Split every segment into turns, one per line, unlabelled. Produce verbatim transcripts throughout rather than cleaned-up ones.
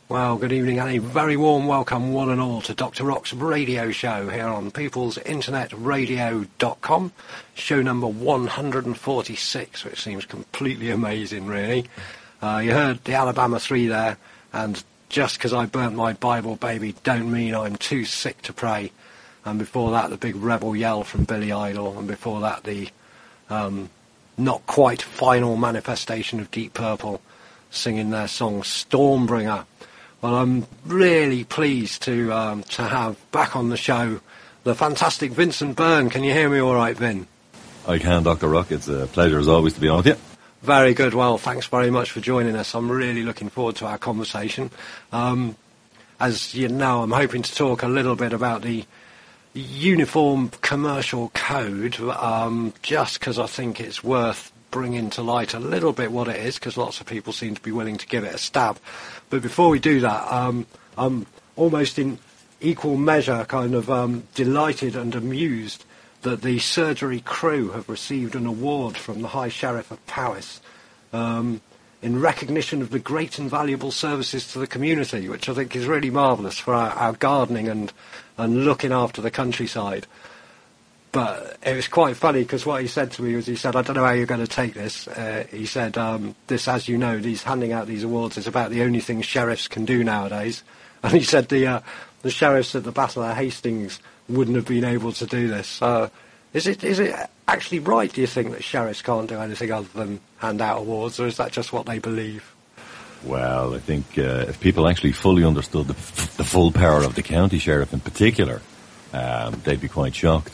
Well, good evening and a very warm welcome one and all to Doctor Rock's radio show here on peoples internet radio dot com, show number one hundred forty-six, which seems completely amazing, really. Uh, you heard the Alabama three there, and just because I burnt my Bible, baby, don't mean I'm too sick to pray. And before that, the big rebel yell from Billy Idol, and before that, the um, not quite final manifestation of Deep Purple singing their song Stormbringer. Well, I'm really pleased to um, to have back on the show the fantastic Vincent Byrne. Can you hear me all right, Vin?
I can, Doctor Rock. It's a pleasure as always to be on with you.
Very good. Well, thanks very much for joining us. I'm really looking forward to our conversation. Um, as you know, I'm hoping to talk a little bit about the Uniform Commercial Code, um, just because I think it's worth bringing to light a little bit what it is, because lots of people seem to be willing to give it a stab. But before we do that, um, I'm almost in equal measure kind of um, delighted and amused that the surgery crew have received an award from the High Sheriff of Powys um, in recognition of the great and valuable services to the community, which I think is really marvellous for our, our gardening and, and looking after the countryside. But it was quite funny because what he said to me was, he said, I don't know how you're going to take this. Uh, he said, um, this, as you know, these handing out these awards is about the only thing sheriffs can do nowadays. And he said the uh, the sheriffs at the Battle of Hastings wouldn't have been able to do this. Uh, is it is it actually right, do you think, that sheriffs can't do anything other than hand out awards, or is that just what they believe?
Well, I think uh, if people actually fully understood the, the full power of the county sheriff in particular, um, they'd be quite shocked.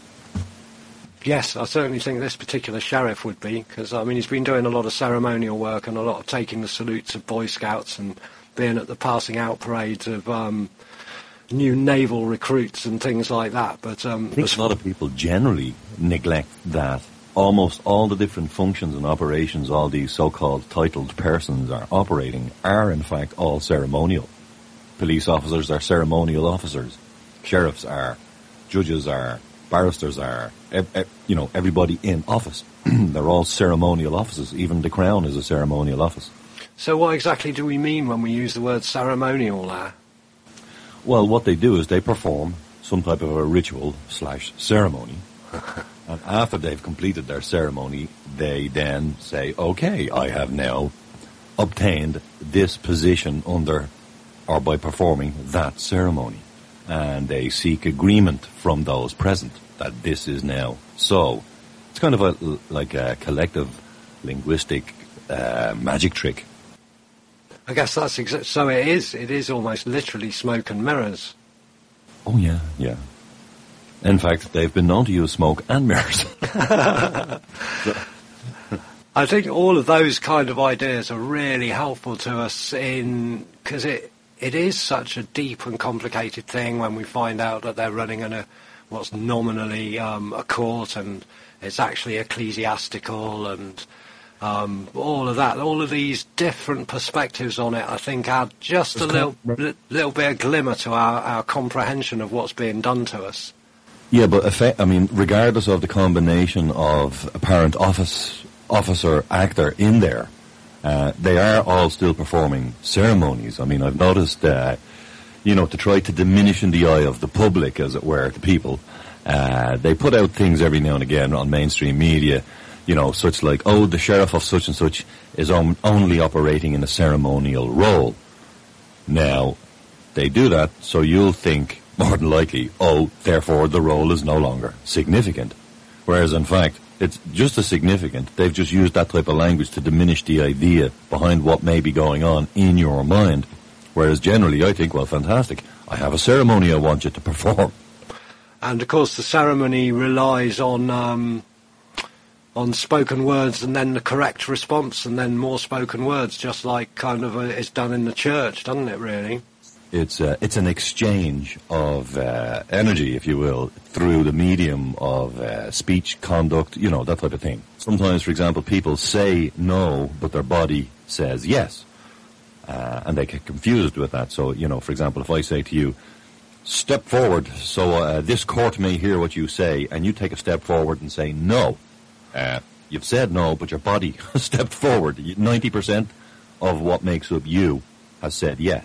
Yes, I certainly think this particular sheriff would be, because, I mean, he's been doing a lot of ceremonial work and a lot of taking the salutes of Boy Scouts and being at the passing out parades of um, new naval recruits and things like that. But um,
I think a lot of people generally neglect that almost all the different functions and operations all these so-called titled persons are operating are, in fact, all ceremonial. Police officers are ceremonial officers. Sheriffs are. Judges are. Barristers are, you know, everybody in office. They're all ceremonial offices. Even the Crown is a ceremonial office.
So what exactly do we mean when we use the word ceremonial there?
Well, what they do is they perform some type of a ritual slash ceremony. And after they've completed their ceremony, they then say, okay, I have now obtained this position under or by performing that ceremony. And they seek agreement from those present that this is now so. It's kind of a, like a collective linguistic uh, magic trick.
I guess that's exa- so it is. It is almost literally smoke and mirrors.
Oh, yeah, yeah. In fact, they've been known to use smoke and mirrors. So.
I think all of those kind of ideas are really helpful to us in, because it It is such a deep and complicated thing when we find out that they're running in a what's nominally um, a court and it's actually ecclesiastical and um, all of that. All of these different perspectives on it, I think, add just a little little bit of glimmer to our, our comprehension of what's being done to us.
Yeah, but effect, I mean, regardless of the combination of apparent office officer actor in there, Uh, they are all still performing ceremonies. I mean, I've noticed, uh, you know, to try to diminish in the eye of the public, as it were, the people, uh, they put out things every now and again on mainstream media, you know, such like, oh, the sheriff of such and such is on, only operating in a ceremonial role. Now, they do that, so you'll think, more than likely, oh, therefore the role is no longer significant. Whereas, in fact, it's just as significant. They've just used that type of language to diminish the idea behind what may be going on in your mind. Whereas generally I think, well, fantastic, I have a ceremony I want you to perform.
And of course the ceremony relies on um, on spoken words and then the correct response and then more spoken words, just like kind of uh, is done in the church, doesn't it, really?
It's uh, it's an exchange of uh, energy, if you will, through the medium of uh, speech, conduct, you know, that type of thing. Sometimes, for example, people say no, but their body says yes, uh, and they get confused with that. So, you know, for example, if I say to you, step forward so uh, this court may hear what you say, and you take a step forward and say no, uh, you've said no, but your body stepped forward. ninety percent of what makes up you has said yes.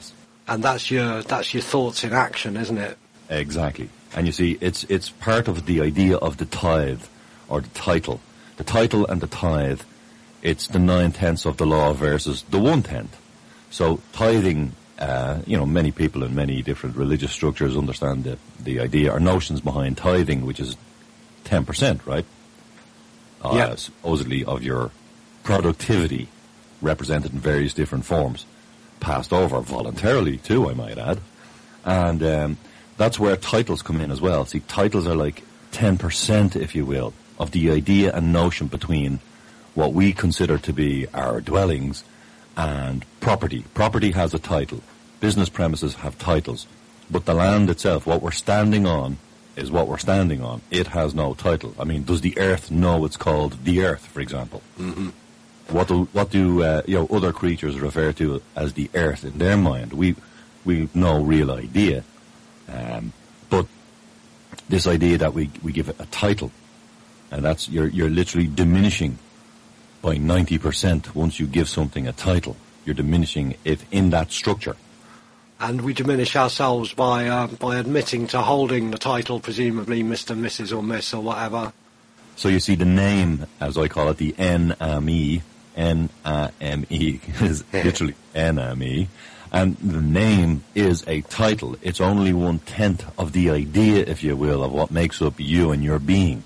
And that's your that's your thoughts in action, isn't it?
Exactly. And you see, it's it's part of the idea of the tithe, or the title. The title and the tithe, it's the nine-tenths of the law versus the one-tenth. So tithing, uh, you know, many people in many different religious structures understand the, the idea or notions behind tithing, which is ten percent, right? Uh,
yeah.
Supposedly of your productivity, represented in various different forms, passed over voluntarily too, I might add. And um, that's where titles come in as well. See, titles are like ten percent, if you will, of the idea and notion between what we consider to be our dwellings and property. Property has a title. Business premises have titles. But the land itself, what we're standing on, is what we're standing on. It has no title. I mean, does the earth know it's called the earth, for example?
Mm-hmm.
What do what do uh, you know other creatures refer to as the earth in their mind? We we no real idea, um, but this idea that we we give it a title, and that's you're you're literally diminishing by ninety percent once you give something a title. You're diminishing it in that structure.
And we diminish ourselves by uh, by admitting to holding the title, presumably Mister, Missus or Miss or whatever.
So you see the name, as I call it, the N M E, N A M E, is literally N M E, and the name is a title. It's only one-tenth of the idea, if you will, of what makes up you and your being.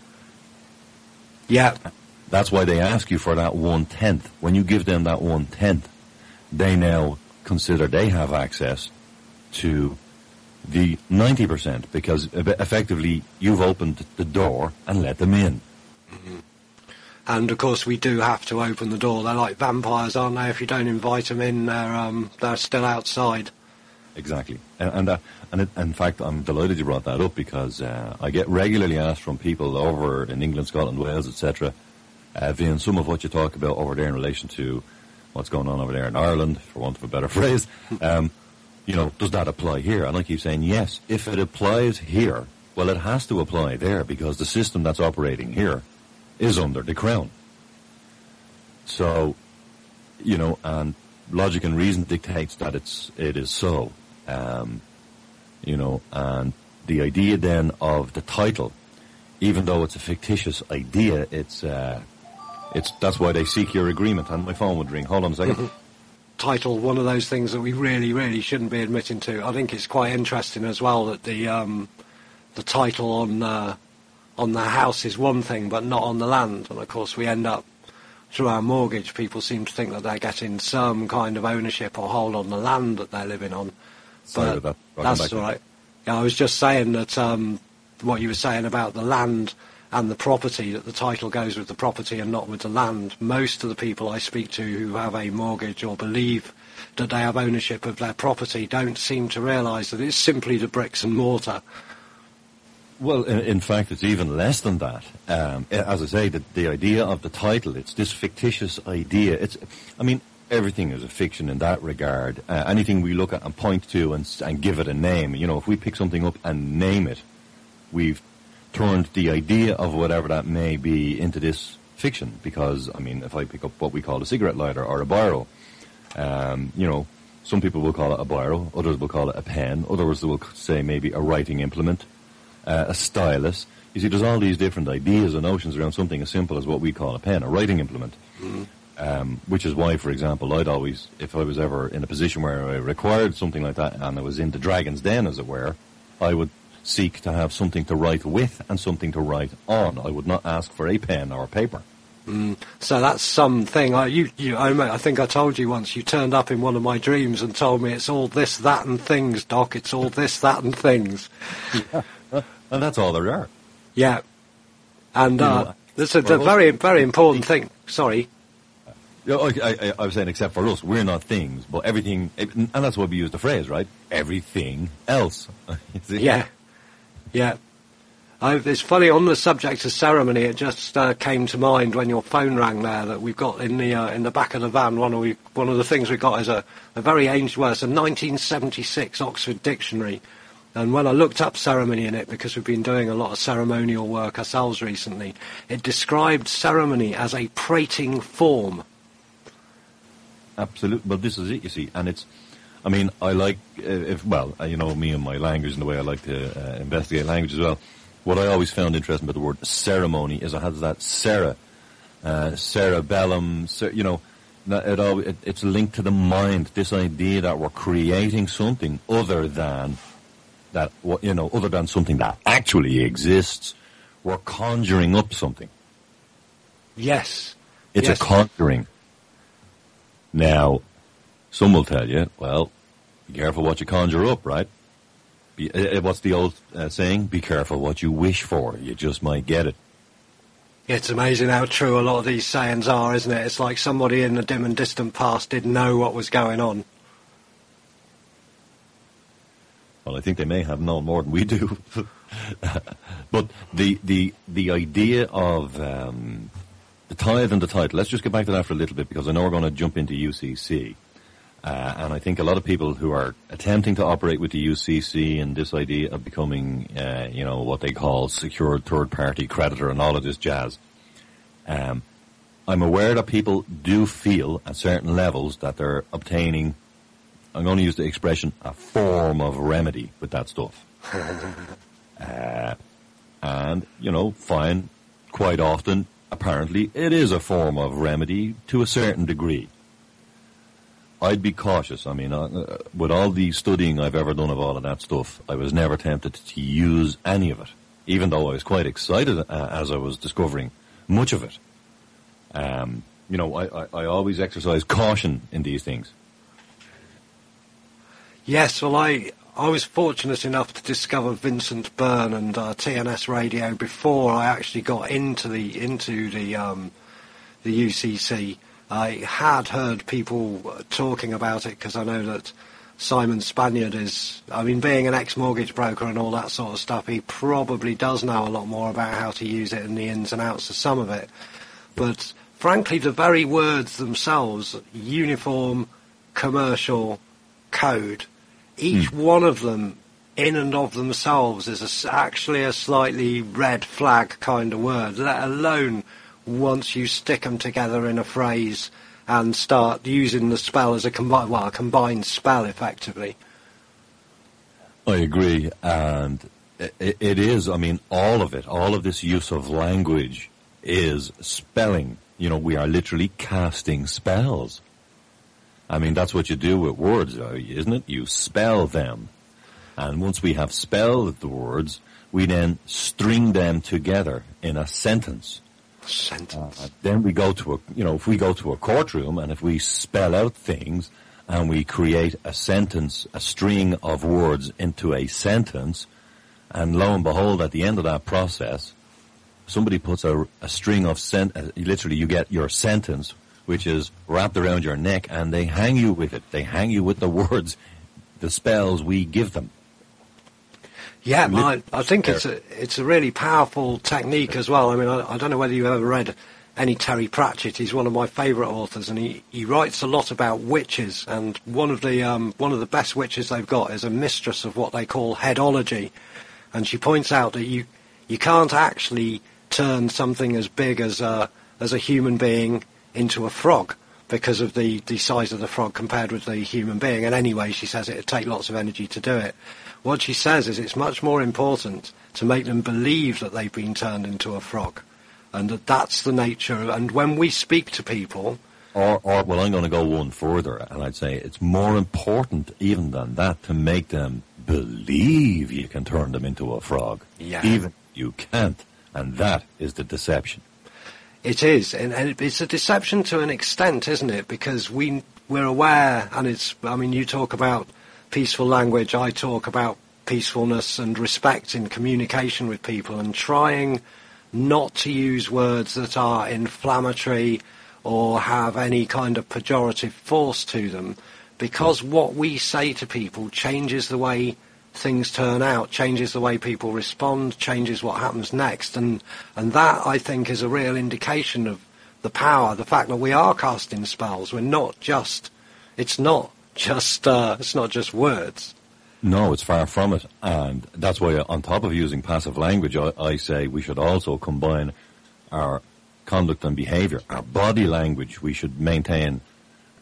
Yeah.
That's why they ask you for that one-tenth. When you give them that one-tenth, they now consider they have access to the ninety percent, because effectively you've opened the door and let them in.
Mm-hmm. And of course we do have to open the door. They're like vampires, aren't they? If you don't invite them in, they're um, they're still outside. Exactly.
And and, uh, and it, in fact, I'm delighted you brought that up, because uh, I get regularly asked from people over in England, Scotland, Wales, et cetera, uh, Vin, some of what you talk about over there in relation to what's going on over there in Ireland, for want of a better phrase, um, you know, does that apply here? And I keep saying, yes, if it applies here, well, it has to apply there, because the system that's operating here is under the Crown. So, you know, and logic and reason dictates that it's it is so. Um, you know, and the idea then of the title, even though it's a fictitious idea, it's uh, it's that's why they seek your agreement. And my phone would ring. Hold on a second.
Title, one of those things that we really, really shouldn't be admitting to. I think it's quite interesting as well that the um, the title on uh, on the house is one thing, but not on the land. And of course, we end up through our mortgage. People seem to think that they're getting some kind of ownership or hold on the land that they're living on.
Sorry
but
that.
that's all right. Yeah, I was just saying that um, what you were saying about the land and the property, that the title goes with the property and not with the land. Most of the people I speak to who have a mortgage or believe that they have ownership of their property don't seem to realise that it's simply the bricks and mortar.
Well, in, in fact, it's even less than that. Um, as I say, the, the idea of the title, it's this fictitious idea. It's, I mean, everything is a fiction in that regard. Uh, anything we look at and point to and, and give it a name, you know, if we pick something up and name it, we've turned the idea of whatever that may be into this fiction. Because, I mean, if I pick up what we call a cigarette lighter or a biro, um, you know, some people will call it a biro, others will call it a pen, others will say maybe a writing implement, uh, a stylus. You see, there's all these different ideas and notions around something as simple as what we call a pen, a writing implement. Mm-hmm. Um, which is why, for example, I'd always, if I was ever in a position where I required something like that and I was in the dragon's den, as it were, I would seek to have something to write with and something to write on. I would not ask for a pen or paper.
Mm. So that's something. I, you, you, I, I think I told you once, you turned up in one of my dreams and told me it's all this, that and things, Doc. It's all this, that and things.
Yeah. And that's all there are.
Yeah. And uh, it's a, a very, very important thing. Sorry.
I, I, I was saying, except for us, we're not things, but everything, and that's why we use the phrase, right? Everything else.
Yeah. Yeah. I, it's funny, on the subject of ceremony, it just uh, came to mind when your phone rang there that we've got in the uh, in the back of the van, one of, we, one of the things we got is a, a very ancient word, it's a nineteen seventy-six Oxford Dictionary. And when I looked up ceremony in it, because we've been doing a lot of ceremonial work ourselves recently, it described ceremony as a prating form.
Absolutely. Well, this is it, you see. And it's, I mean, I like, uh, if well, uh, you know me and my language and the way I like to uh, investigate language as well. What I always found interesting about the word ceremony is it has that cere, uh, cerebellum, cer- you know, that it, all, it, it's linked to the mind, this idea that we're creating something other than that, you know, other than something that actually exists. We're conjuring up something.
Yes.
It's
yes.
a conjuring. Now, some will tell you, well, be careful what you conjure up, right? Be, uh, what's the old uh, saying? Be careful what you wish for. You just might get it.
It's amazing how true a lot of these sayings are, isn't it? It's like somebody in the dim and distant past didn't know what was going on.
Well, I think they may have known more than we do. But the the the idea of um, the tithe and the title, let's just get back to that for a little bit, because I know we're going to jump into U C C. Uh, and I think a lot of people who are attempting to operate with the U C C and this idea of becoming, uh, you know, what they call secured third-party creditor and all of this jazz, um, I'm aware that people do feel at certain levels that they're obtaining, I'm going to use the expression, a form of remedy with that stuff. uh, and, you know, fine, quite often, apparently, it is a form of remedy to a certain degree. I'd be cautious. I mean, uh, with all the studying I've ever done of all of that stuff, I was never tempted to use any of it, even though I was quite excited uh, as I was discovering much of it. Um, you know, I, I, I always exercise caution in these things.
Yes, well, I I was fortunate enough to discover Vincent Byrne and uh, T N S Radio before I actually got into the into the um, the U C C. I had heard people talking about it because I know that Simon Spaniard is, I mean, being an ex-mortgage broker and all that sort of stuff, he probably does know a lot more about how to use it and the ins and outs of some of it. But frankly, the very words themselves, uniform, commercial, code, each mm. one of them in and of themselves is a, actually a slightly red flag kind of word, let alone once you stick them together in a phrase and start using the spell as a combined, well, a combined spell, effectively.
I agree, and it, it is, I mean, all of it, all of this use of language is spelling. You know, we are literally casting spells. I mean, that's what you do with words, isn't it? You spell them. And once we have spelled the words, we then string them together in a sentence.
Sentence.
Uh, then we go to a, you know, if we go to a courtroom and if we spell out things and we create a sentence, a string of words into a sentence, and lo and behold, at the end of that process, somebody puts a, a string of sent, uh, literally you get your sentence, which is wrapped around your neck, and they hang you with it. They hang you with the words, the spells we give them.
Yeah, I, I think it's a it's a really powerful technique as well. I mean, I, I don't know whether you've ever read any Terry Pratchett. He's one of my favourite authors, and he, he writes a lot about witches. And one of the um, one of the best witches they've got is a mistress of what they call headology, and she points out that you you can't actually turn something as big as a as a human being into a frog because of the the size of the frog compared with the human being. And anyway, she says it would take lots of energy to do it. What she says is it's much more important to make them believe that they've been turned into a frog, and that that's the nature. And when we speak to people...
Or, or well, I'm going to go one further, and I'd say it's more important even than that to make them believe you can turn them into a frog.
Yeah.
Even you can't, and that is the deception.
It is, and, and it's a deception to an extent, isn't it? Because we, we're aware, and it's, I mean, you talk about peaceful language, I talk about peacefulness and respect in communication with people, and trying not to use words that are inflammatory or have any kind of pejorative force to them, because what we say to people changes the way things turn out, changes the way people respond, changes what happens next, and and that, I think, is a real indication of the power, the fact that we are casting spells. We're not just, it's not just, uh, it's not just words.
No, it's far from it, and that's why on top of using passive language, I, I say we should also combine our conduct and behaviour, our body language. We should maintain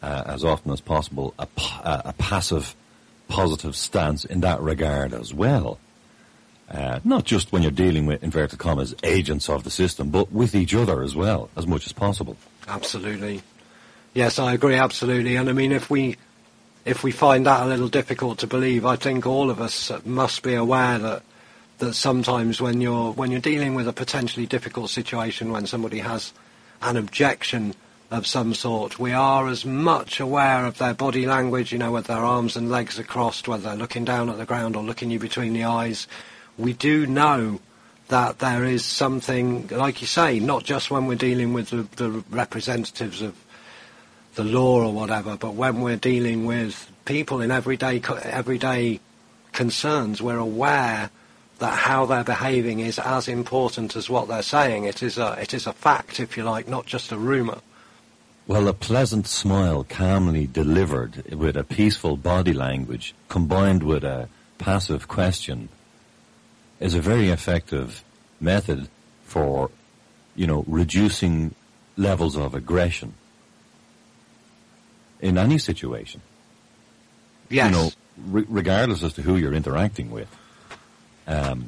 uh, as often as possible, a, a passive, positive stance in that regard as well. Uh, not just when you're dealing with, inverted commas, agents of the system, but with each other as well, as much as possible.
Absolutely. Yes, I agree, absolutely. And I mean, if we if we find that a little difficult to believe, I think all of us must be aware that that sometimes when you're when you're dealing with a potentially difficult situation, when somebody has an objection of some sort, we are as much aware of their body language, you know, whether their arms and legs are crossed, whether they're looking down at the ground or looking you between the eyes. We do know that there is something, like you say, not just when we're dealing with the, the representatives of the law or whatever, but when we're dealing with people in everyday everyday concerns, we're aware that how they're behaving is as important as what they're saying. It is a, it is a fact, if you like, not just a rumour.
Well, a pleasant smile calmly delivered with a peaceful body language combined with a passive question is a very effective method for, you know, reducing levels of aggression in any situation.
Yes.
You know, re- regardless as to who you're interacting with. Um,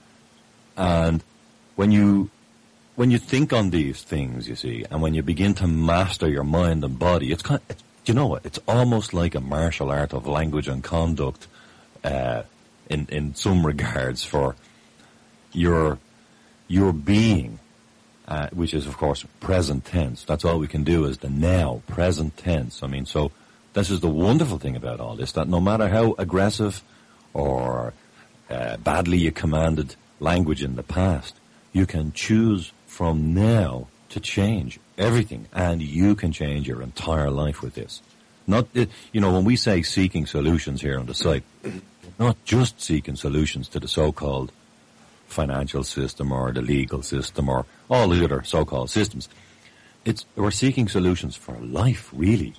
and when you when you think on these things, you see, and when you begin to master your mind and body, it's kind of, it's, you know what? It's almost like a martial art of language and conduct, uh, in in some regards, for your your being, uh, which is of course present tense. That's all we can do is the now, present tense. I mean, so this is the wonderful thing about all this, that no matter how aggressive or uh, badly you commanded language in the past, you can choose from now to change everything, and you can change your entire life with this. Not, you know, when we say seeking solutions here on the site, not just seeking solutions to the so-called financial system or the legal system or all the other so-called systems. It's, we're seeking solutions for life, really.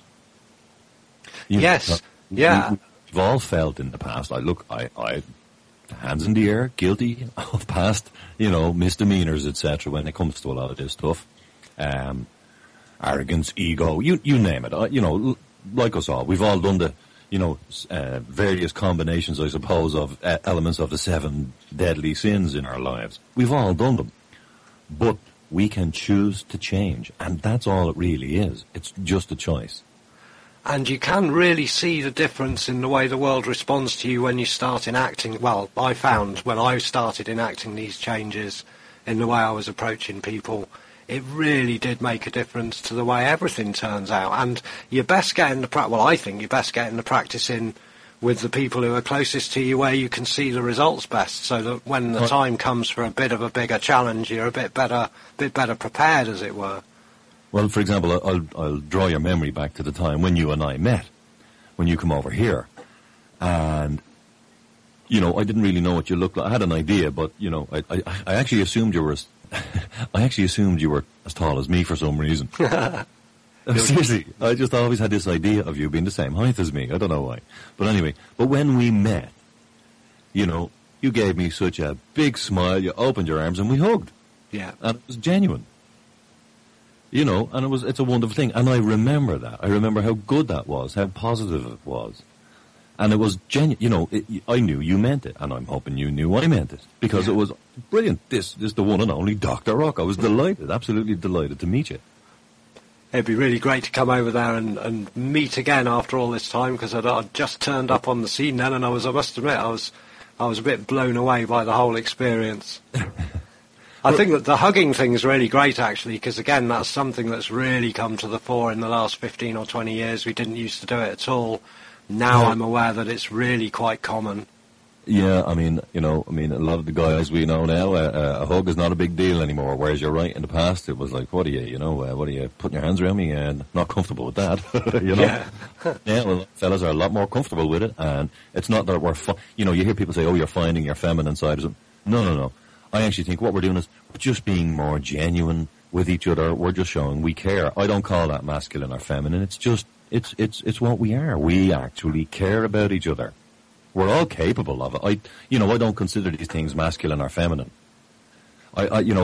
You
yes,
know,
yeah.
We, we've all felt in the past, I look, I, I, hands in the air, guilty of past, you know, misdemeanors, et cetera, when it comes to a lot of this stuff. Um, arrogance, ego, you, you name it. Uh, you know, like us all, we've all done the, you know, uh, various combinations, I suppose, of uh, elements of the seven deadly sins in our lives. We've all done them. But we can choose to change, and that's all it really is. It's just a choice.
And you can really see the difference in the way the world responds to you when you start enacting. Well, I found when I started enacting these changes in the way I was approaching people, it really did make a difference to the way everything turns out. And you're best getting the pra- well, I think you're best getting the practice in with the people who are closest to you, where you can see the results best, so that when the time comes for a bit of a bigger challenge, you're a bit better, bit better prepared, as it were.
Well, for example, I'll, I'll draw your memory back to the time when you and I met, when you come over here. And, you know, I didn't really know what you looked like. I had an idea, but, you know, I, I, I actually assumed you were as, I actually assumed you were as tall as me for some reason. Seriously, I just always had this idea of you being the same height as me. I don't know why. But anyway, but when we met, you know, you gave me such a big smile, you opened your arms and we hugged.
Yeah.
And it was genuine. You know, and it was, it's a wonderful thing. And I remember that. I remember how good that was, how positive it was. And it was genuine, you know, it, I knew you meant it, and I'm hoping you knew I meant it. Because
yeah.
it was brilliant. This is the one and only Doctor Rock. I was delighted, absolutely delighted to meet you.
It'd be really great to come over there and, and meet again after all this time, because I'd, I'd just turned up on the scene then, and I was, I must admit, I was, I was a bit blown away by the whole experience. I think that the hugging thing is really great, actually, because, again, that's something that's really come to the fore in the last fifteen or twenty years. We didn't used to do it at all. Now yeah. I'm aware that it's really quite common.
Yeah, I mean, you know, I mean, a lot of the guys we know now, uh, a hug is not a big deal anymore, whereas you're right, in the past it was like, what are you, you know, uh, what are you, putting your hands around me? And not comfortable with that, you know?
Yeah.
Yeah, well, fellas are a lot more comfortable with it, and it's not that we're, fu- you know, you hear people say, oh, you're finding your feminine side. No, no, no. I actually think what we're doing is we're just being more genuine with each other. We're just showing we care. I don't call that masculine or feminine. It's just, it's, it's, it's what we are. We actually care about each other. We're all capable of it. I, you know, I don't consider these things masculine or feminine. I, I you know, I,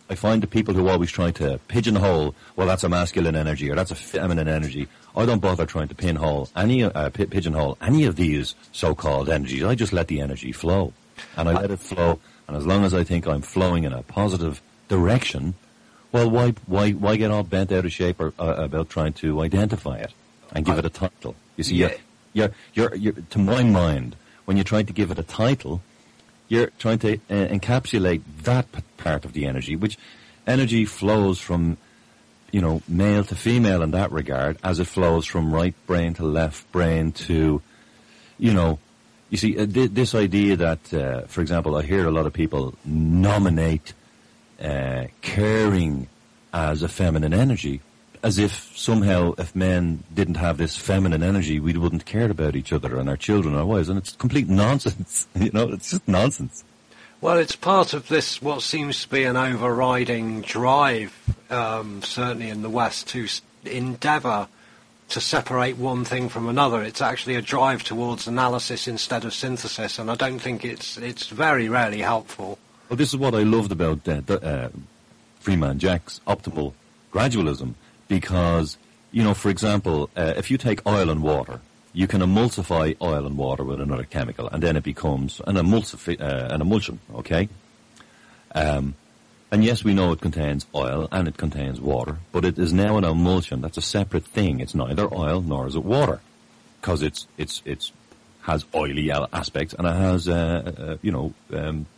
I find the people who always try to pigeonhole, well, that's a masculine energy or that's a feminine energy. I don't bother trying to pinhole any, uh, p- pigeonhole any of these so-called energies. I just let the energy flow, and I let it flow. And as long as I think I'm flowing in a positive direction, well, why, why, why get all bent out of shape or, uh, about trying to identify it and give I, it a title? You see, yeah. you're, you're, you're, you're, to my mind, when you're trying to give it a title, you're trying to uh, encapsulate that p- part of the energy, which energy flows from, you know, male to female in that regard, as it flows from right brain to left brain to, you know, you see, uh, th- this idea that, uh, for example, I hear a lot of people nominate uh, caring as a feminine energy, as if somehow if men didn't have this feminine energy, we wouldn't care about each other and our children and our wives, and it's complete nonsense. You know, it's just nonsense.
Well, it's part of this, what seems to be an overriding drive, um, certainly in the West, to s- endeavour to separate one thing from another. It's actually a drive towards analysis instead of synthesis, and I don't think it's it's very rarely helpful.
Well, this is what I loved about uh, the, uh, Freeman Jack's optimal gradualism, because, you know, for example, uh, if you take oil and water, you can emulsify oil and water with another chemical, and then it becomes an, emulsif- uh, an emulsion, okay? Um, and yes, we know it contains oil and it contains water, but it is now an emulsion. That's a separate thing. It's neither oil nor is it water, because it's it's it's has oily aspects and it has, uh, uh, you know, um,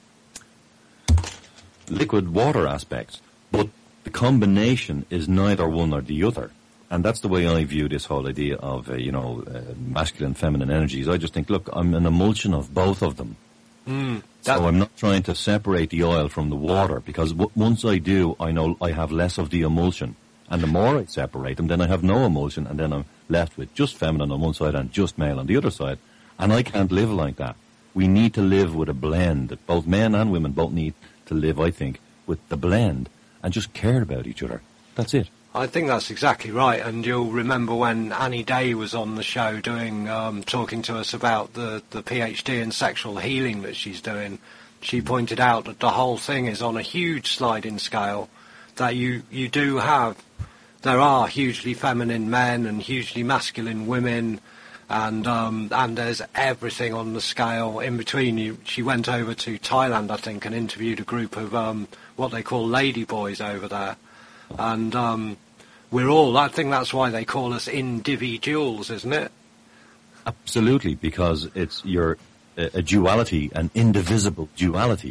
liquid water aspects. But the combination is neither one or the other. And that's the way I view this whole idea of, uh, you know, uh, masculine, feminine energies. I just think, look, I'm an emulsion of both of them.
Mm,
so I'm not trying to separate the oil from the water, because w- once I do, I know I have less of the emulsion. And the more I separate them, then I have no emulsion, and then I'm left with just feminine on one side and just male on the other side. And I can't live like that. We need to live with a blend. Both men and women both need to live, I think, with the blend and just care about each other. That's it.
I think that's exactly right, and you'll remember when Annie Day was on the show doing, um, talking to us about the, the PhD in sexual healing that she's doing. She pointed out that the whole thing is on a huge sliding scale, that you, you do have, there are hugely feminine men and hugely masculine women, and um, and there's everything on the scale in between. You, she went over to Thailand, I think, and interviewed a group of um, what they call lady boys over there. And um, we're all, I think that's why they call us individuals, isn't it?
Absolutely, because it's your a, a duality, an indivisible duality.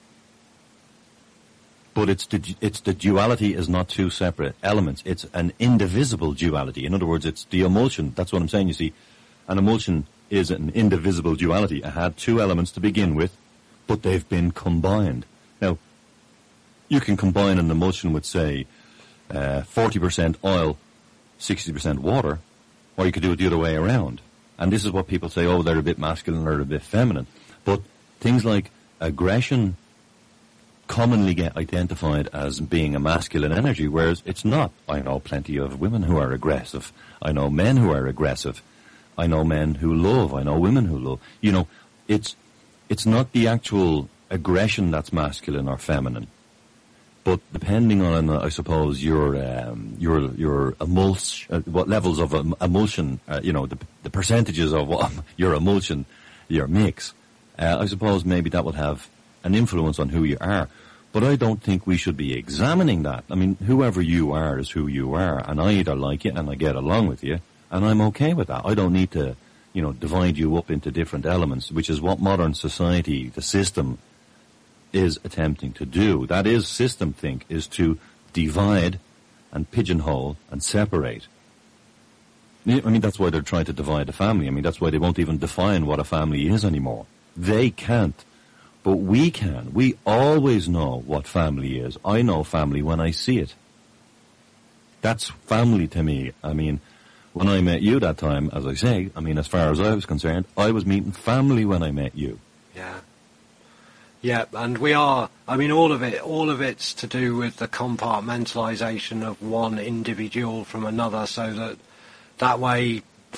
But it's the, it's the duality is not two separate elements. It's an indivisible duality. In other words, it's the emulsion. That's what I'm saying, you see. An emulsion is an indivisible duality. It had two elements to begin with, but they've been combined. Now, you can combine an emulsion with, say, Uh, forty percent oil, sixty percent water, or you could do it the other way around. And this is what people say, oh, they're a bit masculine or a bit feminine. But things like aggression commonly get identified as being a masculine energy, whereas it's not. I know plenty of women who are aggressive. I know men who are aggressive. I know men who love. I know women who love. You know, it's it's not the actual aggression that's masculine or feminine. But depending on, uh, I suppose, your um, your your emulsion, uh, what levels of um, emulsion, uh, you know, the, the percentages of what, your emulsion, your mix, uh, I suppose maybe that would have an influence on who you are. But I don't think we should be examining that. I mean, whoever you are is who you are, and I either like you and I get along with you, and I'm okay with that. I don't need to, you know, divide you up into different elements, which is what modern society, the system, is attempting to do. That is, system think, is to divide and pigeonhole and separate. I mean, that's why they're trying to divide the family. I mean, that's why they won't even define what a family is anymore. They can't. But we can. We always know what family is. I know family when I see it. That's family to me. I mean, when I met you that time, as I say, I mean, as far as I was concerned, I was meeting family when I met you.
Yeah. Yeah, and we are, I mean, all of it, all of it's to do with the compartmentalisation of one individual from another, so that that way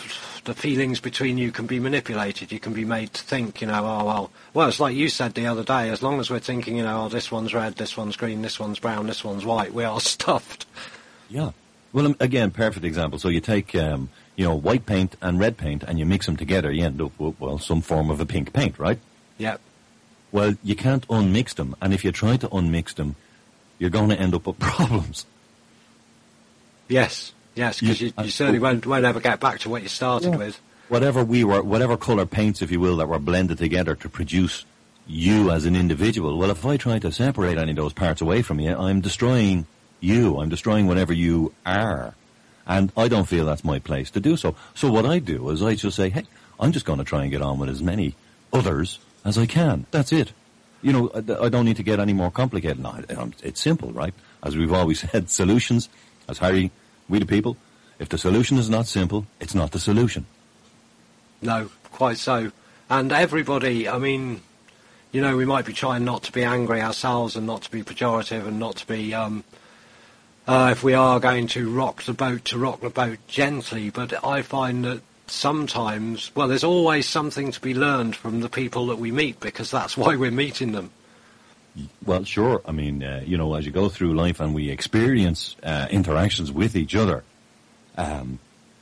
the feelings between you can be manipulated. You can be made to think, you know, oh, well, well, it's like you said the other day, as long as we're thinking, you know, oh, this one's red, this one's green, this one's brown, this one's white, we are stuffed.
Yeah. Well, um, again, perfect example. So you take, um, you know, white paint and red paint and you mix them together, you end up with, well, some form of a pink paint, right?
Yeah.
Well, you can't unmix them, and if you try to unmix them, you're going to end up with problems.
Yes, yes, because you, you, you certainly won't, won't ever get back to what you started
yeah.
with.
Whatever we were, whatever colour paints, if you will, that were blended together to produce you as an individual, well, if I try to separate any of those parts away from you, I'm destroying you. I'm destroying whatever you are. And I don't feel that's my place to do so. So what I do is I just say, hey, I'm just going to try and get on with as many others as I can. That's it. You know, I don't need to get any more complicated. No, it's simple, right? As we've always said, solutions, as Harry, we the people, if the solution is not simple, it's not the solution.
No, quite so. And everybody, I mean, you know, we might be trying not to be angry ourselves and not to be pejorative and not to be, um, uh, if we are going to rock the boat, to rock the boat gently. But I find that sometimes, well, there's always something to be learned from the people that we meet, because that's why we're meeting them.
Well, sure. I mean, uh, you know, as you go through life and we experience uh, interactions with each other, um,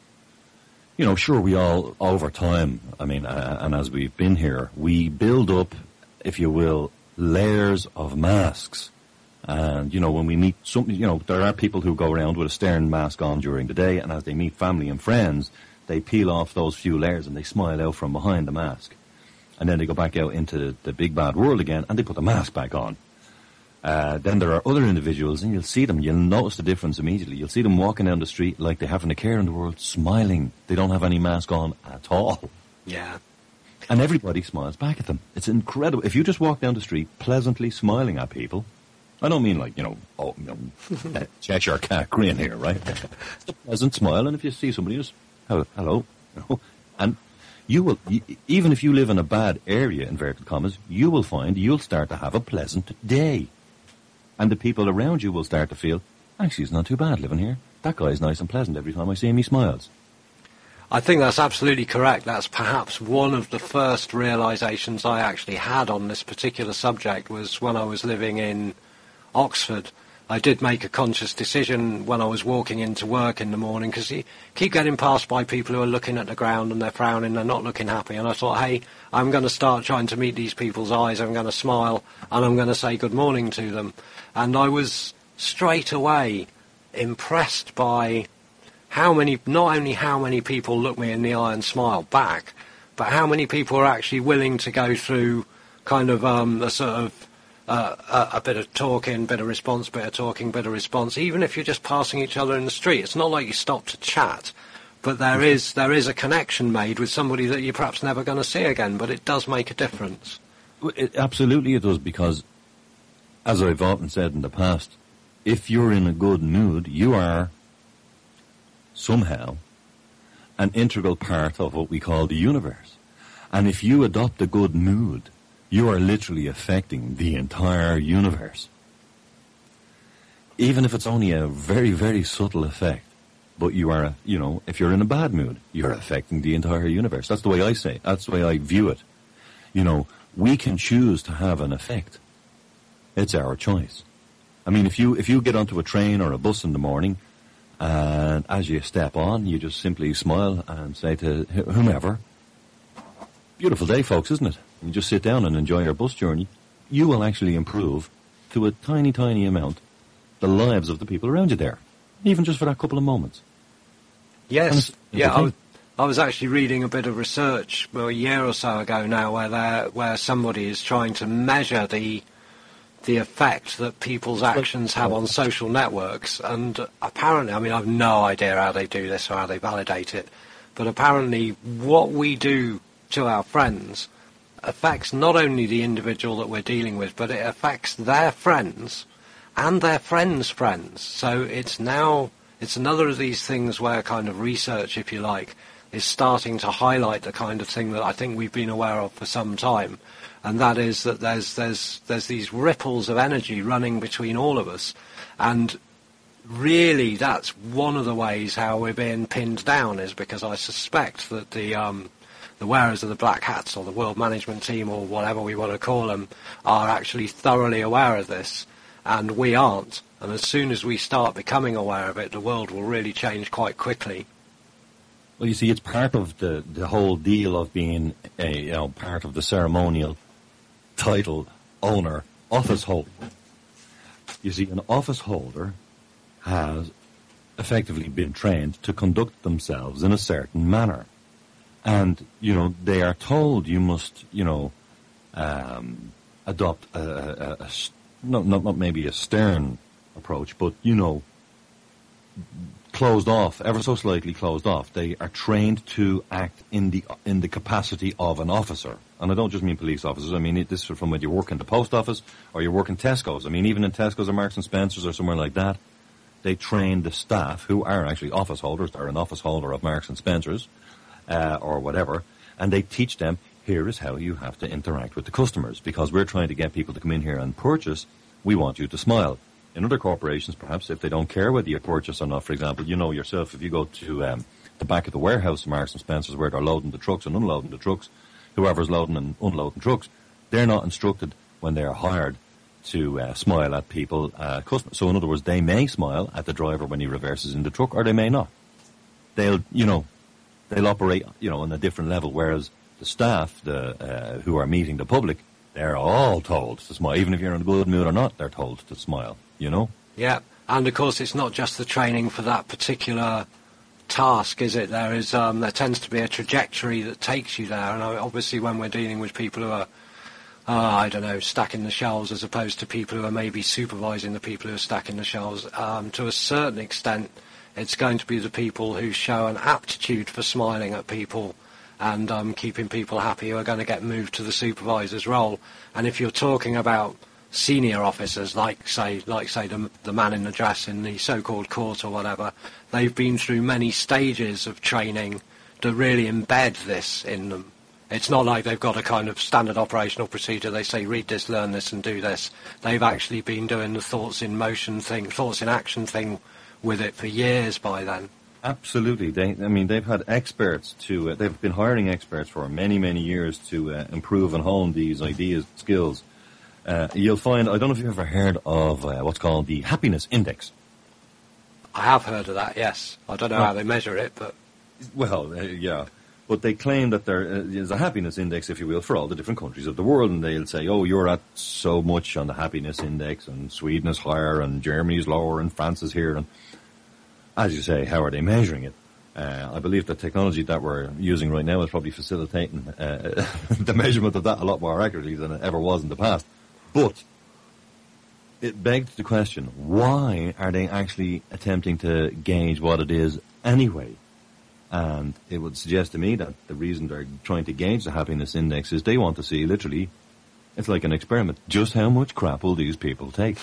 you know, sure, we all, over time, I mean, uh, and as we've been here, we build up, if you will, layers of masks. And, you know, when we meet some, you know, there are people who go around with a stern mask on during the day, and as they meet family and friends, they peel off those few layers and they smile out from behind the mask. And then they go back out into the, the big bad world again and they put the mask back on. Uh, then there are other individuals, and you'll see them, you'll notice the difference immediately. You'll see them walking down the street like they haven't a care in the world, smiling. They don't have any mask on at all.
Yeah.
And everybody smiles back at them. It's incredible. If you just walk down the street pleasantly smiling at people, I don't mean like, you know, oh, you know, Cheshire cat grin here, right? It's a pleasant smile, and if you see somebody just, hello, you know, and you will, even if you live in a bad area, inverted commas, you will find you'll start to have a pleasant day. And the people around you will start to feel, actually, it's not too bad living here. That guy's nice and pleasant every time I see him, he smiles.
I think that's absolutely correct. That's perhaps one of the first realisations I actually had on this particular subject was when I was living in Oxford. I did make a conscious decision when I was walking into work in the morning, because you keep getting passed by people who are looking at the ground and they're frowning, they're not looking happy, and I thought, hey, I'm going to start trying to meet these people's eyes, I'm going to smile, and I'm going to say good morning to them. And I was straight away impressed by how many, not only how many people look me in the eye and smile back, but how many people are actually willing to go through kind of um, a sort of Uh, a, a bit of talking, bit of response, bit of talking, bit of response. Even if you're just passing each other in the street, it's not like you stop to chat, but there is there is a connection made with somebody that you're perhaps never going to see again. But it does make a difference.
It, absolutely, it does, because, as I've often said in the past, if you're in a good mood, you are somehow an integral part of what we call the universe. And if you adopt a good mood, you are literally affecting the entire universe. Even if it's only a very, very subtle effect. But you are, you know, if you're in a bad mood, you're affecting the entire universe. That's the way I say it. That's the way I view it. You know, we can choose to have an effect. It's our choice. I mean, if you, if you get onto a train or a bus in the morning, and as you step on, you just simply smile and say to whomever, beautiful day, folks, isn't it? You just sit down and enjoy your bus journey. You will actually improve, to a tiny, tiny amount, the lives of the people around you there, even just for that couple of moments.
Yes, yeah, I was, I was actually reading a bit of research well, a year or so ago now, where there, where somebody is trying to measure the the effect that people's actions have on social networks, and apparently, I mean, I've no idea how they do this or how they validate it, but apparently what we do to our friends affects not only the individual that we're dealing with, but it affects their friends and their friends' friends. So it's now, it's another of these things where kind of research, if you like, is starting to highlight the kind of thing that I think we've been aware of for some time, and that is that there's there's there's these ripples of energy running between all of us, and really, that's one of the ways how we're being pinned down, is because I suspect that the um, the wearers of the black hats, or the world management team, or whatever we want to call them, are actually thoroughly aware of this, and we aren't. And as soon as we start becoming aware of it, the world will really change quite quickly.
Well, you see, it's part of the, the whole deal of being a you know part of the ceremonial title owner, office holder. You see, an office holder has effectively been trained to conduct themselves in a certain manner. And, you know, they are told you must, you know, um, adopt a, a, a, a not, not, not maybe a stern approach, but, you know, closed off, ever so slightly closed off. They are trained to act in the in the capacity of an officer. And I don't just mean police officers. I mean, it, this is from when you work in the post office or you work in Tesco's. I mean, even in Tesco's or Marks and Spencer's or somewhere like that, they train the staff, who are actually office holders, they're an office holder of Marks and Spencer's, uh, or whatever, and they teach them, here is how you have to interact with the customers, because we're trying to get people to come in here and purchase. We want you to smile. In other corporations, perhaps, if they don't care whether you purchase or not, for example, you know yourself, if you go to um, the back of the warehouse of Marks and Spencer's where they're loading the trucks and unloading the trucks, whoever's loading and unloading trucks, they're not instructed when they're hired to uh, smile at people, uh, customers. So in other words, they may smile at the driver when he reverses in the truck, or they may not. They'll, you know, they'll operate, you know, on a different level, whereas the staff, the uh, who are meeting the public, they're all told to smile. Even if you're in a good mood or not, they're told to smile, you know?
Yeah, and of course it's not just the training for that particular task, is it? There is, um, there tends to be a trajectory that takes you there, and obviously when we're dealing with people who are, uh, I don't know, stacking the shelves, as opposed to people who are maybe supervising the people who are stacking the shelves, um, to a certain extent it's going to be the people who show an aptitude for smiling at people and um, keeping people happy who are going to get moved to the supervisor's role. And if you're talking about senior officers, like say, like say the, the man in the dress in the so-called court or whatever, they've been through many stages of training to really embed this in them. It's not like they've got a kind of standard operational procedure. They say, read this, learn this, and do this. They've actually been doing the thoughts in motion thing, thoughts in action thing with it for years by then.
Absolutely. They, I mean, they've had experts to, uh, they've been hiring experts for many, many years to uh, improve and hone these ideas, skills. Uh, you'll find, I don't know if you've ever heard of uh, what's called the happiness index.
I have heard of that, yes. I don't know
well,
how they measure it, but...
Well, uh, yeah. But they claim that there is a happiness index, if you will, for all the different countries of the world, and they'll say, oh, you're at so much on the happiness index, and Sweden is higher, and Germany is lower, and France is here, and as you say, how are they measuring it? Uh, I believe the technology that we're using right now is probably facilitating uh, the measurement of that a lot more accurately than it ever was in the past. But it begs the question, why are they actually attempting to gauge what it is anyway? And it would suggest to me that the reason they're trying to gauge the happiness index is they want to see, literally, it's like an experiment, just how much crap will these people take?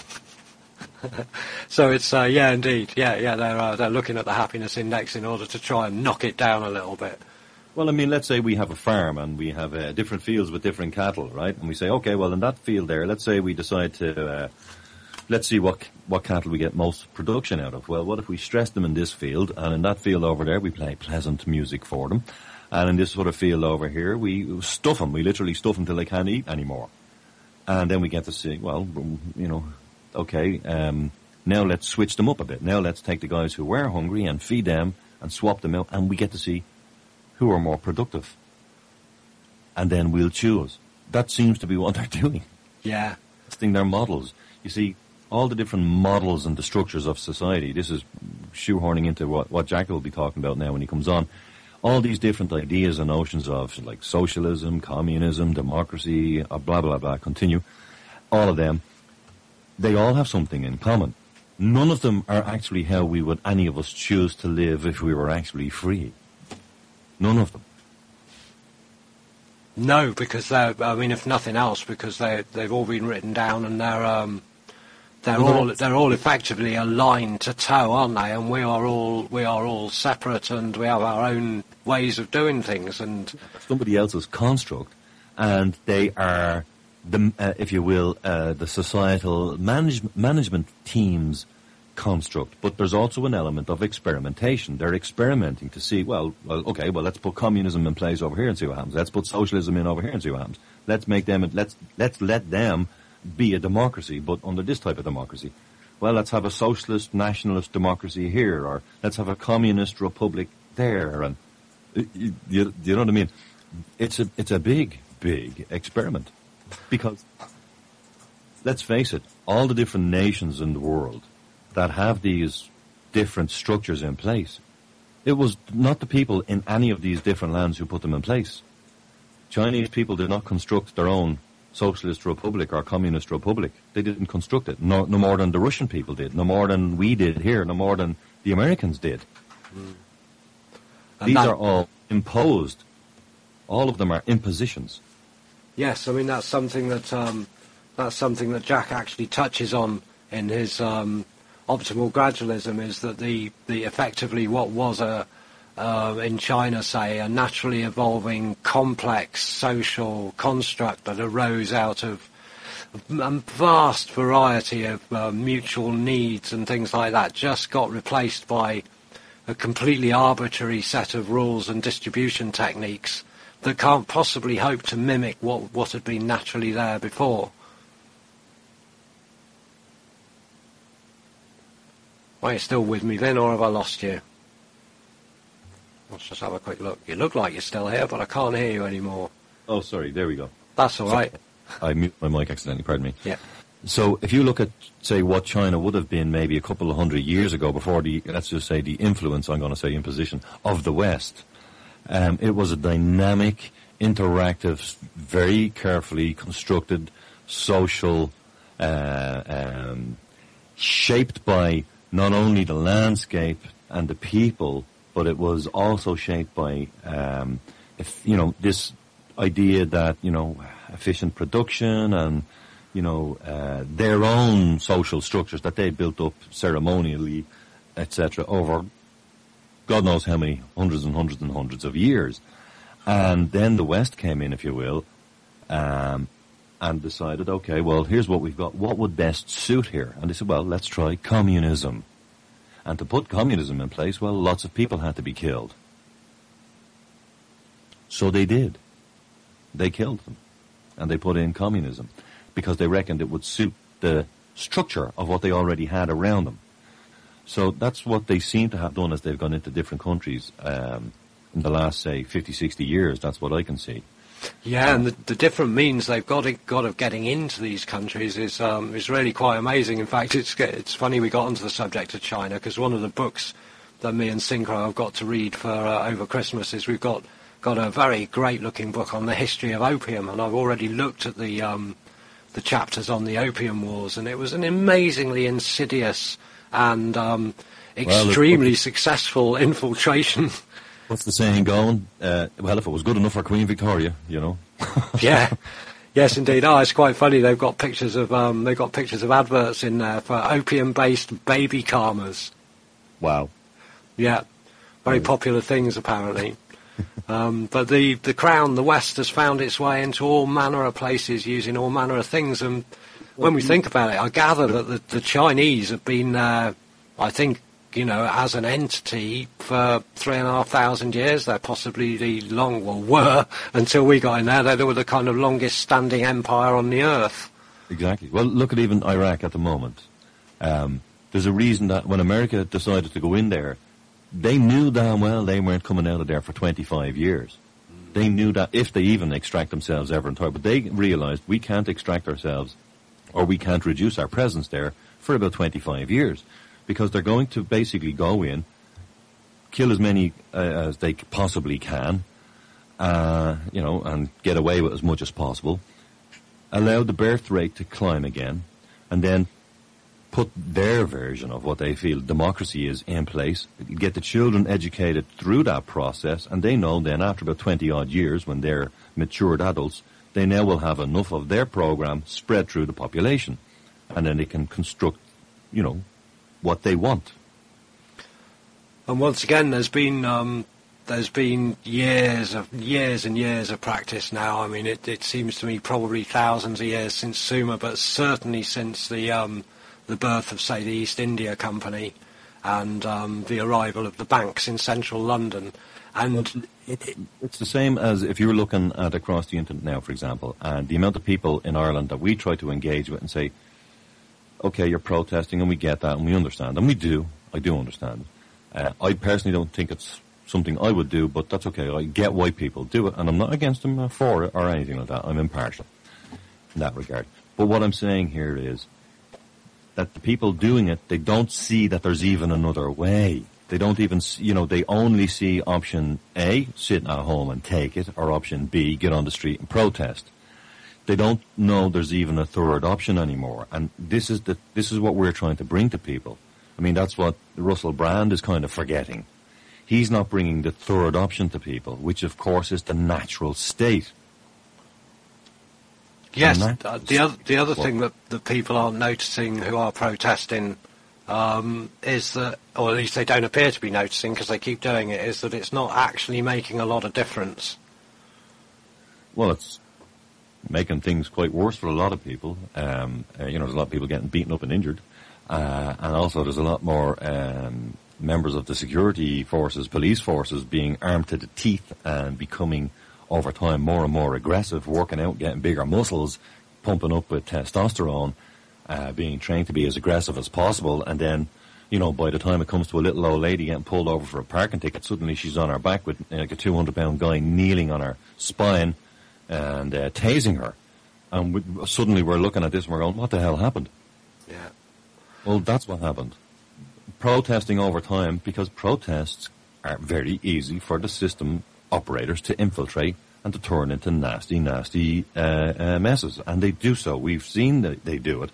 So it's, uh, yeah, indeed, yeah, yeah, they're, uh, they're looking at the happiness index in order to try and knock it down a little bit.
Well, I mean, let's say we have a farm and we have uh, different fields with different cattle, right? And we say, okay, well, in that field there, let's say we decide to, uh, let's see what what cattle we get most production out of. Well, what if we stress them in this field, and in that field over there, we play pleasant music for them. And in this sort of field over here, we stuff them. We literally stuff them till they can't eat anymore. And then we get to see, well, you know, okay, um, now let's switch them up a bit. Now let's take the guys who were hungry and feed them and swap them out, and we get to see who are more productive. And then we'll choose. That seems to be what they're doing.
Yeah.
Testing their models. You see, all the different models and the structures of society, this is shoehorning into what, what Jack will be talking about now when he comes on. All these different ideas and notions of like socialism, communism, democracy, uh, blah, blah, blah, continue. All of them, they all have something in common. None of them are actually how we would, any of us, choose to live if we were actually free. None of them.
No, because they're, I mean, if nothing else, because they they've all been written down, and they're um they're well, all they're all effectively aligned to toe, aren't they? And we are all we are all separate, and we have our own ways of doing things, and
somebody else's construct, and they are the uh, if you will uh, the societal manage- management team's construct, but there's also an element of experimentation. They're experimenting to see, well, well, okay, well, let's put communism in place over here and see what happens. Let's put socialism in over here and see what happens. Let's make them, let's let's let them be a democracy, but under this type of democracy. Well, let's have a socialist, nationalist democracy here, or let's have a communist republic there, and you, you, you know what I mean? It's a it's a big, big experiment, because let's face it, all the different nations in the world that have these different structures in place, it was not the people in any of these different lands who put them in place. Chinese people did not construct their own socialist republic or communist republic. They didn't construct it, no, no more than the Russian people did, no more than we did here, no more than the Americans did. Mm. These that, are all imposed. All of them are impositions.
Yes, I mean that's something that um, that's something that Jack actually touches on in his um, optimal gradualism, is that the, the effectively what was a uh, in China, say, a naturally evolving complex social construct that arose out of a vast variety of uh, mutual needs and things like that, just got replaced by a completely arbitrary set of rules and distribution techniques that can't possibly hope to mimic what, what had been naturally there before. Are you still with me, Vin, or have I lost you? Let's just have a quick look. You look like you're still here, but I can't hear you anymore.
Oh, sorry, there we go.
That's all right.
I muted my mic accidentally, pardon me.
Yeah.
So if you look at, say, what China would have been maybe a couple of hundred years ago before the, let's just say, the influence, I'm going to say, imposition of the West, um, it was a dynamic, interactive, very carefully constructed social, uh, um, shaped by not only the landscape and the people, but it was also shaped by, um, if, you know, this idea that, you know, efficient production and, you know, uh, their own social structures that they built up ceremonially, et cetera, over God knows how many hundreds and hundreds and hundreds of years. And then the West came in, if you will, um, and decided, okay, well, here's what we've got. What would best suit here? And they said, well, let's try communism. And to put communism in place, well, lots of people had to be killed. So they did. They killed them. And they put in communism because they reckoned it would suit the structure of what they already had around them. So that's what they seem to have done as they've gone into different countries um, in the last, say, fifty, sixty years. That's what I can see.
Yeah, and the, the different means they've got it, got of getting into these countries is um, is really quite amazing. In fact, it's it's funny we got onto the subject of China because one of the books that me and Synchro have got to read for uh, over Christmas is we've got got a very great-looking book on the history of opium, and I've already looked at the um, the chapters on the Opium Wars, and it was an amazingly insidious and um, extremely well, successful infiltration.
What's the saying going? Uh, well, if it was good enough for Queen Victoria, you know.
Yeah, yes, indeed. Oh, it's quite funny. They've got pictures of um, they've got pictures of adverts in there for opium-based baby calmers.
Wow.
Yeah, very yeah. popular things apparently. um, but the the Crown, the West, has found its way into all manner of places using all manner of things, and when we think about it, I gather that the, the Chinese have been, uh, I think, you know, as an entity for three and a half thousand years. They're possibly the long, well, were, until we got in there, they were the kind of longest standing empire on the earth.
Exactly. Well, look at even Iraq at the moment. Um, there's a reason that when America decided to go in there, they knew damn well they weren't coming out of there for twenty-five years. Mm. They knew that if they even extract themselves ever entirely, but they realized we can't extract ourselves or we can't reduce our presence there for about twenty-five years. Because they're going to basically go in, kill as many uh, as they possibly can, uh, you know, and get away with as much as possible, allow the birth rate to climb again, and then put their version of what they feel democracy is in place, get the children educated through that process, and they know then after about twenty-odd years, when they're matured adults, they now will have enough of their program spread through the population, and then they can construct, you know, what they want.
And once again, there's been um, there's been years of years and years of practice now. I mean, it, it seems to me probably thousands of years since Sumer, but certainly since the um, the birth of, say, the East India Company and um, the arrival of the banks in central London. And
it, it's the same as if you're looking at across the internet now, for example, and the amount of people in Ireland that we try to engage with and say, okay, you're protesting, and we get that, and we understand, and we do. I do understand. Uh, I personally don't think it's something I would do, but that's okay. I get why people do it, and I'm not against them or for it or anything like that. I'm impartial in that regard. But what I'm saying here is that the people doing it, they don't see that there's even another way. They don't even, you know, they only see option A, sit at home and take it, or option B, get on the street and protest. They don't know there's even a third option anymore. And this is the, this is what we're trying to bring to people. I mean, that's what Russell Brand is kind of forgetting. He's not bringing the third option to people, which of course is the natural state.
Yes, uh, the other the other thing that, that people aren't noticing who are protesting um, is that, or at least they don't appear to be noticing because they keep doing it, is that it's not actually making a lot of difference.
Well, it's making things quite worse for a lot of people. Um, uh, you know, there's a lot of people getting beaten up and injured. Uh, and also there's a lot more um, members of the security forces, police forces, being armed to the teeth and becoming, over time, more and more aggressive, working out, getting bigger muscles, pumping up with testosterone, uh, being trained to be as aggressive as possible. And then, you know, by the time it comes to a little old lady getting pulled over for a parking ticket, suddenly she's on her back with uh, like a two hundred pound guy kneeling on her spine and uh, tasing her. And we, suddenly we're looking at this and we're going, what the hell happened?
Yeah.
Well, that's what happened. Protesting over time, because protests are very easy for the system operators to infiltrate and to turn into nasty, nasty uh, uh, messes. And they do so. We've seen that they do it.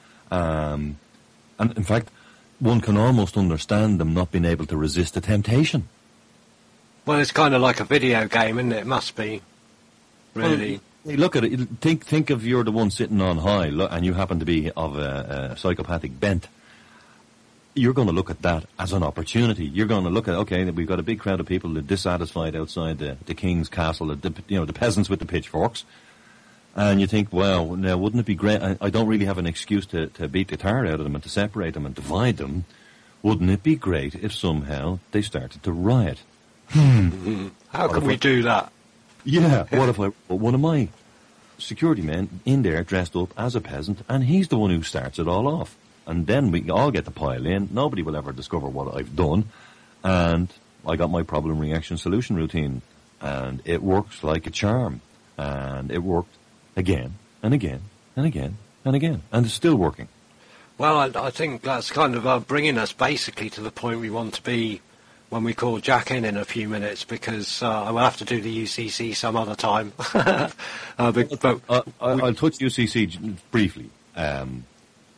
Um, and in fact, one can almost understand them not being able to resist the temptation.
Well, it's kind of like a video game, isn't it? It must be, really.
Well, look at it. Think, think of you're the one sitting on high, and you happen to be of a, a psychopathic bent. You're going to look at that as an opportunity. You're going to look at, okay, we've got a big crowd of people that are dissatisfied outside the, the king's castle, the, you know, the peasants with the pitchforks, and you think, well, now wouldn't it be great? I, I don't really have an excuse to, to beat the tar out of them and to separate them and divide them. Wouldn't it be great if somehow they started to riot?
Hmm. How can we do that?
Yeah, what if I put one of my security men in there dressed up as a peasant, and he's the one who starts it all off? And then we all get to pile in. Nobody will ever discover what I've done. And I got my problem reaction solution routine. And it works like a charm. And it worked again and again and again and again. And it's still working.
Well, I, I think that's kind of uh, bringing us basically to the point we want to be when we call Jack in in a few minutes, because uh, I will have to do the U C C some other time. uh, but, but
uh, I'll touch U C C briefly. Um,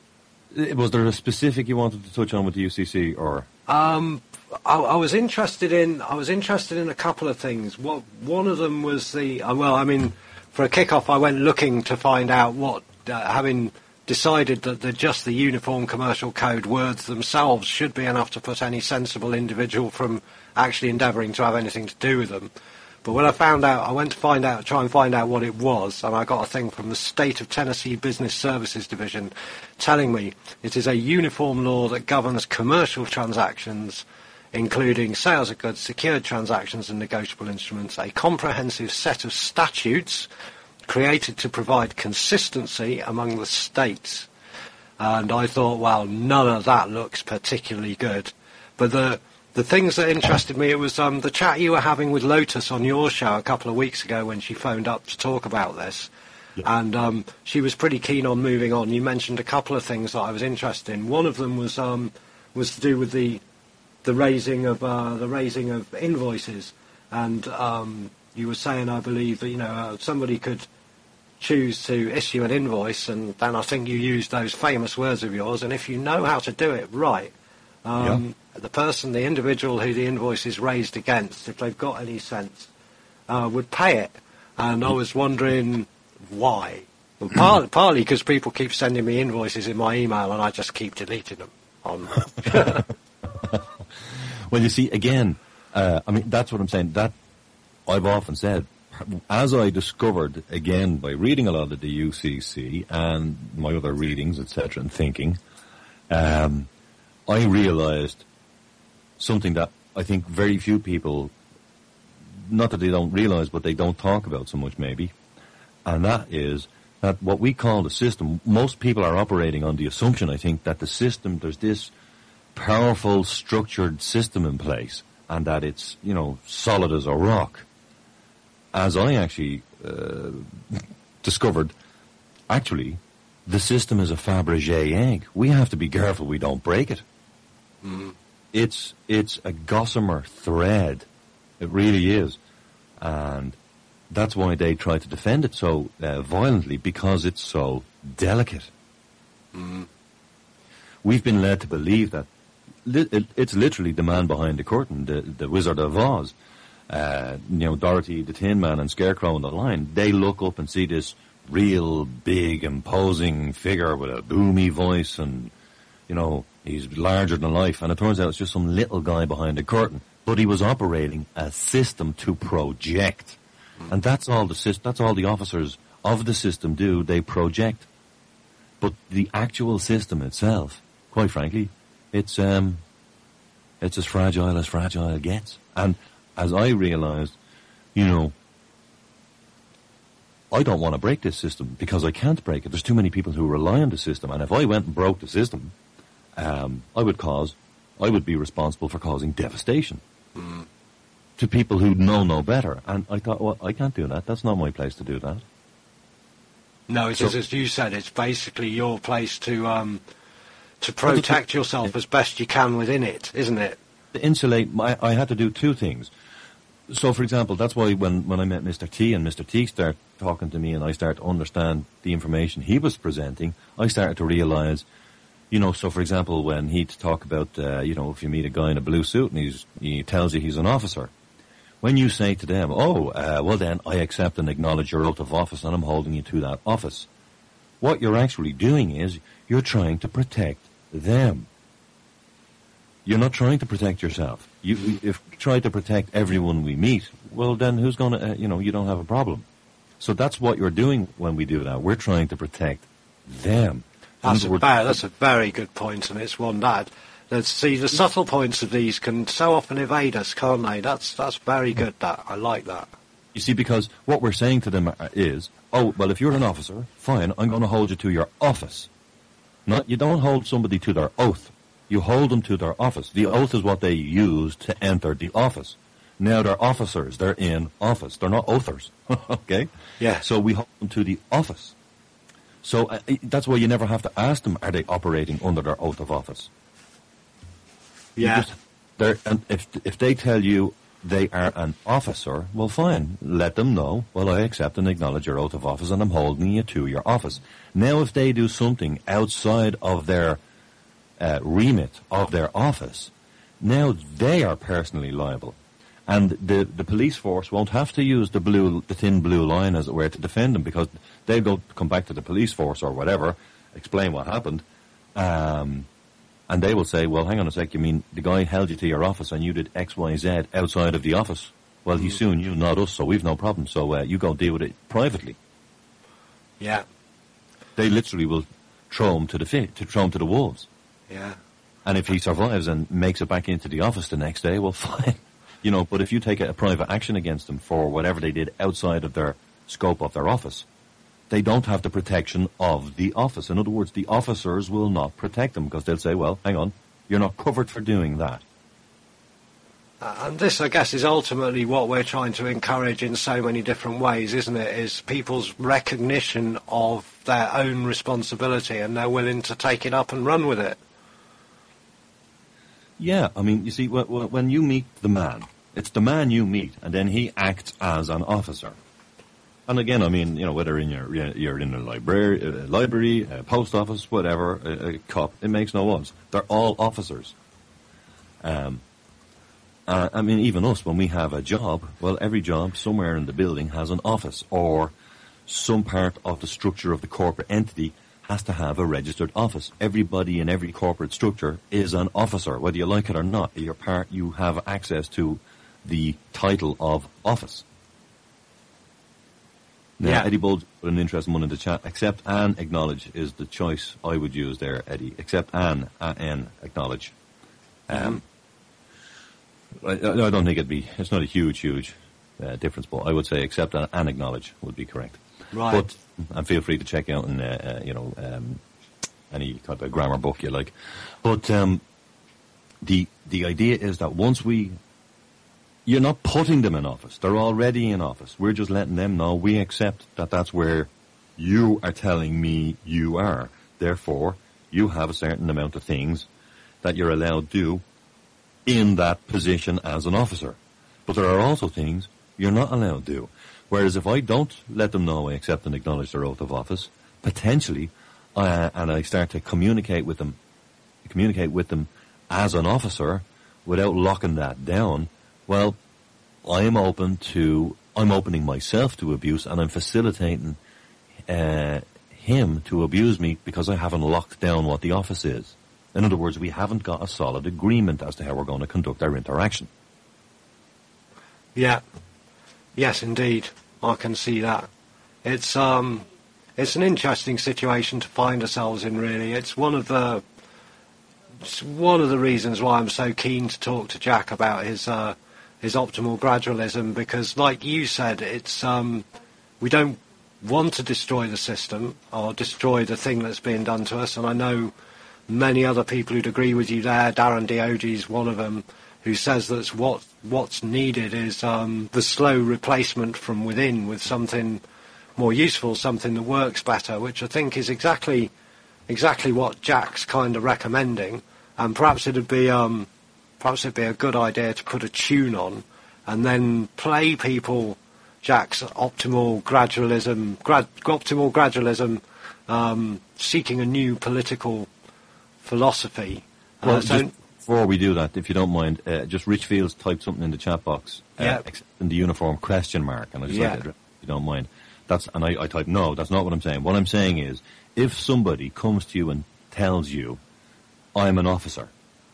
was there a specific you wanted to touch on with the U C C, or?
Um, I, I was interested in I was interested in a couple of things. What one of them was the uh, well, I mean, for a kick-off, I went looking to find out what, uh, having decided that the, just the Uniform Commercial Code words themselves should be enough to put any sensible individual from actually endeavouring to have anything to do with them. But when I found out, I went to find out, try and find out what it was, and I got a thing from the State of Tennessee Business Services Division telling me it is a uniform law that governs commercial transactions, including sales of goods, secured transactions and negotiable instruments, a comprehensive set of statutes created to provide consistency among the states. And I thought, well, none of that looks particularly good. But the the things that interested me, it was um, the chat you were having with Lotus on your show a couple of weeks ago when she phoned up to talk about this. Yeah. And um, she was pretty keen on moving on. You mentioned a couple of things that I was interested in. One of them was um, was to do with the the raising of uh, the raising of invoices. And um, you were saying, I believe, that you know uh, somebody could choose to issue an invoice, and then I think you used those famous words of yours, and if you know how to do it right, um, yeah. the person, the individual who the invoice is raised against, if they've got any sense, uh, would pay it. And I was wondering why. Well, part, partly because people keep sending me invoices in my email and I just keep deleting them. On
Well, you see, again, uh, I mean, that's what I'm saying. That I've often said, as I discovered, again, by reading a lot of the U C C and my other readings, et cetera, and thinking, um, I realised something that I think very few people, not that they don't realise, but they don't talk about so much maybe, and that is that what we call the system, most people are operating on the assumption, I think, that the system, there's this powerful, structured system in place, and that it's, you know, solid as a rock. As I actually uh, discovered, actually, the system is a Fabergé egg. We have to be careful we don't break it. Mm. It's it's a gossamer thread. It really is. And that's why they try to defend it so uh, violently, because it's so delicate. Mm. We've been led to believe that li- it, it's literally the man behind the curtain, the, the Wizard of Oz. Uh, you know, Dorothy the Tin Man and Scarecrow on the line. They look up and see this real big, imposing figure with a boomy voice, and, you know, he's larger than life. And it turns out it's just some little guy behind the curtain. But he was operating a system to project. And that's all the that's all the officers of the system do. They project. But the actual system itself, quite frankly, it's um, it's as fragile as fragile gets. And as I realised, you know, I don't want to break this system because I can't break it. There's too many people who rely on the system, and if I went and broke the system, um, I would cause, I would be responsible for causing devastation. Mm. To people who know no better. And I thought, well, I can't do that. That's not my place to do that.
No, it's so, as you said, it's basically your place to um, to protect yourself as best you can within it, isn't it?
To insulate, I, I had to do two things. So, for example, that's why when, when I met Mister T and Mister T started talking to me and I started to understand the information he was presenting, I started to realise, you know, so for example, when he'd talk about, uh, you know, if you meet a guy in a blue suit and he's, he tells you he's an officer, when you say to them, oh, uh, well then, I accept and acknowledge your oath of office and I'm holding you to that office, what you're actually doing is you're trying to protect them. You're not trying to protect yourself. You, if you try to protect everyone we meet, well then who's going to, uh, you know, you don't have a problem. So that's what you're doing when we do that. We're trying to protect them.
That's a, very, that's a very good point, and it's one that, that, see, the subtle points of these can so often evade us, can't they? That's that's very good, that. I like that.
You see, because what we're saying to them is, oh, well, if you're an officer, fine, I'm going to hold you to your office. Not, you don't hold somebody to their oath. You hold them to their office. The oath is what they use to enter the office. Now they're officers. They're in office. They're not oathers. Okay?
Yeah.
So we hold them to the office. So uh, that's why you never have to ask them, are they operating under their oath of office?
Yeah.
Just, and if if they tell you they are an officer, well, fine. Let them know, well, I accept and acknowledge your oath of office and I'm holding you to your office. Now, if they do something outside of their uh, remit of their office, now they are personally liable. And the, the police force won't have to use the blue, the thin blue line, as it were, to defend them, because they'll go come back to the police force or whatever, explain what happened, um, and they will say, well, hang on a sec, you mean the guy held you to your office and you did X, Y, Z outside of the office? Well, he's suing you, not us, so we've no problem, so uh, you go deal with it privately.
Yeah.
They literally will throw him to the fi- to throw him to the wolves.
Yeah.
And if he survives and makes it back into the office the next day, well, fine. You know, but if you take a, a private action against them for whatever they did outside of their scope of their office, they don't have the protection of the office. In other words, the officers will not protect them because they'll say, well, hang on, you're not covered for doing that.
Uh, and this, I guess, is ultimately what we're trying to encourage in so many different ways, isn't it? Is people's recognition of their own responsibility, and they're willing to take it up and run with it.
Yeah, I mean, you see, when you meet the man, it's the man you meet, and then he acts as an officer. And again, I mean, you know, whether in your you're in a library, a library, a post office, whatever, a, a cop, it makes no odds. They're all officers. Um, uh, I mean, even us, when we have a job, well, every job somewhere in the building has an office, or some part of the structure of the corporate entity has to have a registered office. Everybody in every corporate structure is an officer, whether you like it or not. You're part, you have access to the title of office. Now,
Yeah.
Eddie Bulge put an interesting one in the chat. Accept and acknowledge is the choice I would use there, Eddie. Accept and, and acknowledge. Um, I, I don't think it'd be, it's not a huge, huge uh, difference, but I would say accept and, and acknowledge would be correct.
Right.
But, and feel free to check out in, uh, uh, you know, um, any type of grammar book you like. But um, the the idea is that once we, you're not putting them in office. They're already in office. We're just letting them know we accept that that's where you are telling me you are. Therefore, you have a certain amount of things that you're allowed to do in that position as an officer. But there are also things you're not allowed to do. Whereas if I don't let them know I accept and acknowledge their oath of office, potentially, uh, and I start to communicate with them, communicate with them as an officer without locking that down, well, I am open to, I'm opening myself to abuse and I'm facilitating uh, him to abuse me because I haven't locked down what the office is. In other words, we haven't got a solid agreement as to how we're going to conduct our interaction.
Yeah. Yes, indeed. I can see that. It's um, it's an interesting situation to find ourselves in, really. It's one of the it's one of the reasons why I'm so keen to talk to Jack about his uh, his optimal gradualism, because, like you said, it's um, we don't want to destroy the system or destroy the thing that's being done to us, and I know many other people who'd agree with you there. Darren Diogi is one of them, who says that what what's needed is um, the slow replacement from within with something more useful, something that works better, which I think is exactly exactly what Jack's kind of recommending. And perhaps it'd be um, perhaps it'd be a good idea to put a tune on and then play people Jack's optimal gradualism, grad, optimal gradualism, um, seeking a new political philosophy. Uh,
Well,
so
just before we do that, if you don't mind, uh, just Rich Fields typed something in the chat box. Uh,
Yeah.
in the uniform question mark, and I just
Yeah.
like that, if you don't mind. That's, and I, I type, no, that's not what I'm saying. What I'm saying is, if somebody comes to you and tells you, I'm an officer,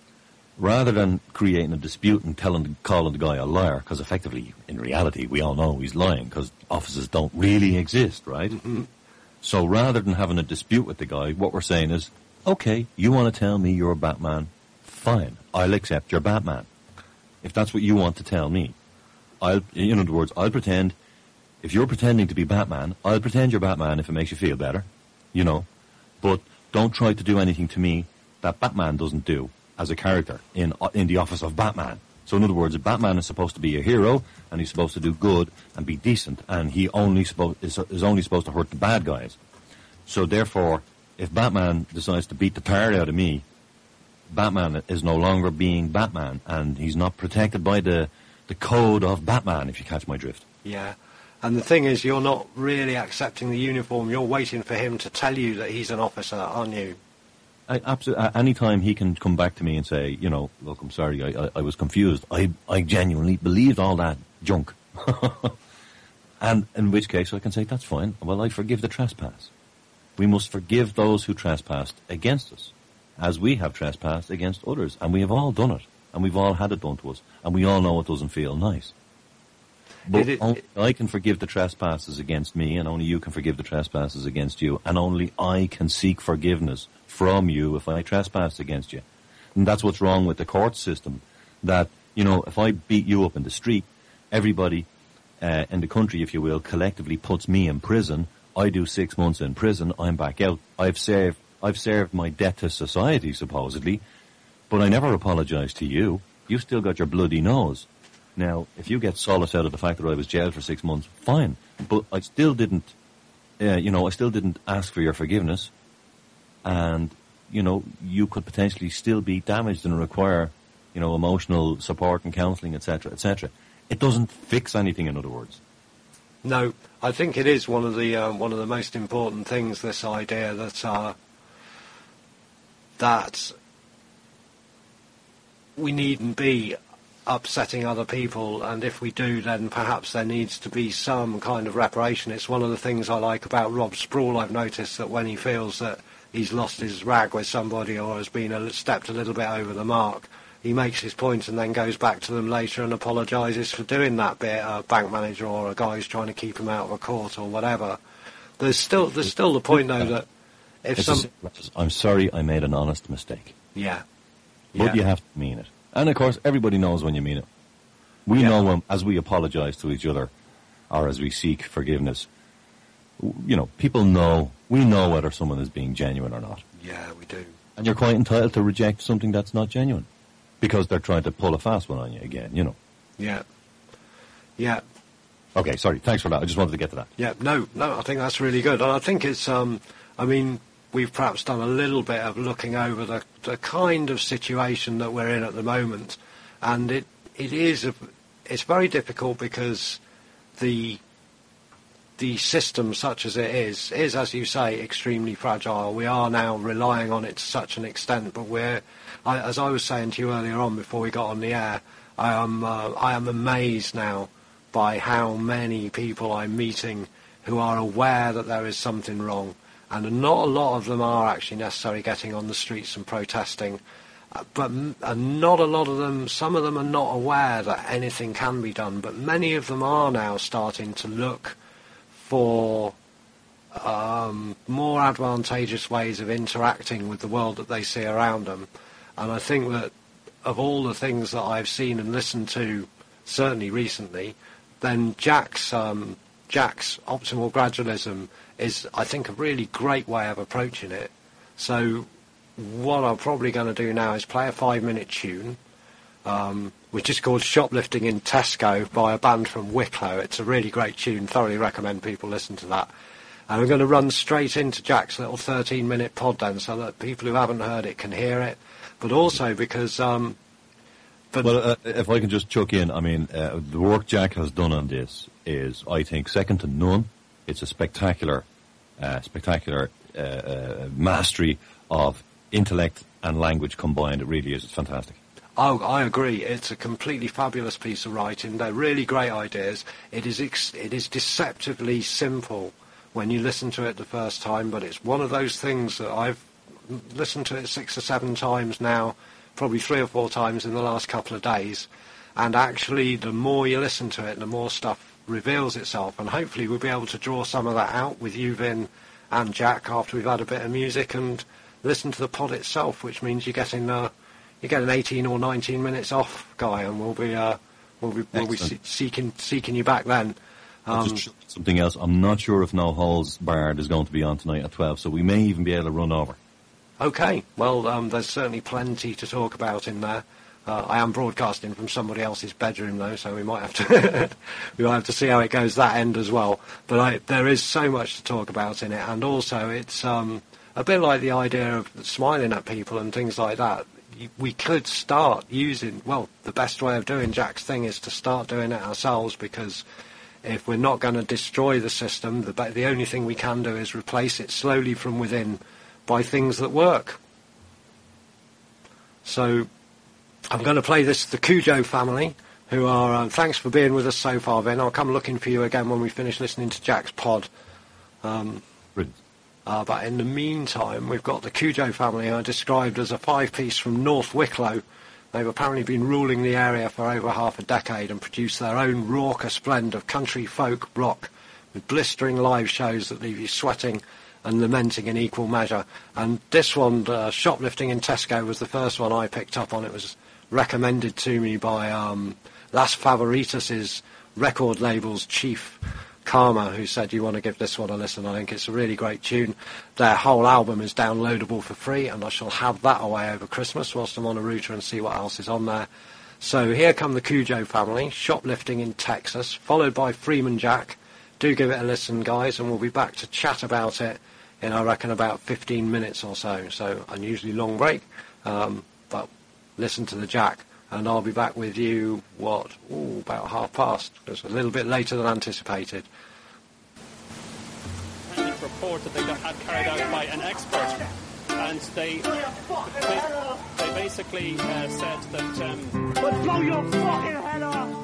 rather than creating a dispute and telling, calling the guy a liar, because effectively, in reality, we all know he's lying, because officers don't really exist, right?
Mm-hmm.
So rather than having a dispute with the guy, what we're saying is, okay, you want to tell me you're Batman? Fine, I'll accept you're Batman. If that's what you want to tell me, I'll, in other words, I'll pretend, if you're pretending to be Batman, I'll pretend you're Batman if it makes you feel better, you know, but don't try to do anything to me that Batman doesn't do as a character in in the office of Batman. So in other words, Batman is supposed to be a hero, and he's supposed to do good and be decent, and he only supposed is, is only supposed to hurt the bad guys. So therefore, if Batman decides to beat the tar out of me, Batman is no longer being Batman, and he's not protected by the the code of Batman, if you catch my drift.
yeah. And the thing is, you're not really accepting the uniform. You're waiting for him to tell you that he's an officer, aren't you?
I, absolutely. Any time he can come back to me and say, you know, look, I'm sorry, I, I, I was confused. I, I genuinely believed all that junk. And in which case I can say, that's fine. Well, I forgive the trespass. We must forgive those who trespassed against us, as we have trespassed against others. And we have all done it. And we've all had it done to us. And we all know it doesn't feel nice. But
It- it-
only I can forgive the trespasses against me, and only you can forgive the trespasses against you, and only I can seek forgiveness from you if I trespass against you. And that's what's wrong with the court system, that, you know, if I beat you up in the street, everybody uh, in the country, if you will, collectively puts me in prison. I do six months in prison, I'm back out. I've served, I've served my debt to society, supposedly, but I never apologized to you. You still got your bloody nose. Now, if you get solace out of the fact that I was jailed for six months, fine. But I still didn't, uh, you know, I still didn't ask for your forgiveness. And, you know, you could potentially still be damaged and require, you know, emotional support and counselling, et cetera, et cetera. It doesn't fix anything, in other words.
No, I think it is one of the uh, one of the most important things. This idea that uh, that we needn't be upsetting other people, and if we do, then perhaps there needs to be some kind of reparation. It's one of the things I like about Rob Sproul. I've noticed that when he feels that he's lost his rag with somebody or has been a, stepped a little bit over the mark, he makes his point and then goes back to them later and apologises for doing that bit, a bank manager or a guy who's trying to keep him out of a court or whatever. There's still there's still the point, though, that if
it's
some...
A, I'm sorry I made an honest mistake.
Yeah.
But
yeah.
you have to mean it. And, of course, everybody knows when you mean it. We
yeah.
know when, as we apologise to each other or as we seek forgiveness, you know, people know, we know whether someone is being genuine or not.
Yeah, we do.
And you're quite entitled to reject something that's not genuine because they're trying to pull a fast one on you again, you know.
Yeah. Yeah.
Okay, sorry, thanks for that. I just wanted to get to that.
Yeah, no, no, I think that's really good. And I think it's, um, I mean, we've perhaps done a little bit of looking over the, the kind of situation that we're in at the moment. And it, it is, a, it's very difficult because the the system, such as it is, is, as you say, extremely fragile. We are now relying on it to such an extent, but we're, I, as I was saying to you earlier on before we got on the air, I am, uh, I am amazed now by how many people I'm meeting who are aware that there is something wrong. And not a lot of them are actually necessarily getting on the streets and protesting. Uh, but m- and not a lot of them, some of them are not aware that anything can be done. But many of them are now starting to look for um, more advantageous ways of interacting with the world that they see around them. And I think that of all the things that I've seen and listened to, certainly recently, then Jack's um, Jack's optimal gradualism is, I think, a really great way of approaching it. So what I'm probably going to do now is play a five-minute tune, um, which is called Shoplifting in Tesco by a band from Wicklow. It's a really great tune. Thoroughly recommend people listen to that. And I'm going to run straight into Jack's little thirteen-minute pod then, so that people who haven't heard it can hear it. But also because... Um, but
well, uh, if I can just chuck in, I mean, uh, the work Jack has done on this is, I think, second to none. It's a spectacular, uh, spectacular uh, uh, mastery of intellect and language combined. It really is. It's fantastic.
Oh, I agree. It's a completely fabulous piece of writing. They're really great ideas. It is ex- it is deceptively simple when you listen to it the first time, but it's one of those things that I've listened to it six or seven times now, probably three or four times in the last couple of days. And actually, the more you listen to it, the more stuff reveals itself. And hopefully we'll be able to draw some of that out with you, Vin, and Jack after we've had a bit of music and listen to the pod itself, which means you're getting uh, you get an eighteen or nineteen minutes off, Guy, and we'll be uh, we'll be we'll be se- seeking seeking you back then. Um,
just something else. I'm not sure if No Holds Barred is going to be on tonight at twelve, so we may even be able to run over.
Okay, well, um, there's certainly plenty to talk about in there. Uh, I am broadcasting from somebody else's bedroom, though, so we might have to we might have to see how it goes that end as well. But I, there is so much to talk about in it, and also it's um, a bit like the idea of smiling at people and things like that. We could start using, well, the best way of doing Jack's thing is to start doing it ourselves, because if we're not going to destroy the system, the, the only thing we can do is replace it slowly from within by things that work. So I'm going to play this, the Cujo family, who are, uh, thanks for being with us so far, Ben. I'll come looking for you again when we finish listening to Jack's pod. Um, uh, but in the meantime, we've got the Cujo family, who are described as a five-piece from North Wicklow. They've apparently been ruling the area for over half a decade and produce their own raucous blend of country folk rock with blistering live shows that leave you sweating and lamenting in equal measure. And this one, uh, Shoplifting in Tesco, was the first one I picked up on. It was recommended to me by um, Las Favoritas' record label's chief, Karma, who said, you want to give this one a listen. I think it's a really great tune. Their whole album is downloadable for free, and I shall have that away over Christmas whilst I'm on a router and see what else is on there. So here come the Cujo family, Shoplifting in Texas, followed by Freeman Jack. Do give it a listen, guys, and we'll be back to chat about it in, I reckon, about fifteen minutes or so. So unusually long break, um, but listen to the Jack, and I'll be back with you, what, ooh, about half past. It's a little bit later than anticipated.
And report that they got, had carried out by an expert, and they they, they basically uh, said that... Um,
but blow your fucking head off!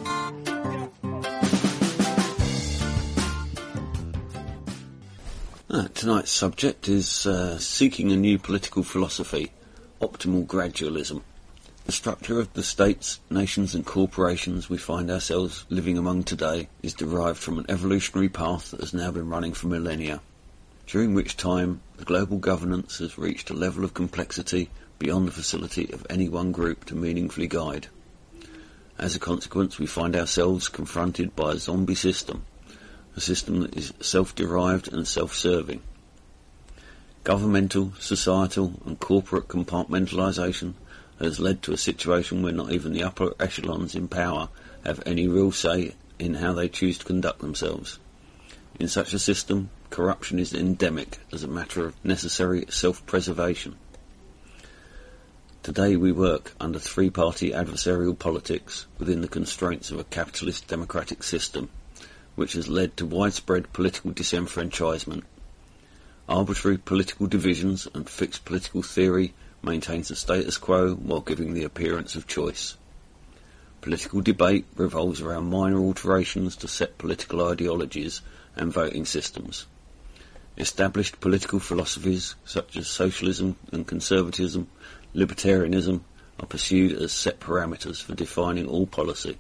Uh, tonight's subject is uh, seeking a new political philosophy, optimal gradualism. The structure of the states, nations and corporations we find ourselves living among today is derived from an evolutionary path that has now been running for millennia, during which time the global governance has reached a level of complexity beyond the facility of any one group to meaningfully guide. As a consequence, we find ourselves confronted by a zombie system, a system that is self-derived and self-serving. Governmental, societal and corporate compartmentalisation has led to a situation where not even the upper echelons in power have any real say in how they choose to conduct themselves. In such a system, corruption is endemic as a matter of necessary self-preservation. Today we work under three-party adversarial politics within the constraints of a capitalist democratic system, which has led to widespread political disenfranchisement. Arbitrary political divisions and fixed political theory maintains the status quo while giving the appearance of choice. Political debate revolves around minor alterations to set political ideologies and voting systems. Established political philosophies such as socialism and conservatism, libertarianism are pursued as set parameters for defining all policy.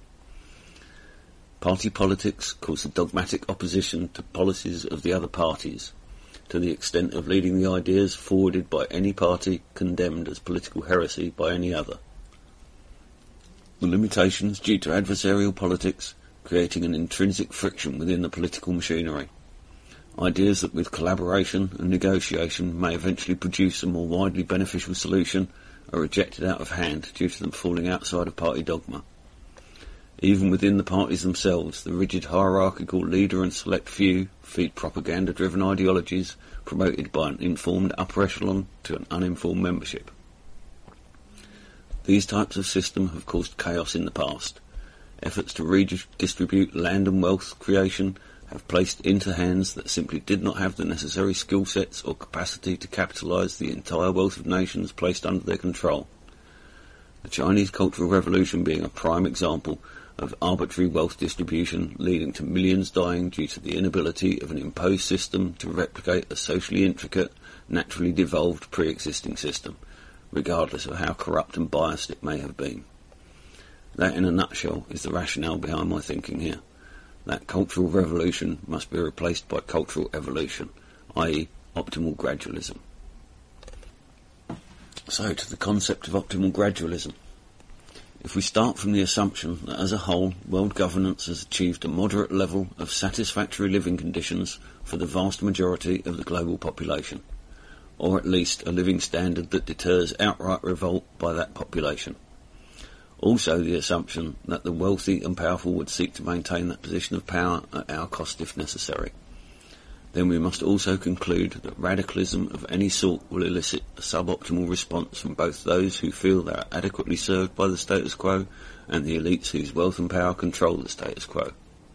Party politics cause the dogmatic opposition to policies of the other parties, to the extent of leading the ideas forwarded by any party condemned as political heresy by any other. The limitations due to adversarial politics creating an intrinsic friction within the political machinery. Ideas that with collaboration and negotiation may eventually produce a more widely beneficial solution are rejected out of hand due to them falling outside of party dogma. Even within the parties themselves, the rigid hierarchical leader and select few feed propaganda-driven ideologies promoted by an informed upper echelon to an uninformed membership. These types of system have caused chaos in the past. Efforts to redistribute land and wealth creation have placed into hands that simply did not have the necessary skill sets or capacity to capitalise the entire wealth of nations placed under their control. The Chinese Cultural Revolution being a prime example of arbitrary wealth distribution leading to millions dying due to the inability of an imposed system to replicate a socially intricate, naturally devolved pre-existing system, regardless of how corrupt and biased it may have been. That, in a nutshell, is the rationale behind my thinking here. That cultural revolution must be replaced by cultural evolution, that is optimal gradualism. So, to the concept of optimal gradualism. If we start from the assumption that as a whole, world governance has achieved a moderate level of satisfactory living conditions for the vast majority of the global population, or at least a living standard that deters outright revolt by that population. Also the assumption that the wealthy and powerful would seek to maintain that position of power at our cost if necessary. Then we must also conclude that radicalism of any sort will elicit a suboptimal response from both those who feel they are adequately served by the status quo and the elites whose wealth and power control the status quo.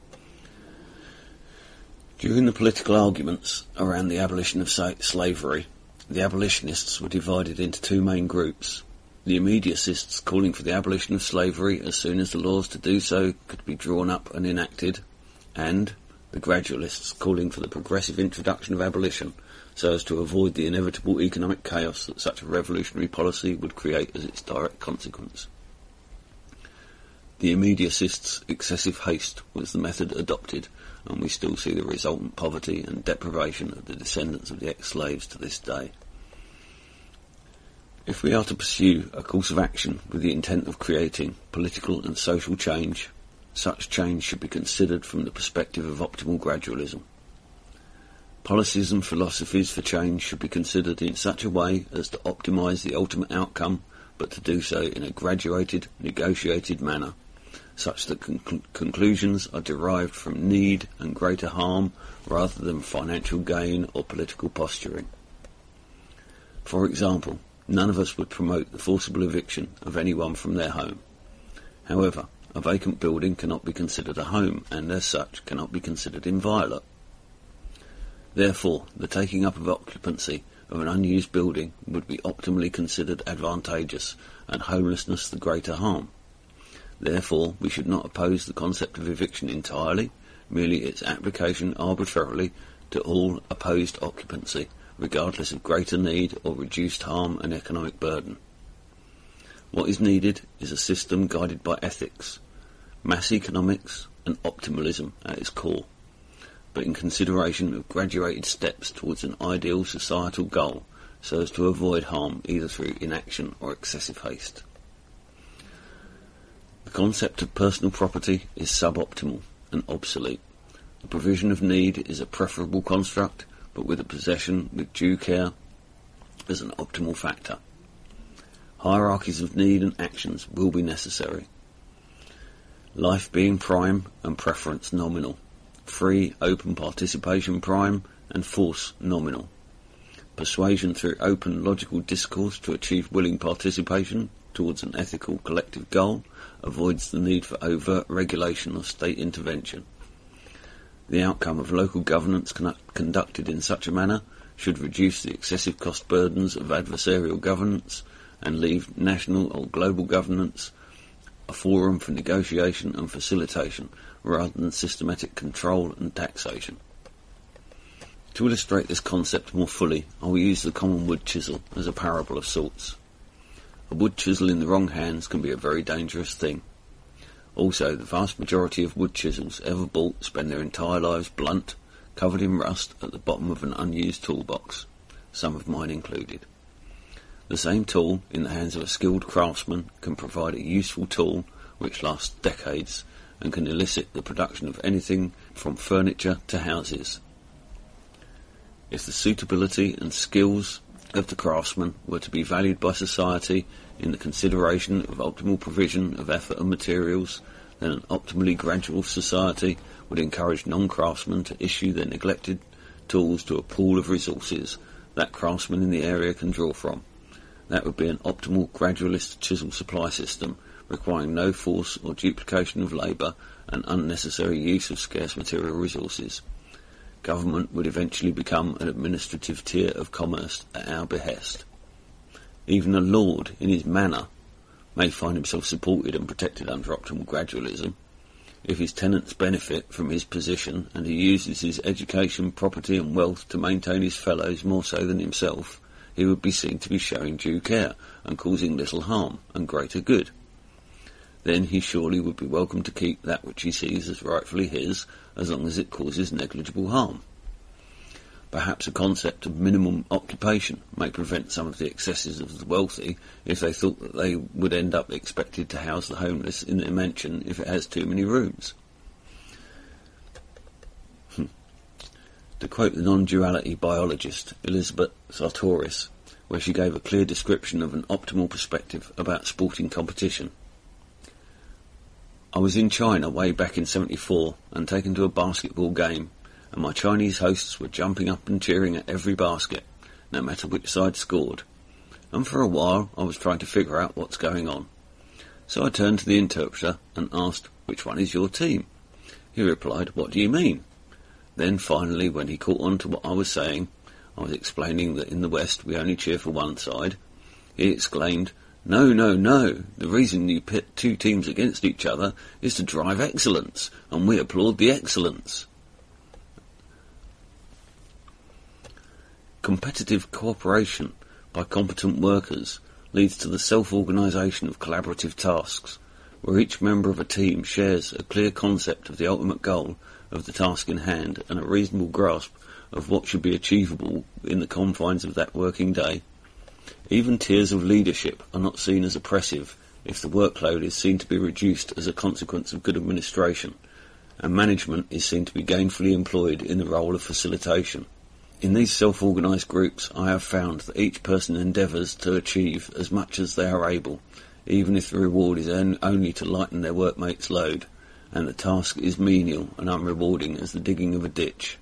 During the political arguments around the abolition of slavery, the abolitionists were divided into two main groups. The immediacists calling for the abolition of slavery as soon as the laws to do so could be drawn up and enacted, and the gradualists calling for the progressive introduction of abolition so as to avoid the inevitable economic chaos that such a revolutionary policy would create as its direct consequence. The immediacists' excessive haste was the method adopted, and we still see the resultant poverty and deprivation of the descendants of the ex-slaves to this day. If we are to pursue a course of action with the intent of creating political and social change, such change should be considered from the perspective of optimal gradualism. Policies and philosophies for change should be considered in such a way as to optimise the ultimate outcome, but to do so in a graduated, negotiated manner, such that con- conclusions are derived from need and greater harm rather than financial gain or political posturing. For example, none of us would promote the forcible eviction of anyone from their home. However, a vacant building cannot be considered a home, and as such cannot be considered inviolate. Therefore, the taking up of occupancy of an unused building would be optimally considered advantageous, and homelessness the greater harm. Therefore, we should not oppose the concept of eviction entirely, merely its application arbitrarily to all opposed occupancy, regardless of greater need or reduced harm and economic burden. What is needed is a system guided by ethics, mass economics and optimalism at its core, but in consideration of graduated steps towards an ideal societal goal so as to avoid harm either through inaction or excessive haste. The concept of personal property is suboptimal and obsolete. The provision of need is a preferable construct, but with a possession with due care as an optimal factor. Hierarchies of need and actions will be necessary. Life being prime and preference nominal. Free, open participation prime and force nominal. Persuasion through open, logical discourse to achieve willing participation towards an ethical collective goal avoids the need for overt regulation or state intervention. The outcome of local governance con- conducted in such a manner should reduce the excessive cost burdens of adversarial governance and leave national or global governance a forum for negotiation and facilitation rather than systematic control and taxation. To illustrate this concept more fully, I will use the common wood chisel as a parable of sorts. A wood chisel in the wrong hands can be a very dangerous thing. Also, the vast majority of wood chisels ever bought spend their entire lives blunt, covered in rust at the bottom of an unused toolbox, some of mine included. The same tool in the hands of a skilled craftsman can provide a useful tool which lasts decades and can elicit the production of anything from furniture to houses. If the suitability and skills of the craftsman were to be valued by society in the consideration of optimal provision of effort and materials, then an optimally gradual society would encourage non-craftsmen to issue their neglected tools to a pool of resources that craftsmen in the area can draw from. That would be an optimal gradualist chisel supply system, requiring no force or duplication of labour and unnecessary use of scarce material resources. Government would eventually become an administrative tier of commerce at our behest. Even a lord, in his manor, may find himself supported and protected under optimal gradualism. If his tenants benefit from his position and he uses his education, property and wealth to maintain his fellows more so than himself, he would be seen to be showing due care and causing little harm and greater good. Then he surely would be welcome to keep that which he sees as rightfully his, as long as it causes negligible harm. Perhaps a concept of minimum occupation may prevent some of the excesses of the wealthy if they thought that they would end up expected to house the homeless in their mansion if it has too many rooms. Hm. To quote the non-duality biologist Elizabeth Sartoris, where she gave a clear description of an optimal perspective about sporting competition. I was in China way back in seventy-four and taken to a basketball game, and my Chinese hosts were jumping up and cheering at every basket, no matter which side scored. And for a while I was trying to figure out what's going on. So I turned to the interpreter and asked, "Which one is your team?" He replied, "What do you mean?" Then finally, when he caught on to what I was saying, I was explaining that in the West we only cheer for one side. He exclaimed, No, no, no. The reason you pit two teams against each other is to drive excellence, and we applaud the excellence. Competitive cooperation by competent workers leads to the self-organisation of collaborative tasks, where each member of a team shares a clear concept of the ultimate goal of the task in hand and a reasonable grasp of what should be achievable in the confines of that working day. Even tiers of leadership are not seen as oppressive if the workload is seen to be reduced as a consequence of good administration, and management is seen to be gainfully employed in the role of facilitation. In these self-organised groups, I have found that each person endeavours to achieve as much as they are able, even if the reward is on- only to lighten their workmates' load, and the task is menial and unrewarding as the digging of a ditch.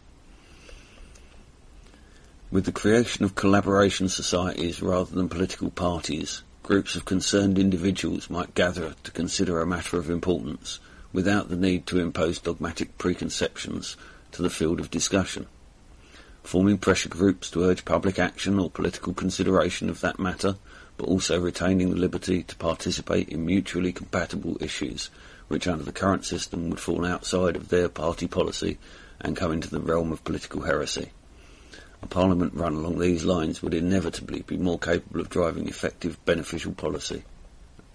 With the creation of collaboration societies rather than political parties, groups of concerned individuals might gather to consider a matter of importance without the need to impose dogmatic preconceptions to the field of discussion. Forming pressure groups to urge public action or political consideration of that matter, but also retaining the liberty to participate in mutually compatible issues which under the current system would fall outside of their party policy and come into the realm of political heresy. A parliament run along these lines would inevitably be more capable of driving effective, beneficial policy.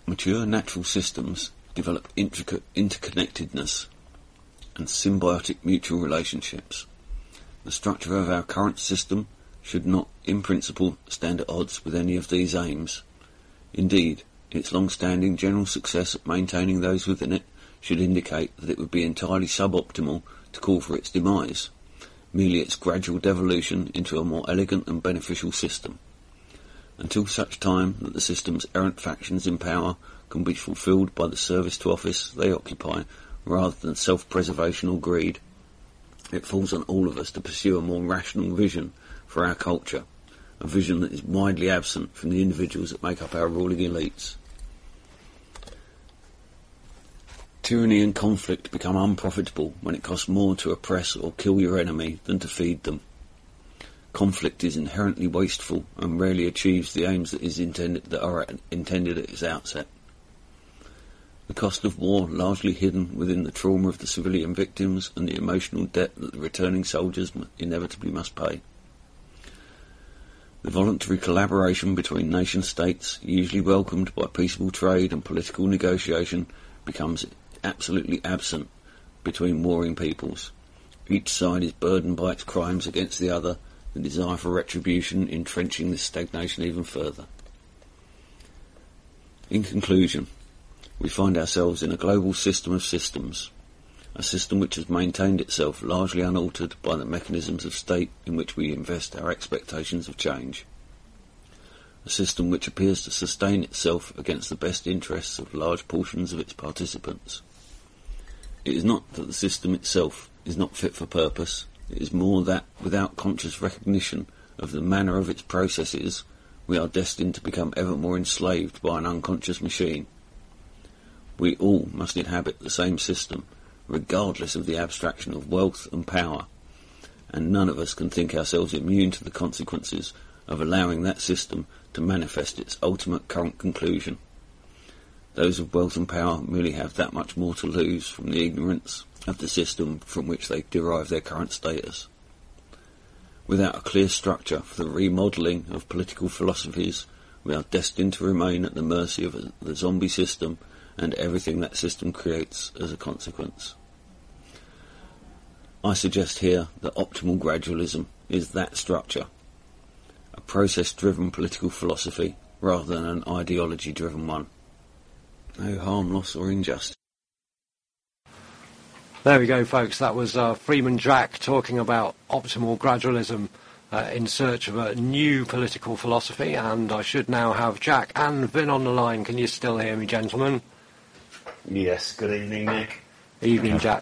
Mature natural systems develop intricate interconnectedness and symbiotic mutual relationships. The structure of our current system should not, in principle, stand at odds with any of these aims. Indeed, its long-standing general success at maintaining those within it should indicate that it would be entirely suboptimal to call for its demise, merely its gradual devolution into a more elegant and beneficial system. Until such time that the system's errant factions in power can be fulfilled by the service to office they occupy, rather than self-preservation or greed, it falls on all of us to pursue a more rational vision for our culture, a vision that is widely absent from the individuals that make up our ruling elites. Tyranny and conflict become unprofitable when it costs more to oppress or kill your enemy than to feed them. Conflict is inherently wasteful and rarely achieves the aims that is intended that are intended at its outset. The cost of war largely hidden within the trauma of the civilian victims and the emotional debt that the returning soldiers inevitably must pay. The voluntary collaboration between nation-states, usually welcomed by peaceable trade and political negotiation, becomes absolutely absent between warring peoples. Each side is burdened by its crimes against the other, the desire for retribution entrenching this stagnation even further. In conclusion, we find ourselves in a global system of systems, a system which has maintained itself largely unaltered by the mechanisms of state in which we invest our expectations of change. A system which appears to sustain itself against the best interests of large portions of its participants. It is not that the system itself is not fit for purpose, it is more that, without conscious recognition of the manner of its processes, we are destined to become ever more enslaved by an unconscious machine. We all must inhabit the same system, regardless of the abstraction of wealth and power, and none of us can think ourselves immune to the consequences of allowing that system to manifest its ultimate current conclusion. Those of wealth and power merely have that much more to lose from the ignorance of the system from which they derive their current status. Without a clear structure for the remodelling of political philosophies, we are destined to remain at the mercy of the zombie system and everything that system creates as a consequence. I suggest here that optimal gradualism is that structure, a process-driven political philosophy rather than an ideology-driven one. No harm, loss or injustice.
There we go, folks. That was uh, Freeman Jack talking about optimal gradualism uh, in search of a new political philosophy, and I should now have Jack and Vin on the line. Can you still hear me, gentlemen?
Yes, good evening, Nick.
Evening, Jack.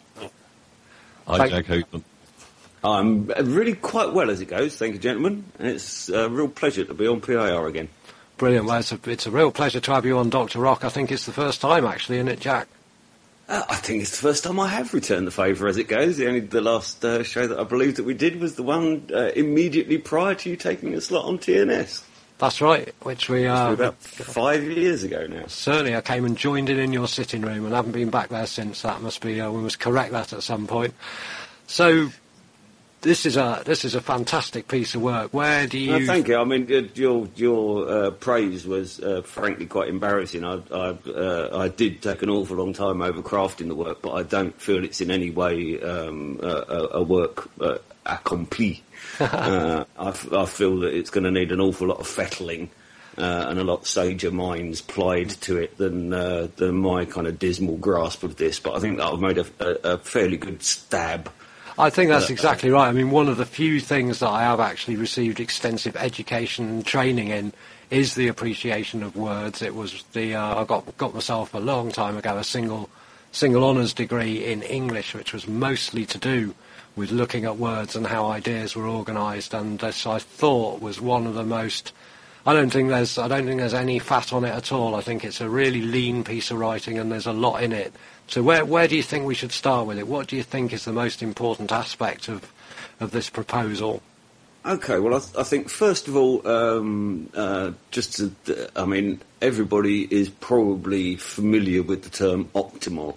Hi,
Thank-
Jack. How you doing?
I'm really quite well as it goes, thank you, gentlemen. And it's a real pleasure to be on P I R again.
Brilliant. Well, it's a, it's a real pleasure to have you on, Doctor Rock. I think it's the first time, actually, isn't it, Jack?
Uh, I think it's the first time I have returned the favour as it goes. The only the last uh, show that I believe that we did was the one uh, immediately prior to you taking a slot on T N S.
That's right, which we... Uh,
about five years ago now.
Certainly, I came and joined in in your sitting room and haven't been back there since. That must be... Uh, we must correct that at some point. So... This is a this is a fantastic piece of work. Where do you?
No, thank you. I mean, uh, your your uh, praise was uh, frankly quite embarrassing. I I, uh, I did take an awful long time over crafting the work, but I don't feel it's in any way um, a, a work uh, accompli. uh, I, f- I feel that it's going to need an awful lot of fettling uh, and a lot sager minds plied to it than uh, than my kind of dismal grasp of this. But I think that I've made a, a, a fairly good stab.
I think that's exactly right. I mean, one of the few things that I have actually received extensive education and training in is the appreciation of words. It was the uh, I got got myself a long time ago a single single honours degree in English, which was mostly to do with looking at words and how ideas were organised, and this I thought was one of the most. I don't think there's I don't think there's any fat on it at all. I think it's a really lean piece of writing, and there's a lot in it. So where where do you think we should start with it? What do you think is the most important aspect of of this proposal?
Okay, well, I, th- I think first of all, um, uh, just to, uh, I mean, everybody is probably familiar with the term optimal.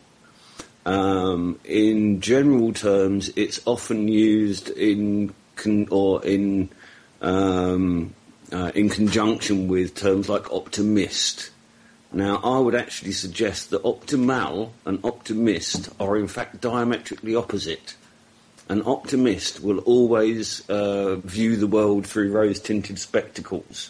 Um, in general terms, it's often used in con- or in um, uh, in conjunction with terms like optimist, Now, I would actually suggest that optimal and optimist are in fact diametrically opposite. An optimist will always uh, view the world through rose-tinted spectacles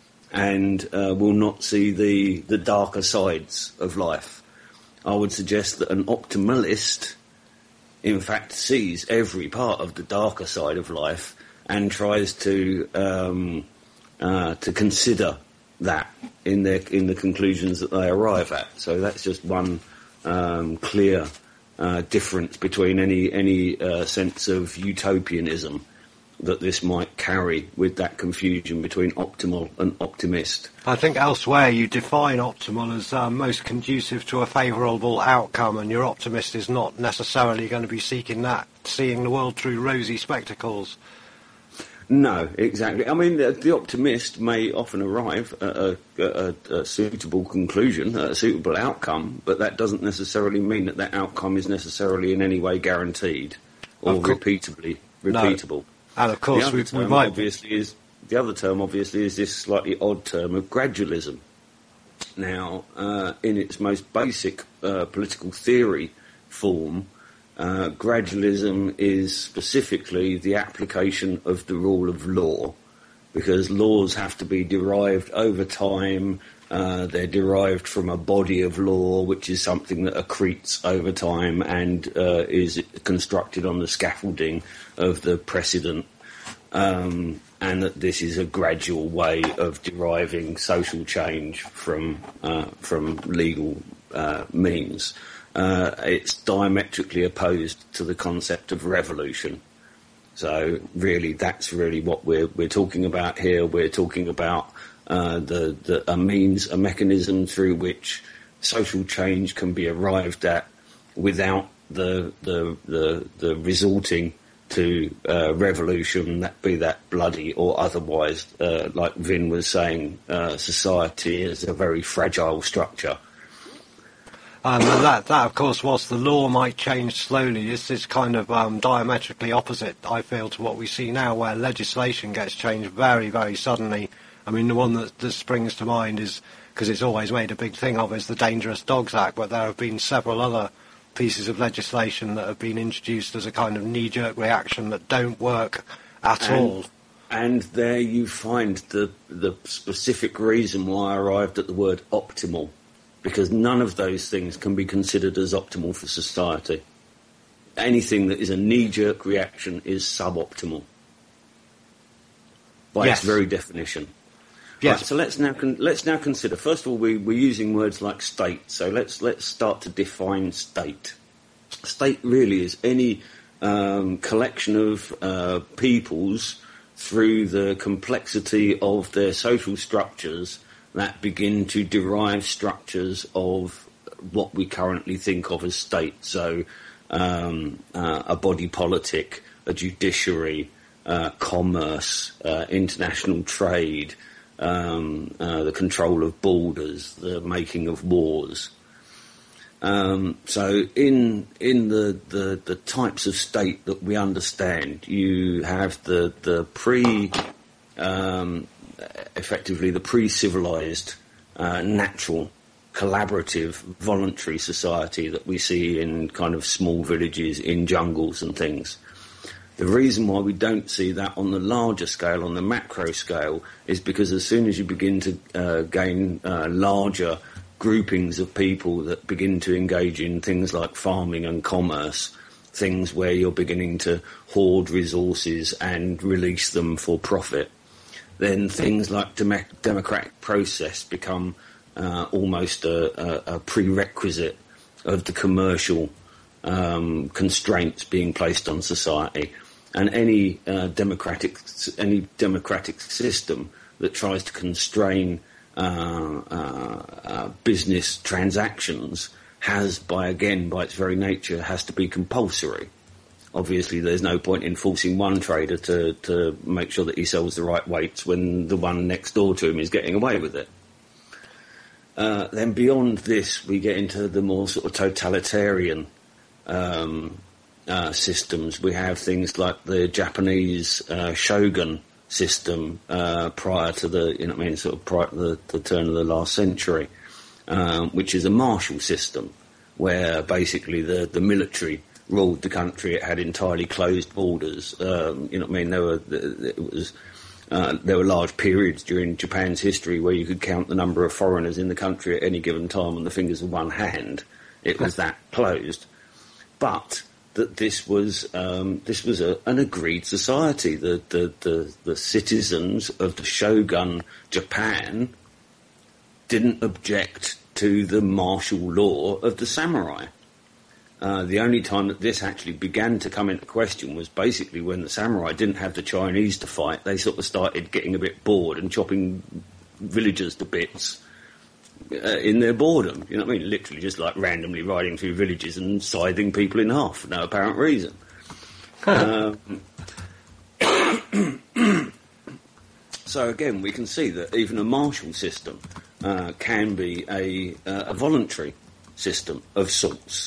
and uh, will not see the, the darker sides of life. I would suggest that an optimalist, in fact, sees every part of the darker side of life and tries to um, uh, to consider that in their in the conclusions that they arrive at. So that's just one um, clear uh, difference between any any uh, sense of utopianism that this might carry with that confusion between optimal and optimist.
I think elsewhere you define optimal as uh, most conducive to a favourable outcome, and your optimist is not necessarily going to be seeking that, seeing the world through rosy spectacles.
No, exactly. I mean, the, the optimist may often arrive at a, a, a suitable conclusion, a suitable outcome, but that doesn't necessarily mean that that outcome is necessarily in any way guaranteed or
co-
repeatably repeatable.
No. And of course, we, we might
obviously is the other term. Obviously, is this slightly odd term of gradualism. Now, uh, in its most basic uh, political theory form, uh, gradualism is specifically the application of the rule of law, because laws have to be derived over time. Uh, they're derived from a body of law, which is something that accretes over time and uh, is constructed on the scaffolding of the precedent, um, and that this is a gradual way of deriving social change from uh, from legal uh, means. Uh, it's diametrically opposed to the concept of revolution. So really, that's really what we're we're talking about here. We're talking about uh, the, the a means, a mechanism through which social change can be arrived at without the the the, the resorting to uh, revolution, that be that bloody or otherwise. Uh, like Vin was saying, uh, society is a very fragile structure.
Um, and that, that, of course, whilst the law might change slowly, this is kind of um, diametrically opposite, I feel, to what we see now, where legislation gets changed very, very suddenly. I mean, the one that, that springs to mind is, because it's always made a big thing of, is the Dangerous Dogs Act, but there have been several other pieces of legislation that have been introduced as a kind of knee-jerk reaction that don't work at
and,
all.
And there you find the the specific reason why I arrived at the word optimal. Because none of those things can be considered as optimal for society. Anything that is a knee-jerk reaction is suboptimal, by
yes.
its very definition.
Yes.
Right, so let's now con- let's now consider. First of all, we, we're using words like state. So let's let's start to define state. State really is any um, collection of uh, peoples through the complexity of their social structures that begin to derive structures of what we currently think of as state. So um, uh, a body politic, a judiciary, uh, commerce, uh, international trade, um, uh, the control of borders, the making of wars. Um, so in in the, the, the types of state that we understand, you have the, the pre... Um, effectively the pre-civilized, uh, natural, collaborative, voluntary society that we see in kind of small villages, in jungles and things. The reason why we don't see that on the larger scale, on the macro scale, is because as soon as you begin to uh, gain uh, larger groupings of people that begin to engage in things like farming and commerce, things where you're beginning to hoard resources and release them for profit, then things like dem- democratic process become uh, almost a, a, a prerequisite of the commercial um, constraints being placed on society. And any uh, democratic any democratic system that tries to constrain uh, uh, uh, business transactions has, by again by its very nature, has to be compulsory. Obviously, there's no point in forcing one trader to, to make sure that he sells the right weights when the one next door to him is getting away with it. Uh, then beyond this, we get into the more sort of totalitarian um, uh, systems. We have things like the Japanese uh, shogun system uh, prior to the, you know, what I mean, sort of prior to the, the turn of the last century, um, which is a martial system, where basically the, the military ruled the country. It had entirely closed borders. Um, you know what I mean? There were, it was, uh, there were large periods during Japan's history where you could count the number of foreigners in the country at any given time on the fingers of one hand. It was that closed. But that this was um, this was a, an agreed society. The, the, the, the citizens of the shogun Japan didn't object to the martial law of the samurai. Uh, the only time that this actually began to come into question was basically when the samurai didn't have the Chinese to fight. They sort of started getting a bit bored and chopping villagers to bits uh, in their boredom. You know what I mean? Literally just like randomly riding through villages and scything people in half for no apparent reason. uh, so again, we can see that even a martial system uh, can be a, uh, a voluntary system of sorts.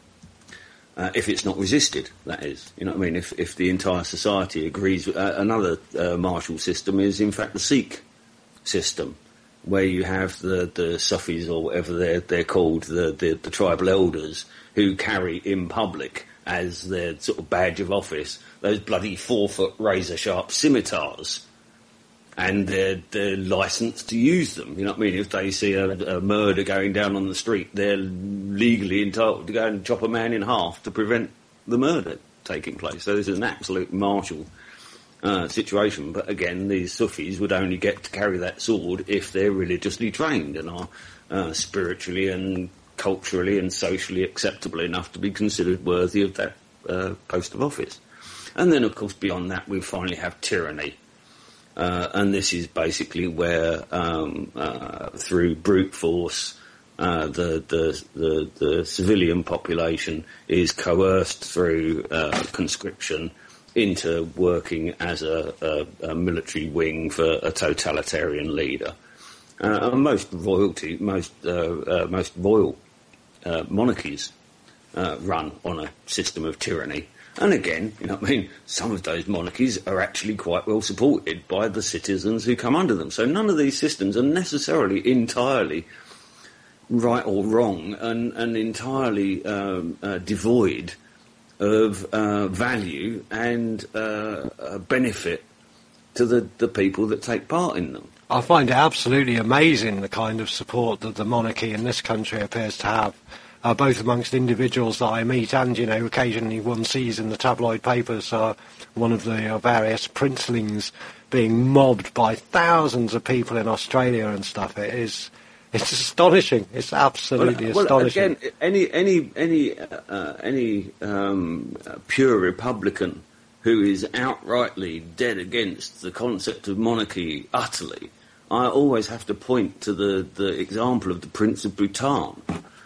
Uh, if it's not resisted, that is. You know what I mean? If if the entire society agrees. Uh, another uh, martial system is, in fact, the Sikh system, where you have the, the Sufis, or whatever they're, they're called, the, the, the tribal elders, who carry in public, as their sort of badge of office, those bloody four-foot razor-sharp scimitars. And they're, they're licensed to use them. You know what I mean? If they see a, a murder going down on the street, they're legally entitled to go and chop a man in half to prevent the murder taking place. So this is an absolute martial uh, situation. But again, these Sufis would only get to carry that sword if they're religiously trained and are uh, spiritually and culturally and socially acceptable enough to be considered worthy of that uh, post of office. And then, of course, beyond that, we finally have tyranny. Uh, and this is basically where, um, uh, through brute force, uh, the, the the the civilian population is coerced through uh, conscription into working as a, a, a military wing for a totalitarian leader. Uh, and most royalty, most uh, uh, most royal uh, monarchies uh, run on a system of tyranny. And again, you know what I mean, some of those monarchies are actually quite well supported by the citizens who come under them. So none of these systems are necessarily entirely right or wrong and, and entirely um, uh, devoid of uh, value and uh, uh, benefit to the, the people that take part in them.
I find it absolutely amazing the kind of support that the monarchy in this country appears to have. Uh, both amongst individuals that I meet and, you know, occasionally one sees in the tabloid papers uh, one of the uh, various princelings being mobbed by thousands of people in Australia and stuff. It is, it's astonishing. It's absolutely
well,
astonishing.
Well, again, any any any uh, any um, pure Republican who is outrightly dead against the concept of monarchy utterly, I always have to point to the, the example of the Prince of Bhutan.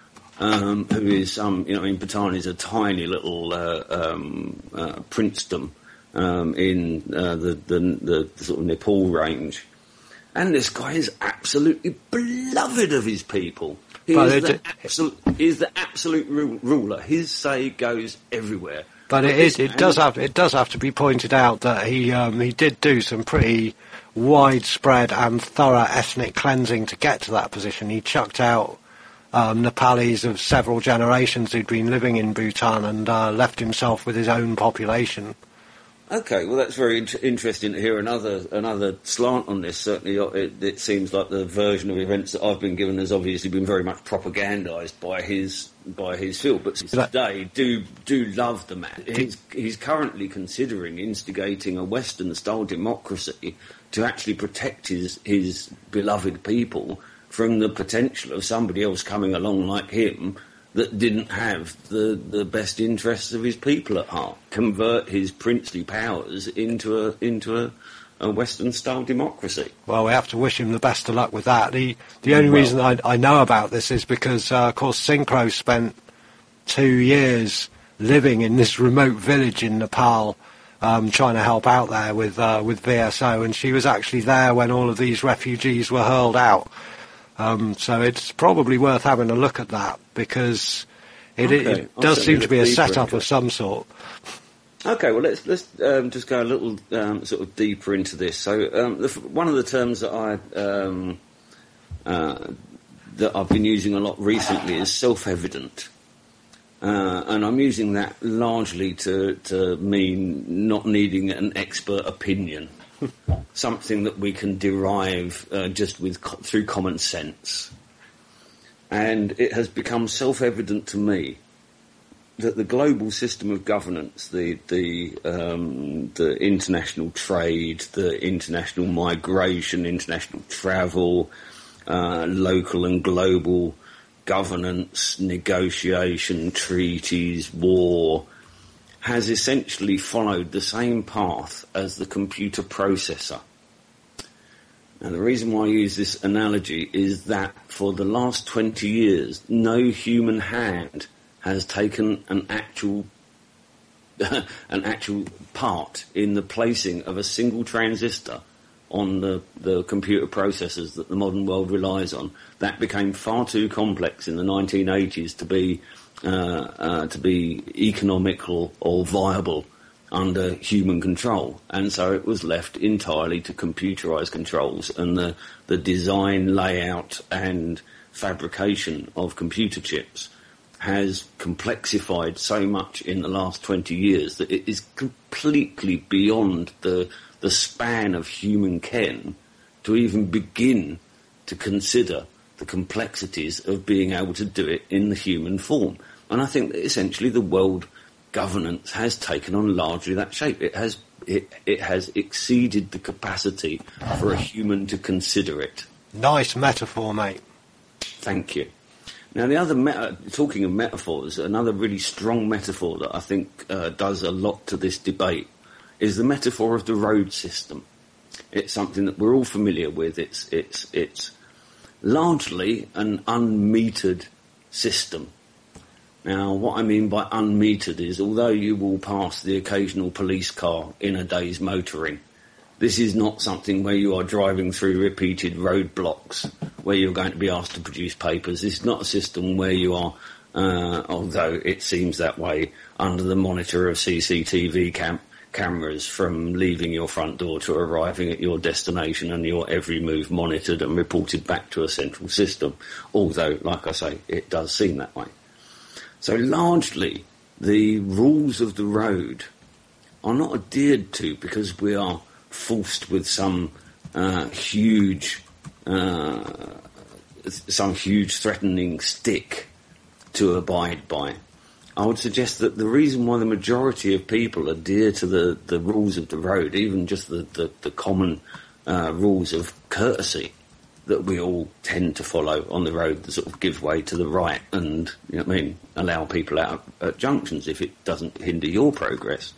Um, who is, um, you know, I mean, Bhutan is a tiny little uh, um, uh, princedom um, in uh, the, the, the sort of Nepal range. And this guy is absolutely beloved of his people. He is the, absolute, he is the absolute ru- ruler. His say goes everywhere.
But, but it is, it does have it does have to be pointed out that he um, he did do some pretty widespread and thorough ethnic cleansing to get to that position. He chucked out Um, Nepalis of several generations who'd been living in Bhutan and uh, left himself with his own population.
Okay, well, that's very in- interesting to hear another another slant on this. Certainly, it, it seems like the version of events that I've been given has obviously been very much propagandised by his by his field. But today, do do love the man. He's, he's currently considering instigating a Western-style democracy to actually protect his his beloved people from the potential of somebody else coming along like him that didn't have the, the best interests of his people at heart. Convert his princely powers into a into a, a Western-style democracy.
Well, we have to wish him the best of luck with that. The the only well, reason I, I know about this is because, uh, of course, Synchro spent two years living in this remote village in Nepal, um, trying to help out there with uh, with V S O, and she was actually there when all of these refugees were hurled out. Um, so it's probably worth having a look at that, because it, okay. it, it does seem to be a setup of some sort.
Okay, well, let's let's um, just go a little um, sort of deeper into this. So um, the, one of the terms that I um, uh, that I've been using a lot recently is self-evident. Uh, and I'm using that largely to, to mean not needing an expert opinion, something that we can derive uh, just with co- through common sense. And it has become self-evident to me that the global system of governance, the the um, the international trade, the international migration, international travel, uh, local and global governance, negotiation, treaties, war, has essentially followed the same path as the computer processor. And the reason why I use this analogy is that for the last twenty years, no human hand has taken an actual an actual part in the placing of a single transistor on the, the computer processors that the modern world relies on. That became far too complex in the nineteen eighties to be uh, uh, to be economical or viable under human control, and so it was left entirely to computerized controls, and the, the design, layout and fabrication of computer chips has complexified so much in the last twenty years that it is completely beyond the the span of human ken to even begin to consider the complexities of being able to do it in the human form. And I think that essentially the world governance has taken on largely that shape. It has it, it has exceeded the capacity for a human to consider it.
Nice metaphor, mate.
Thank you. Now, the other meta- talking of metaphors, another really strong metaphor that I think uh, does a lot to this debate is the metaphor of the road system. It's something that we're all familiar with. It's it's it's largely an unmetered system. Now, what I mean by unmetered is, although you will pass the occasional police car in a day's motoring, this is not something where you are driving through repeated roadblocks where you're going to be asked to produce papers. This is not a system where you are, uh, although it seems that way, under the monitor of C C T V cam- cameras from leaving your front door to arriving at your destination, and your every move monitored and reported back to a central system. Although, like I say, it does seem that way. So largely, the rules of the road are not adhered to because we are forced with some uh, huge, uh, some huge threatening stick to abide by. I would suggest that the reason why the majority of people adhere to the, the rules of the road, even just the, the, the common uh, rules of courtesy that we all tend to follow on the road, that sort of give way to the right and, you know what I mean, allow people out at junctions if it doesn't hinder your progress,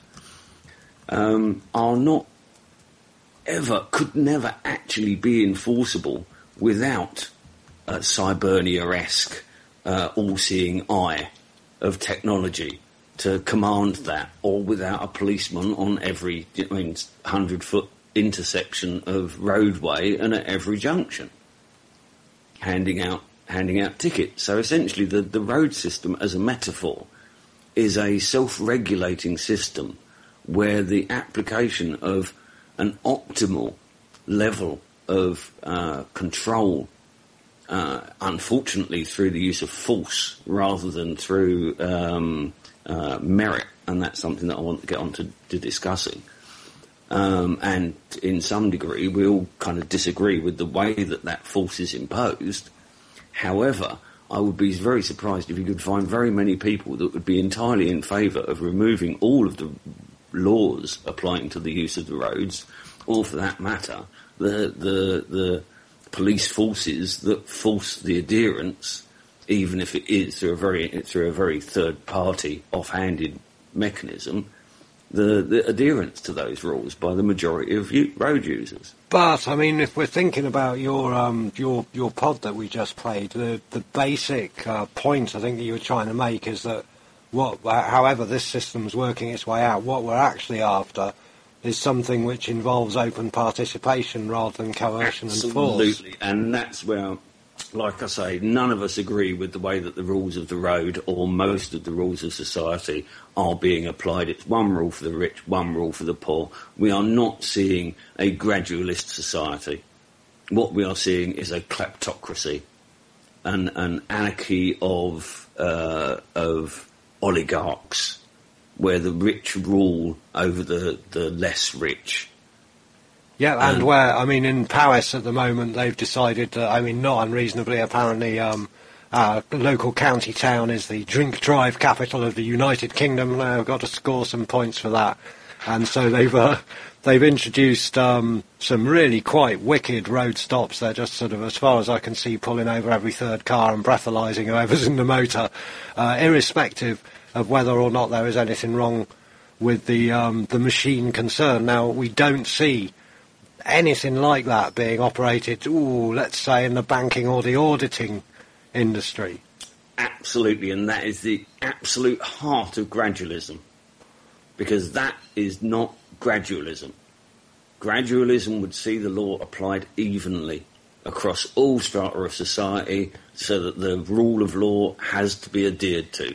um, are not ever, could never actually be enforceable without a Cybernia-esque uh, all-seeing eye of technology to command that, or without a policeman on every, I mean, hundred-foot intersection of roadway and at every junction, handing out handing out tickets. So essentially the, the road system as a metaphor is a self-regulating system where the application of an optimal level of uh, control, uh, unfortunately through the use of force rather than through um, uh, merit, and that's something that I want to get on to, to discussing. Um, and in some degree we all kind of disagree with the way that that force is imposed. However, I would be very surprised if you could find very many people that would be entirely in favour of removing all of the laws applying to the use of the roads, or for that matter, the the the police forces that force the adherence, even if it is through a very through a very third party, offhanded mechanism, the, the adherence to those rules by the majority of u- road users.
But I mean, if we're thinking about your um, your your pod that we just played, the the basic uh, point I think that you were trying to make is that what, however this system's working its way out, what we're actually after is something which involves open participation rather than coercion and force.
Absolutely, and that's where, like I say, none of us agree with the way that the rules of the road, or most of the rules of society, are being applied. It's one rule for the rich, one rule for the poor. We are not seeing a gradualist society. What we are seeing is a kleptocracy. an, an anarchy of uh, of oligarchs, where the rich rule over the, the less rich.
Yeah, and
Um,
where, I mean, in Paris at the moment, they've decided, uh, I mean, not unreasonably, apparently, um, uh, the local county town is the drink drive capital of the United Kingdom. They've got to score some points for that. And so they've uh, they've introduced um, some really quite wicked road stops. They're just sort of, as far as I can see, pulling over every third car and breathalyzing whoever's in the motor, uh, irrespective of whether or not there is anything wrong with the um, the machine concerned. Now, we don't see anything like that being operated, ooh, let's say, in the banking or the auditing industry.
Absolutely, and that is the absolute heart of gradualism, because that is not gradualism. Gradualism would see the law applied evenly across all strata of society, so that the rule of law has to be adhered to.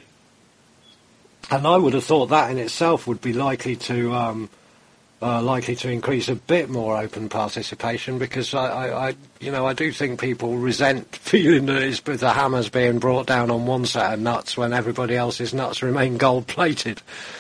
And I would have thought that in itself would be likely to um, uh, likely to increase a bit more open participation, because I, I, I, you know, I do think people resent feeling that it's the hammer's being brought down on one set of nuts when everybody else's nuts remain gold-plated.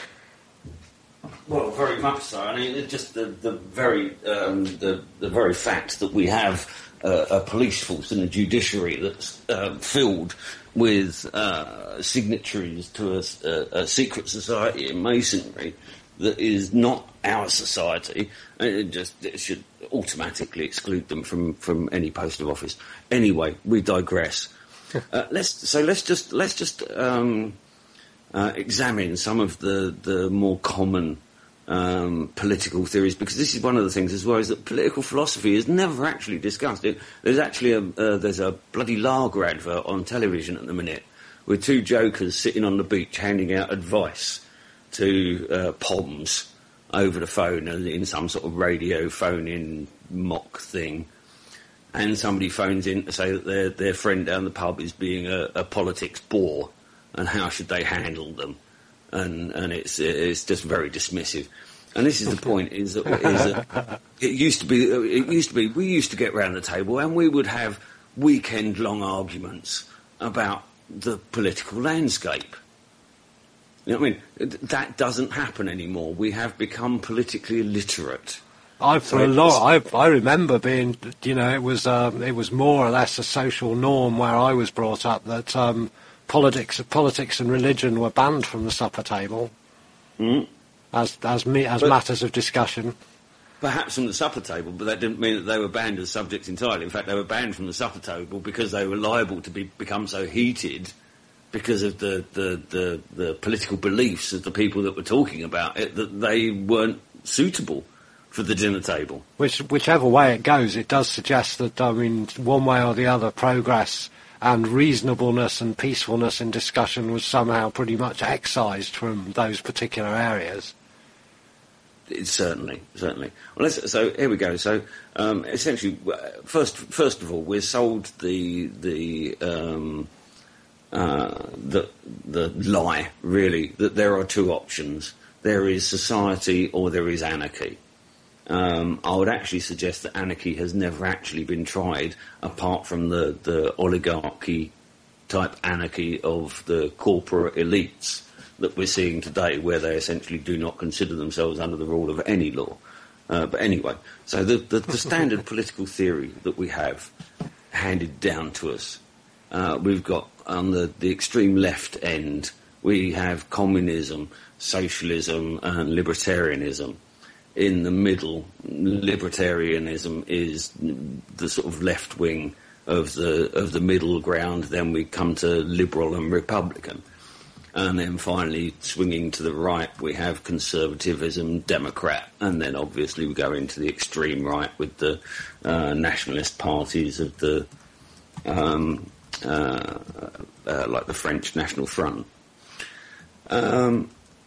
Well, very much so. I mean, it's just the the very um, the the very fact that we have uh, a police force and a judiciary that's uh, filled with uh, signatories to a, a, a secret society in masonry that is not our society, and it just it should automatically exclude them from, from any post of office. Anyway, we digress. uh, let's so let's just let's just um, uh, examine some of the the more common um, political theories, because this is one of the things as well, is that political philosophy is never actually discussed. It, there's actually a uh, there's a bloody lager advert on television at the minute with two jokers sitting on the beach handing out advice to uh, Poms over the phone in some sort of radio phone-in mock thing, and somebody phones in to say that their their friend down the pub is being a, a politics bore, and how should they handle them, and and it's it's just very dismissive. And this is the point: is that, is that it used to be it used to be we used to get round the table and we would have weekend-long arguments about the political landscape. You know what I mean? That doesn't happen anymore. We have become politically illiterate.
I for a lot. I I remember being, you know, it was um, it was more or less a social norm where I was brought up that um, politics, politics and religion were banned from the supper table,
mm.
as as me as
but,
matters of discussion.
Perhaps from the supper table, but that didn't mean that they were banned as subjects entirely. In fact, they were banned from the supper table because they were liable to be become so heated because of the, the, the, the political beliefs of the people that were talking about it, that they weren't suitable for the dinner table.
Which, whichever way it goes, it does suggest that, I mean, one way or the other, progress and reasonableness and peacefulness in discussion was somehow pretty much excised from those particular areas.
It certainly, certainly. Well, let's, so here we go. So um, essentially, first, first of all, we're sold the the. Um, Uh, the the lie, really, that there are two options. There is society or there is anarchy. Um, I would actually suggest that anarchy has never actually been tried, apart from the, the oligarchy-type anarchy of the corporate elites that we're seeing today, where they essentially do not consider themselves under the rule of any law. Uh, but anyway, so the, the, the standard political theory that we have handed down to us, uh, we've got on the, the extreme left end, we have communism, socialism and libertarianism. In the middle, libertarianism is the sort of left wing of the of the middle ground. Then we come to liberal and republican. And then finally, swinging to the right, we have conservatism, Democrat. And then obviously we go into the extreme right with the uh, nationalist parties of the... Um, Uh, uh, like the French National Front. Um,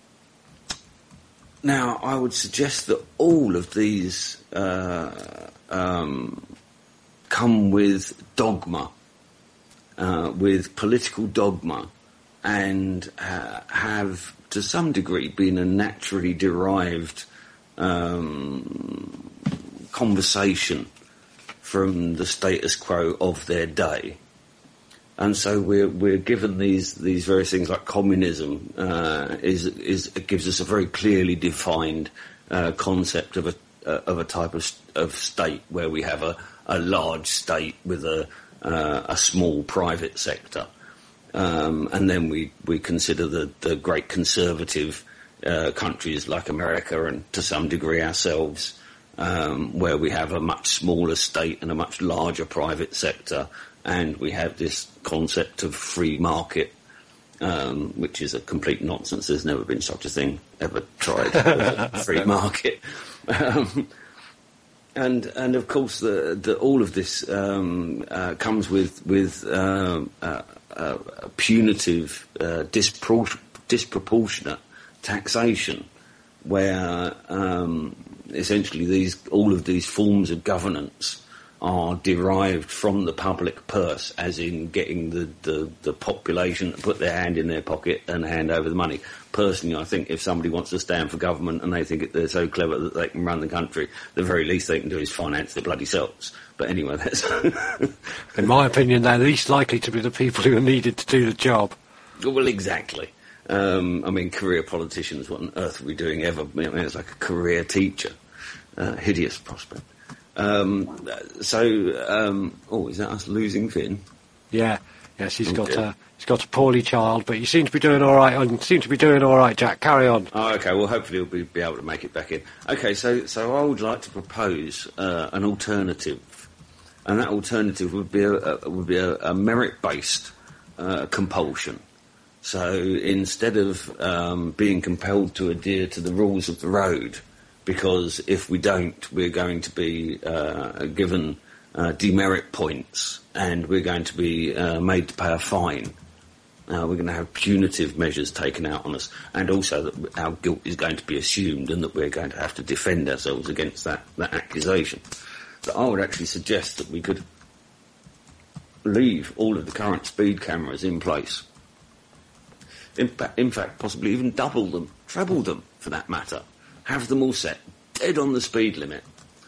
now, I would suggest that all of these uh, um, come with dogma, uh, with political dogma, and uh, have, to some degree, been a naturally derived um, conversation from the status quo of their day. And so we're we're given these these various things like communism uh, is is it gives us a very clearly defined uh, concept of a uh, of a type of of state where we have a, a large state with a uh, a small private sector, um, and then we we consider the the great conservative uh, countries like America and to some degree ourselves, um, where we have a much smaller state and a much larger private sector. And we have this concept of free market, um, which is a complete nonsense. There's never been such a thing ever tried, free market. Um, and and of course, the, the, all of this um, uh, comes with with um, uh, uh, punitive, uh, dispro- disproportionate taxation, where um, essentially these all of these forms of governance are derived from the public purse, as in getting the, the, the population to put their hand in their pocket and hand over the money. Personally, I think if somebody wants to stand for government and they think they're so clever that they can run the country, the very least they can do is finance their bloody selves. But anyway, that's...
In my opinion, they're least likely to be the people who are needed to do the job.
Well, exactly. Um, I mean, career politicians, what on earth are we doing ever? I mean, it's like a career teacher. Uh, hideous prospect. Um, so, um, oh, is that us losing Finn?
Yeah, yes, he's
Okay.
got a he's got a poorly child, but you seem to be doing all right. You seem to be doing all right, Jack. Carry on.
Oh, okay. Well, hopefully we'll be, be able to make it back in. Okay, so so I would like to propose uh, an alternative, and that alternative would be a, a would be a, a merit-based uh, compulsion. So instead of um, being compelled to adhere to the rules of the road, because if we don't, we're going to be uh, given uh, demerit points, and we're going to be uh, made to pay a fine. Uh, we're going to have punitive measures taken out on us, and also that our guilt is going to be assumed, and that we're going to have to defend ourselves against that, that accusation. But I would actually suggest that we could leave all of the current speed cameras in place. In, fa- in fact, possibly even double them, treble them, for that matter. Have them all set, dead on the speed limit.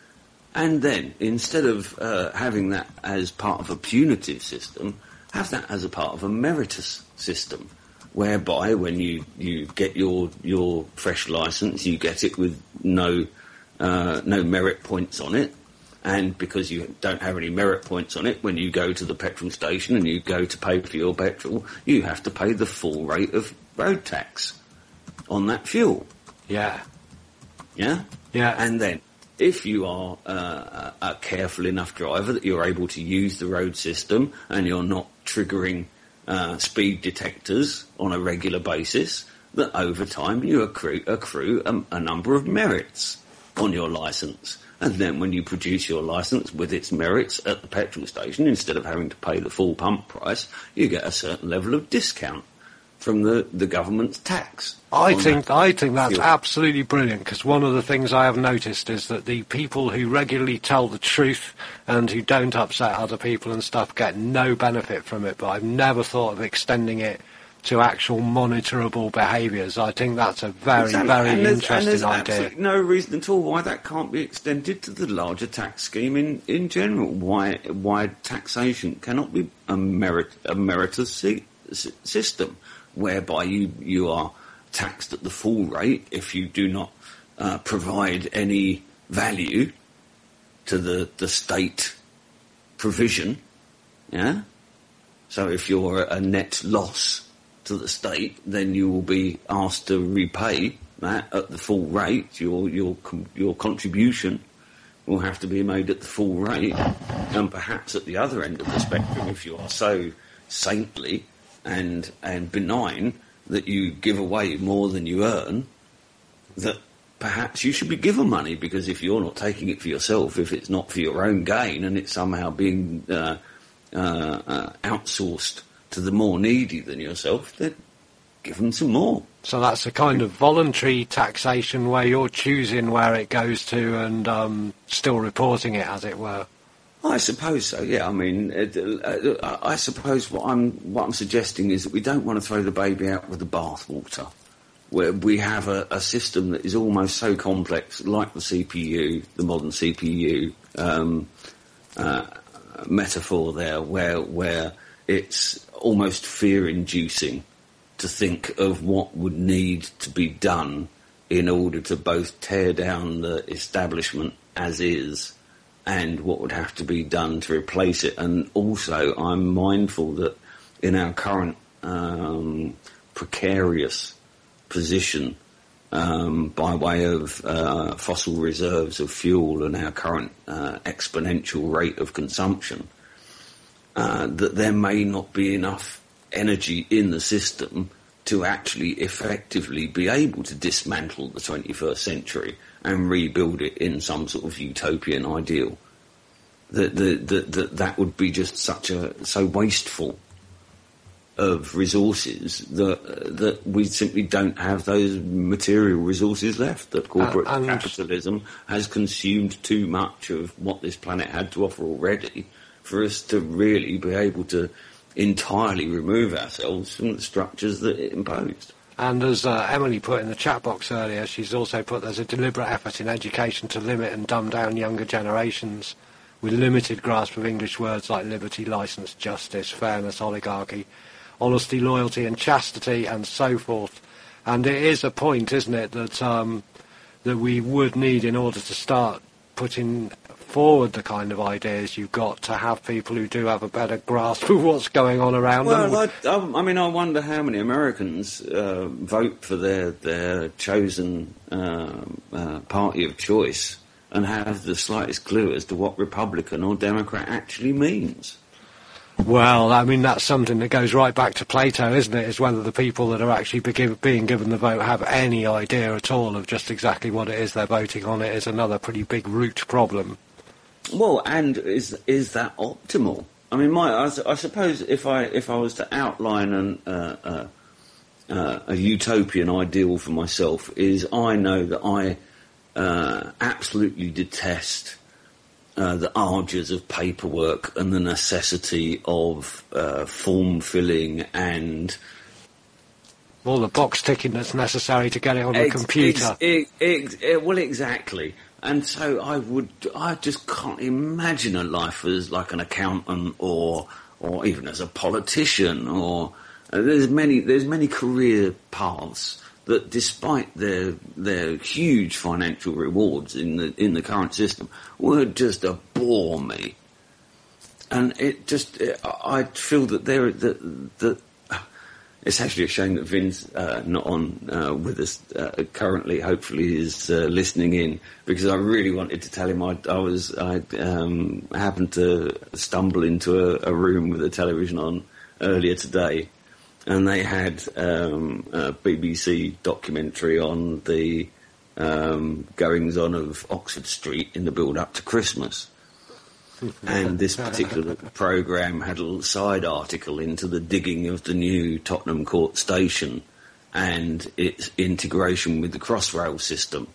And then, instead of uh, having that as part of a punitive system, have that as a part of a meritorious system, whereby when you, you get your your fresh licence, you get it with no uh, no merit points on it, and because you don't have any merit points on it, when you go to the petrol station and you go to pay for your petrol, you have to pay the full rate of road tax on that fuel.
Yeah.
Yeah?
Yeah.
And then, if you are uh, a careful enough driver that you're able to use the road system and you're not triggering uh, speed detectors on a regular basis, that over time you accrue, accrue a, a number of merits on your licence. And then when you produce your licence with its merits at the petrol station, instead of having to pay the full pump price, you get a certain level of discount from the, the government's tax.
I think
that.
I think that's
fuel.
absolutely brilliant, because one of the things I have noticed is that the people who regularly tell the truth and who don't upset other people and stuff get no benefit from it, but I've never thought of extending it to actual monitorable behaviours. I think that's a very,
Exactly.
very
and there's,
interesting
and there's
idea.
absolutely no reason at all why that can't be extended to the larger tax scheme in, in general. Why why taxation cannot be a merit a meritorious si- s- system, whereby you you are taxed at the full rate if you do not uh, provide any value to the, the state provision. Yeah. So if you're a net loss to the state, then you will be asked to repay that at the full rate. Your your your contribution will have to be made at the full rate, and perhaps at the other end of the spectrum, if you are so saintly and and benign that you give away more than you earn, that perhaps you should be given money, because if you're not taking it for yourself, if it's not for your own gain and it's somehow being uh, uh, uh, outsourced to the more needy than yourself, then give them some more.
So that's a kind of voluntary taxation where you're choosing where it goes to and um, still reporting it, as it were.
I suppose so. Yeah, I mean, it, uh, I suppose what I'm what I'm suggesting is that we don't want to throw the baby out with the bathwater. Where we have a, a system that is almost so complex, like the C P U, the modern C P U um, uh, metaphor there, where where
it's almost fear-inducing to think of what would need to be done in order to both tear down the establishment as is and what would have to be done to replace it. And also, I'm mindful that in our current um, precarious position, um, by way of uh, fossil reserves of fuel and our current uh, exponential rate of consumption, uh, that there may not be enough energy in the system to actually effectively be able to dismantle the twenty-first century and rebuild it in some sort of utopian ideal. That that that that, that would be just such a so wasteful of resources that that we simply don't have those material resources left. That corporate
uh,
capitalism has consumed too much of what this planet had to offer already for us to really be able to entirely remove ourselves from the structures that it imposed.
And as uh, Emily put in the chat box earlier, she's also put there's a deliberate effort in education to limit and dumb down younger generations with limited grasp of English words like liberty, licence, justice, fairness, oligarchy, honesty, loyalty and chastity and so forth. And it is a point, isn't it, that um, that we would need in order to start putting forward the kind of ideas you've got to have people who do have a better grasp of what's going on around them.
Well, I, I, I mean, I wonder how many Americans uh, vote for their, their chosen uh, uh, party of choice and have the slightest clue as to what Republican or Democrat actually means.
Well, I mean, that's something that goes right back to Plato, isn't it? Is whether the people that are actually be give, being given the vote have any idea at all of just exactly what it is they're voting on. It is another pretty big root problem.
Well, and is is that optimal? I mean, my I, I suppose if I if I was to outline an, uh, uh, uh, a utopian ideal for myself, is I know that I uh, absolutely detest uh, the arduous of paperwork and the necessity of uh, form filling and
all the box ticking that's necessary to get it on the
ex-
computer.
Ex- ex- ex- well, exactly. And so I would, I just can't imagine a life as like an accountant or, or even as a politician or, uh, there's many, there's many career paths that despite their, their huge financial rewards in the, in the current system would just bore me. And it just, it, I feel that there, that, that, it's actually a shame that Vin's uh, not on uh, with us uh, currently. Hopefully, is uh, listening in, because I really wanted to tell him I, I was I um, happened to stumble into a, a room with a television on earlier today, and they had um, a B B C documentary on the um, goings on of Oxford Street in the build up to Christmas. And this particular programme had a little side article into the digging of the new Tottenham Court Station and its integration with the Crossrail system.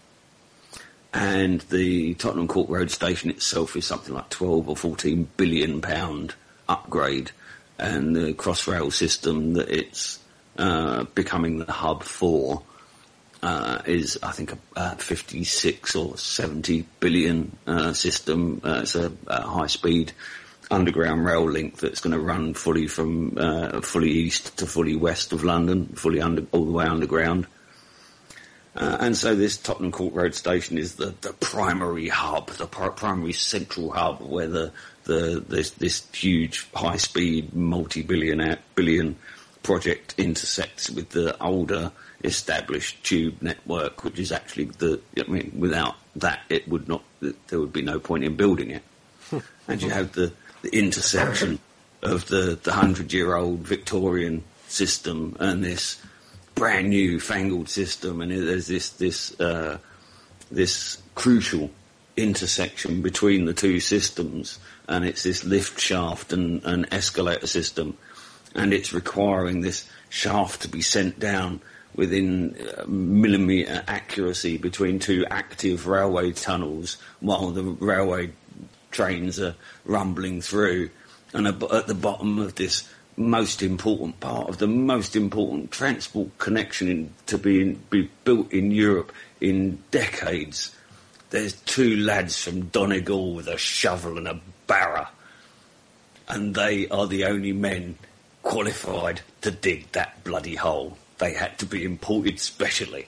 And the Tottenham Court Road Station itself is something like twelve or fourteen billion pound upgrade, and the Crossrail system that it's uh, becoming the hub for Uh, is, I think, a, a fifty-six or seventy billion uh, system. Uh, it's a, a high-speed underground rail link that's going to run fully from uh, fully east to fully west of London, fully under, all the way underground. Uh, and so this Tottenham Court Road Station is the, the primary hub, the pr- primary central hub where the, the this, this huge high-speed multi-billion billion project intersects with the older established tube network, which is actually the, I mean, without that it would not, there would be no point in building it. And you have the, the intersection of the, the hundred-year-old Victorian system and this brand new fangled system, and there's this, this, uh, this crucial intersection between the two systems, and it's this lift shaft and, and escalator system, and it's requiring this shaft to be sent down within uh, millimetre accuracy between two active railway tunnels while the railway trains are rumbling through. And at the bottom of this most important part of the most important transport connection in, to be, be built in Europe in decades, there's two lads from Donegal with a shovel and a barrow.
and they are the only men qualified to dig that bloody hole. They had to be imported specially.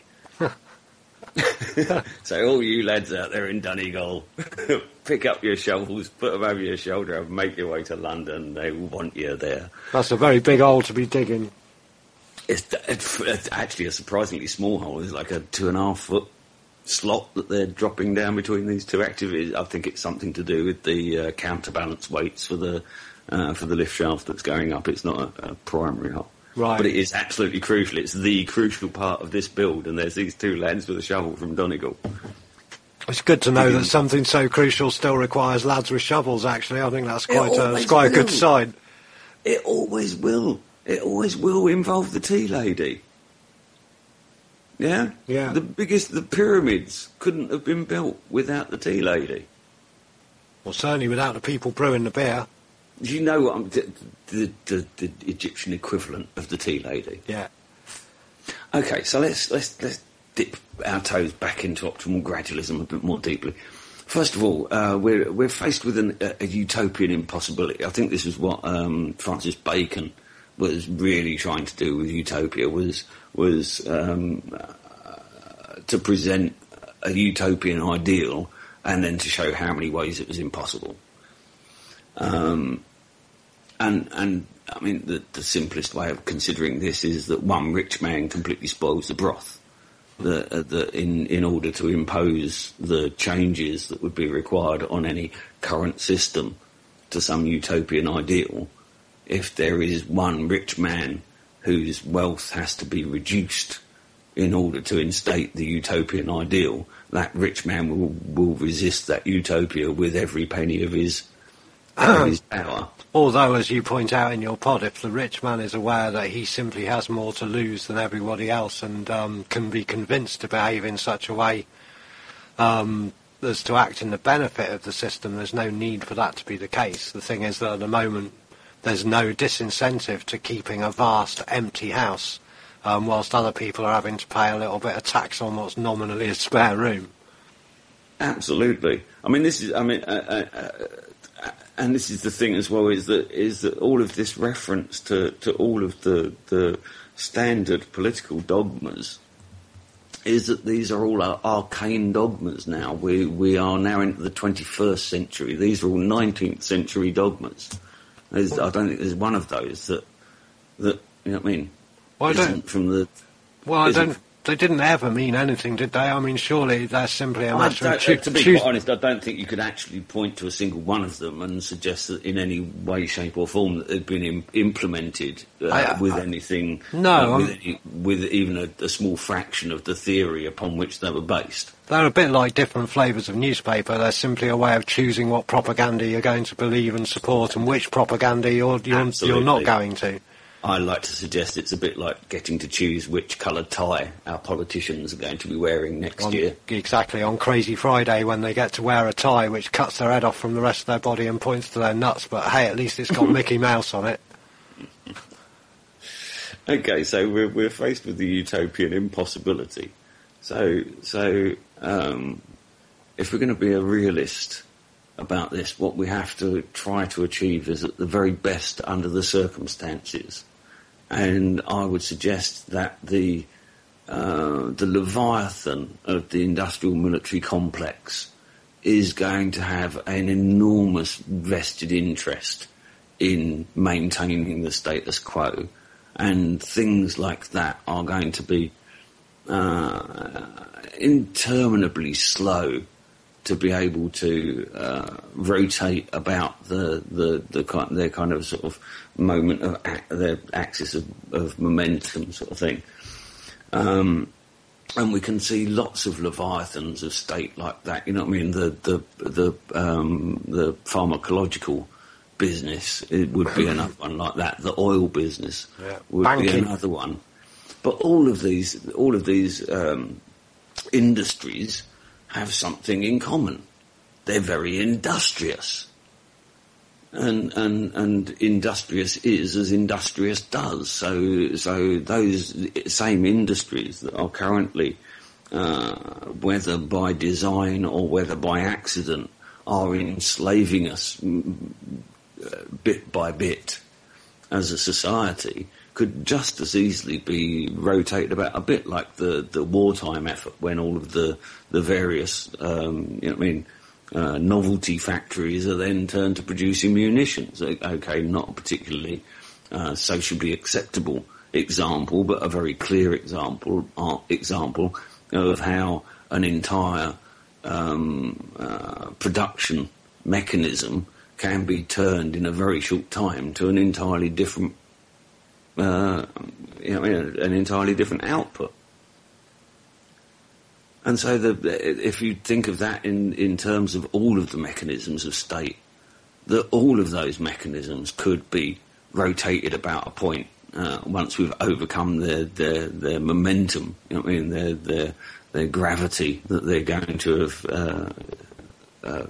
So all you lads out there in Donegal, pick up your shovels, put them over your shoulder and make your way to London. They want you there.
That's a very big hole to be digging.
It's, it's actually a surprisingly small hole. It's like a two and a half foot slot that they're dropping down between these two activities. I think it's something to do with the uh, counterbalance weights for the uh, for the lift shaft that's going up. It's not a, a primary hole.
Right.
But it is absolutely crucial. It's the crucial part of this build, and there's these two lads with a shovel from Donegal.
It's good to know that something so crucial still requires lads with shovels, actually. I think that's quite, a, it's quite a good sign.
It always will. It always will involve the tea lady. Yeah?
Yeah.
The biggest, the pyramids couldn't have been built without the tea lady.
Well, certainly without the people brewing the beer.
Do you know what I'm, the, the, the, the Egyptian equivalent of the tea lady?
Yeah.
Okay, so let's let's let's dip our toes back into optimal gradualism a bit more deeply. First of all, uh, we're we're faced with an, a, a utopian impossibility. I think this is what um, Francis Bacon was really trying to do with utopia, was was um, uh, to present a utopian ideal and then to show how many ways it was impossible. Um, and and I mean the, the simplest way of considering this is that one rich man completely spoils the broth. That uh, the, in in order to impose the changes that would be required on any current system to some utopian ideal, if there is one rich man whose wealth has to be reduced in order to instate the utopian ideal, that rich man will will resist that utopia with every penny of his. His power.
Although, as you point out in your pod, if the rich man is aware that he simply has more to lose than everybody else and um, can be convinced to behave in such a way um, as to act in the benefit of the system, there's no need for that to be the case. The thing is that at the moment there's no disincentive to keeping a vast empty house um, whilst other people are having to pay a little bit of tax on what's nominally a spare room.
Absolutely. I mean, this is, I mean, uh, uh, uh, and this is the thing as well, is that is that all of this reference to, to all of the the standard political dogmas is that these are all our arcane dogmas now. We we are now into the twenty-first century. These are all nineteenth century dogmas. There's, I don't think there's one of those that that you know what I mean.
Well, I
isn't
don't.
From the
Well, I don't. They didn't ever mean anything, did they? I mean, surely they're simply a matter of...
Cho- to be quite honest, I don't think you could actually point to a single one of them and suggest that in any way, shape or form that they'd been im- implemented uh, I, with I, anything...
No.
Uh, with, any, with even a, a small fraction of the theory upon which they were based.
They're a bit like different flavours of newspaper. They're simply a way of choosing what propaganda you're going to believe and support and which propaganda you're, you're, you're not going to.
I like to suggest it's a bit like getting to choose which coloured tie our politicians are going to be wearing next
on,
year.
Exactly, on Crazy Friday when they get to wear a tie which cuts their head off from the rest of their body and points to their nuts, but hey, at least it's got Mickey Mouse on it.
Okay, so we're, we're faced with the utopian impossibility. So, so um, if we're going to be a realist about this, what we have to try to achieve is at the very best under the circumstances. And I would suggest that the uh, the Leviathan of the industrial military complex is going to have an enormous vested interest in maintaining the status quo, and things like that are going to be uh, interminably slow to be able to uh, rotate about the the the kind their kind of sort of moment of ac- their axis of, of momentum sort of thing, um, and we can see lots of leviathans of state like that. You know what I mean? The the the um, the pharmacological business, it would be another one like that. The oil business
yeah.
would
Banking.
be another one. But all of these all of these um, industries have something in common. They're very industrious. And, and, and industrious is as industrious does. So, so those same industries that are currently, uh, whether by design or whether by accident, are enslaving us
bit by bit as a society could just as easily be rotated about, a bit like the, the wartime effort when all of the, the various, um, you know what I mean, uh, novelty factories are then turned to producing munitions. Okay, not a particularly uh, sociably acceptable example, but a very clear example, uh, example of how an entire um, uh, production mechanism can be turned in a very short time to an entirely different, uh, you know, an entirely different output. And so, the, if you think of that in, in terms of all of the mechanisms of state, that all of those mechanisms could be rotated about a point uh, once we've overcome their their, their momentum, you know what I mean, their their their gravity that they're going to have uh, uh,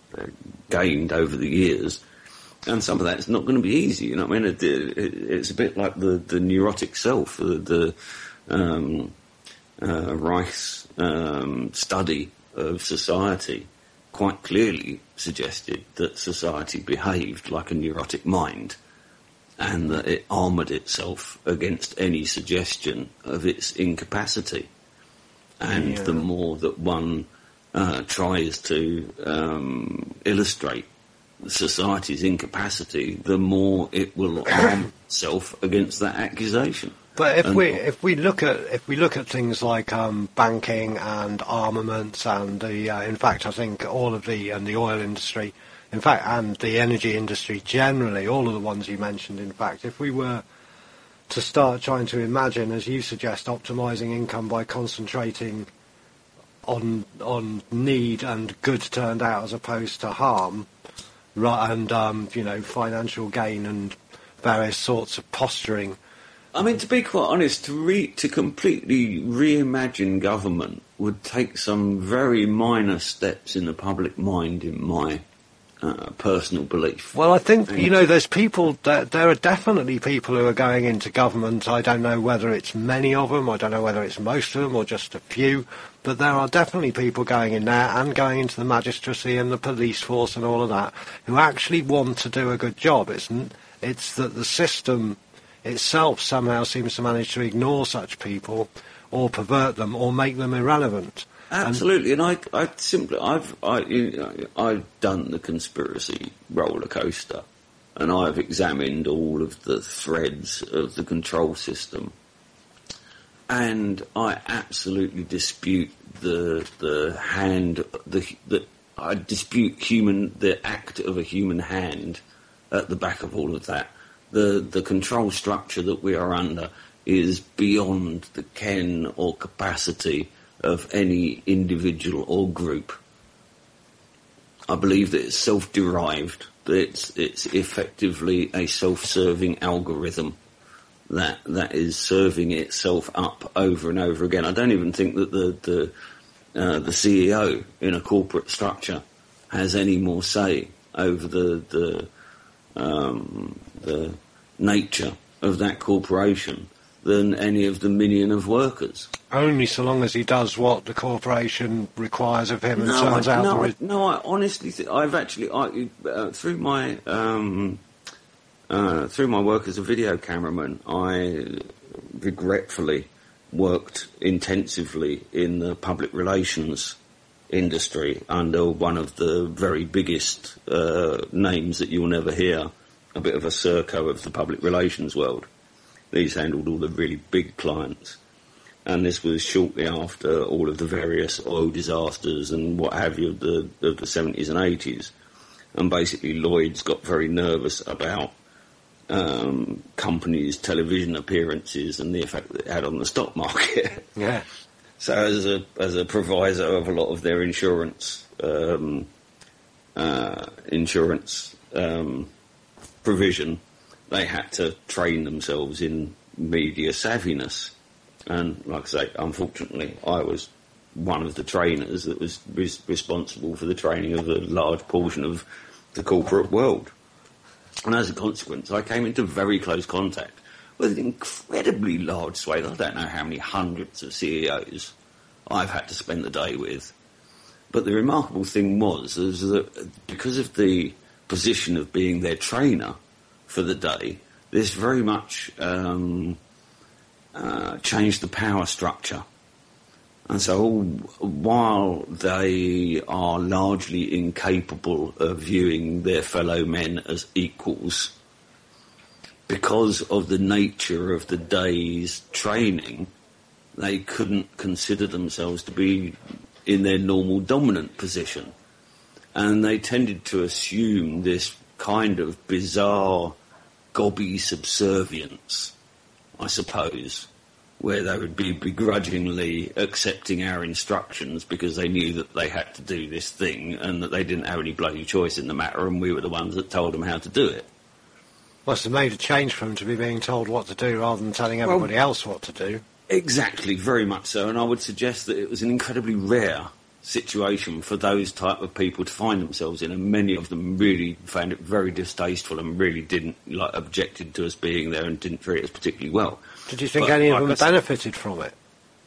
gained over the years. And some of that's not going to be easy, you know what I mean? It, it, it's a bit like the, the neurotic self, the, the um, uh, Reich's um, study of society quite clearly suggested that society behaved like a neurotic mind and that it armoured itself against any suggestion of its incapacity. And yeah. the more that one uh, tries to um, illustrate society's incapacity, the more it will arm itself against that accusation.
But if
and,
we if we look at if we look at things like um, banking and armaments and the uh, in fact I think all of the and the oil industry, in fact, and the energy industry generally, all of the ones you mentioned, in fact, if we were to start trying to imagine, as you suggest, optimising income by concentrating on on need and good turned out as opposed to harm, right, and um, you know, financial gain and various sorts of posturing.
I mean, to be quite honest, to re- to completely reimagine government would take some very minor steps in the public mind, in my uh, personal belief.
Well, I think, you know, there's people, there, there are definitely people who are going into government. I don't know whether it's many of them, I don't know whether it's most of them or just a few, but there are definitely people going in there and going into the magistracy and the police force and all of that who actually want to do a good job. It's, it's that the system itself somehow seems to manage to ignore such people or pervert them or make them irrelevant.
Absolutely, and, and I, I simply, I've, I, you know, I've done the conspiracy roller coaster, and I've examined all of the threads of the control system, and I absolutely dispute the the hand, the the I dispute human the act of a human hand at the back of all of that. The the control structure that we are under is beyond the ken or capacity of any individual or group. I believe that it's self-derived, that it's it's effectively a self-serving algorithm that that is serving itself up over and over again. I don't even think that the the uh, the C E O in a corporate structure has any more say over the the um, the nature of that corporation than any of the million of workers.
Only so long as he does what the corporation requires of him and
no,
turns
I,
out...
No,
the
I, no, I honestly think I've actually, I, uh, through my um, uh, through my work as a video cameraman, I regretfully worked intensively in the public relations industry under one of the very biggest uh, names that you'll never hear, a bit of a Serco of the public relations world. These handled all the really big clients. And this was shortly after all of the various oil disasters and what have you of the, of the seventies and eighties. And basically Lloyd's got very nervous about um, companies' television appearances and the effect that it had on the stock market.
Yeah.
So as a as a proviso of a lot of their insurance um, uh, insurance um, provision, they had to train themselves in media savviness. And like I say, unfortunately, I was one of the trainers that was res- responsible for the training of a large portion of the corporate world. And as a consequence, I came into very close contact with an incredibly large swathe. I don't know how many hundreds of C E Os I've had to spend the day with. But the remarkable thing was is that because of the
position of being their trainer for the day, this very much um, uh, changed the power structure. And so while they are largely incapable of viewing their fellow men as equals, because of the nature of the day's training, they couldn't consider themselves to be in their normal dominant position. And they tended to assume this kind of bizarre, gobby subservience, I suppose, where they would be begrudgingly accepting our instructions because they knew that they had to do this thing and that they didn't have any bloody choice in the matter, and we were the ones that told them how to do it.
Must have made a change for them to be being told what to do rather than telling everybody well, else what to do.
Exactly, very much so, and I would suggest that it was an incredibly rare situation for those type of people to find themselves in, and many of them really found it very distasteful and really didn't, like, objected to us being there and didn't treat us particularly well.
Did you think
but,
any of
like,
them benefited from it?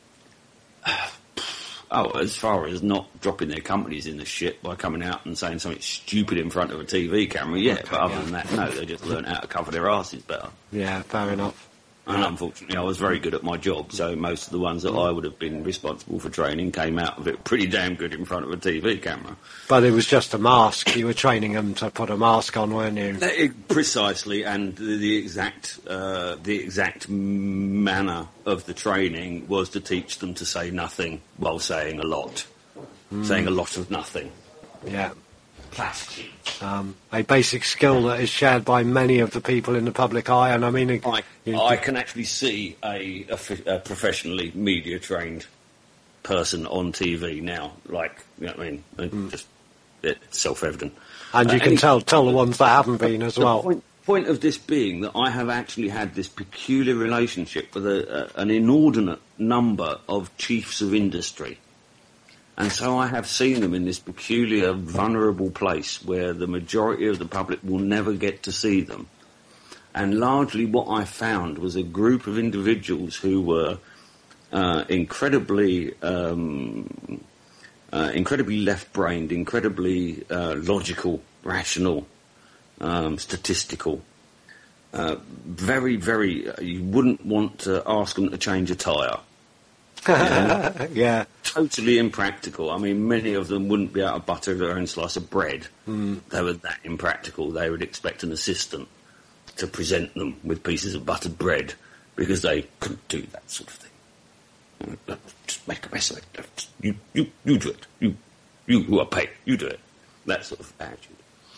Oh, as far as not dropping their companies in the shit by coming out and saying something stupid in front of a T V camera, yeah, okay, but other yeah. than that, no, they just learned how to cover their asses better.
Yeah, fair enough.
And unfortunately, I was very good at my job, so most of the ones that I would have been responsible for training came out of it pretty damn good in front of a T V camera.
But it was just a mask. You were training them to put a mask on, weren't you?
It, precisely, and the, the exact uh, the exact manner of the training was to teach them to say nothing while saying a lot, mm. saying a lot of nothing.
Yeah.
Platitudes.
Um, a basic skill that is shared by many of the people in the public eye, and I mean, it,
I,
you,
I can actually see a, a, a professionally media trained person on T V now, like, you know what I mean, mm. just it's self-evident.
And uh, you can any, tell tell the ones that haven't been as
the
well.
Point, point of this being that I have actually had this peculiar relationship with a, a, an inordinate number of chiefs of industry. And so I have seen them in this peculiar, vulnerable place where the majority of the public will never get to see them. And largely what I found was a group of individuals who were uh, incredibly, um, uh, incredibly left-brained, incredibly uh, logical, rational, um, statistical. Uh, very, very, uh, you wouldn't want to ask them to change a tyre.
Yeah. yeah.
Totally impractical. I mean, many of them wouldn't be able to butter their own slice of bread.
Mm.
They were that impractical. They would expect an assistant to present them with pieces of buttered bread because they couldn't do that sort of thing. Just make a mess of it. You, you, you do it. You, you who are paid, you do it. That sort of attitude.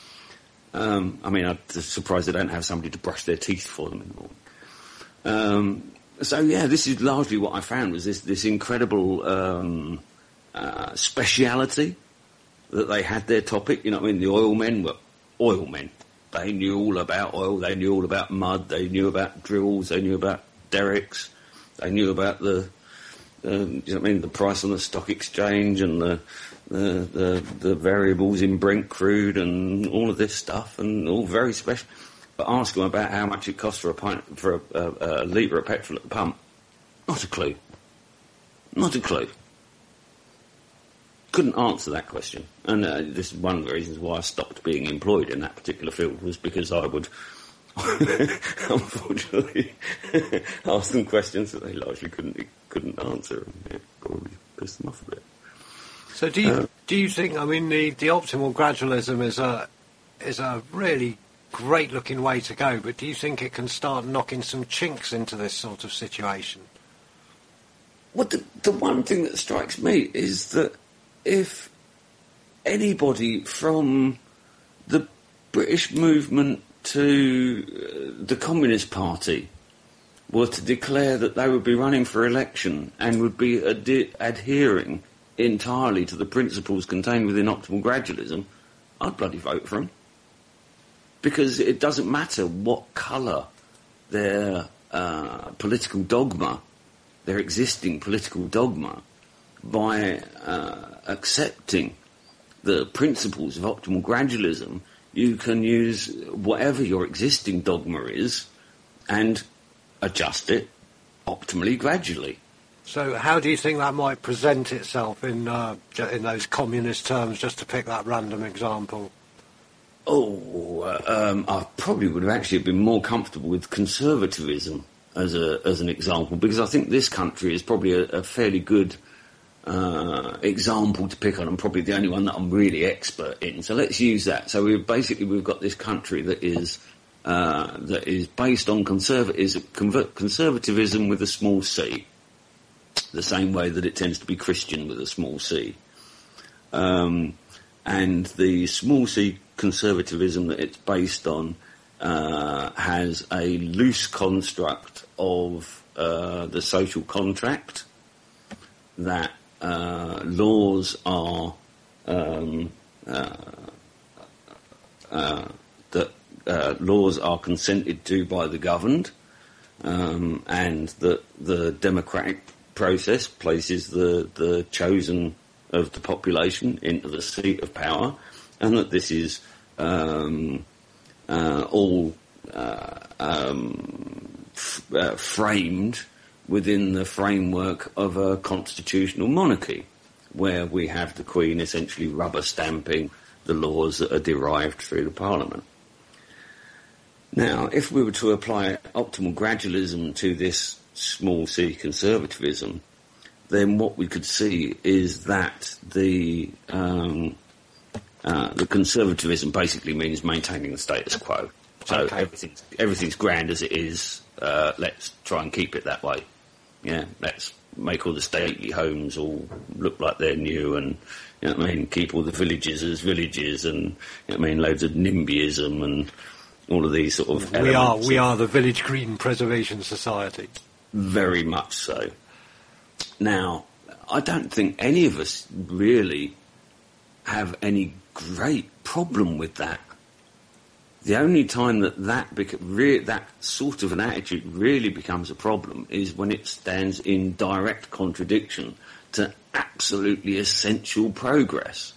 Um, I mean, I'm surprised they don't have somebody to brush their teeth for them in the morning. Um, So, yeah, this is largely what I found, was this, this incredible um, uh, speciality that they had their topic. You know what I mean? The oil men were oil men. They knew all about oil. They knew all about mud. They knew about drills. They knew about derricks. They knew about the, um, you know what I mean, the price on the stock exchange and the, the, the, the variables in Brent crude and all of this stuff, and all very special. But ask them about how much it costs for a pint, for a, a, a litre of petrol at the pump. Not a clue. Not a clue. Couldn't answer that question. And uh, this is one of the reasons why I stopped being employed in that particular field, was because I would, unfortunately, ask them questions that they largely couldn't couldn't answer, and it probably pissed them off a bit.
So do you
uh,
do you think? I mean, the, the optimal gradualism is a is a really great looking way to go, but do you think it can start knocking some chinks into this sort of situation?
Well, the, the one thing that strikes me is that if anybody from the British movement to uh, the Communist Party were to declare that they would be running for election and would be ad- adhering entirely to the principles contained within optimal gradualism, I'd bloody vote for them. Because it doesn't matter what colour their uh, political dogma, their existing political dogma, by uh, accepting the principles of optimal gradualism, you can use whatever your existing dogma is and adjust it optimally gradually.
So how do you think that might present itself in uh, in those communist terms, just to pick that random example?
Oh, uh, um, I probably would have actually been more comfortable with conservatism as a as an example, because I think this country is probably a, a fairly good uh, example to pick on, and probably the only one that I'm really expert in. So let's use that. So we basically we've got this country that is uh, that is based on conservatism, conservatism with a small c, the same way that it tends to be Christian with a small c, um, and the small c conservatism that it's based on uh, has a loose construct of uh, the social contract, that uh, laws are um, uh, uh, that uh, laws are consented to by the governed, um, and that the democratic process places the the chosen of the population into the seat of power, and that this is um, uh, all uh, um, f- uh, framed within the framework of a constitutional monarchy, where we have the Queen essentially rubber stamping the laws that are derived through the Parliament. Now, if we were to apply optimal gradualism to this small c conservatism, then what we could see is that the um, uh, the conservatism basically means maintaining the status quo. So
okay.
everything's, everything's grand as it is. Uh, let's try and keep it that way. Yeah, let's make all the stately homes all look like they're new, and you know what I mean, keep all the villages as villages, and you know what I mean, loads of NIMBYism and all of these sort of
we are
elements.
we are the Village Green Preservation Society.
Very much so. Now, I don't think any of us really have any great problem with that. The only time that that, bec- re- that sort of an attitude really becomes a problem is when it stands in direct contradiction to absolutely essential progress.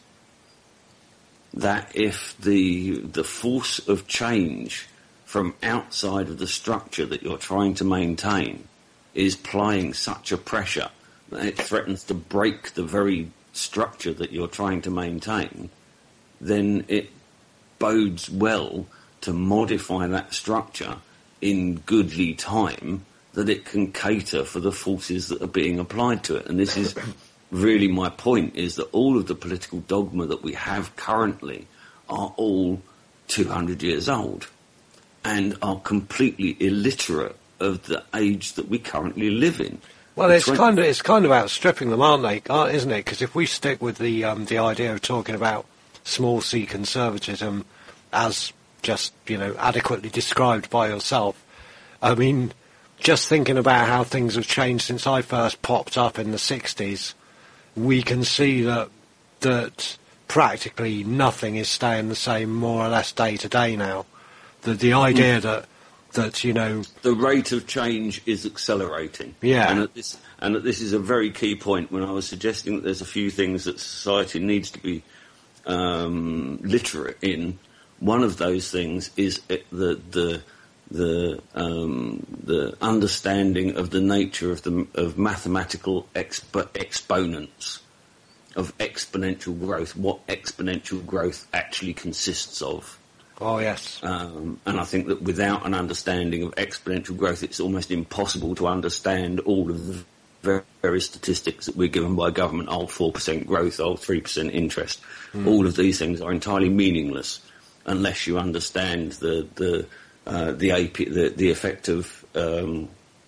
That if the the force of change from outside of the structure that you're trying to maintain is applying such a pressure that it threatens to break the very structure that you're trying to maintain, then it bodes well to modify that structure in goodly time that it can cater for the forces that are being applied to it. And this is really my point, is that all of the political dogma that we have currently are all two hundred years old and are completely illiterate of the age that we currently live in.
Well, it's kind of it's kind of outstripping them, aren't they? Aren't, isn't it? Because if we stick with the um, the idea of talking about small c conservatism as just, you know, adequately described by yourself, I mean, just thinking about how things have changed since I first popped up in the sixties, we can see that that practically nothing is staying the same more or less day to day now. The the idea mm. that that, you know,
the rate of change is accelerating.
Yeah.
And that this and that this is a very key point when I was suggesting that there's a few things that society needs to be um, literate in. One of those things is the the the um, the understanding of the nature of the of mathematical expo- exponents of exponential growth, what exponential growth actually consists of.
Oh, yes.
Um, and I think that without an understanding of exponential growth, it's almost impossible to understand all of the various statistics that we're given by government. Oh, four percent growth, oh, three percent interest. Mm. All of these things are entirely meaningless unless you understand the the uh, the, A P, the the effect of um,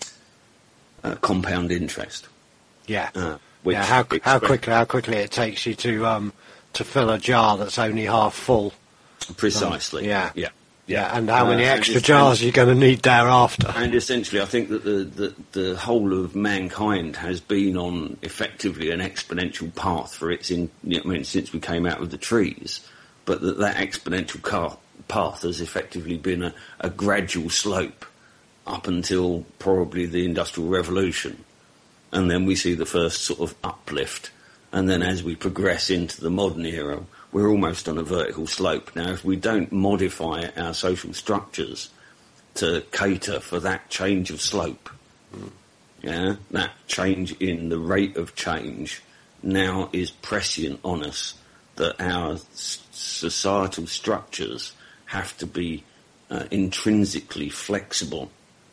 uh, compound interest.
Yeah.
Uh, which
yeah. How
expect-
how quickly how quickly it takes you to um to fill a jar that's only half full.
Precisely.
Um, yeah.
Yeah.
Yeah, and how many
Uh,
extra
and
jars you're going to need thereafter.
And essentially, I think that the, the, the whole of mankind has been on effectively an exponential path for its in. You know, I mean, since we came out of the trees, but that that exponential car, path has effectively been a, a gradual slope up until probably the Industrial Revolution, and then we see the first sort of uplift, and then as we progress into the modern era, we're almost on a vertical slope. Now, if we don't modify our social structures to cater for that change of slope, mm. yeah, that change in the rate of change now is prescient on us, that our societal structures have to be uh, intrinsically flexible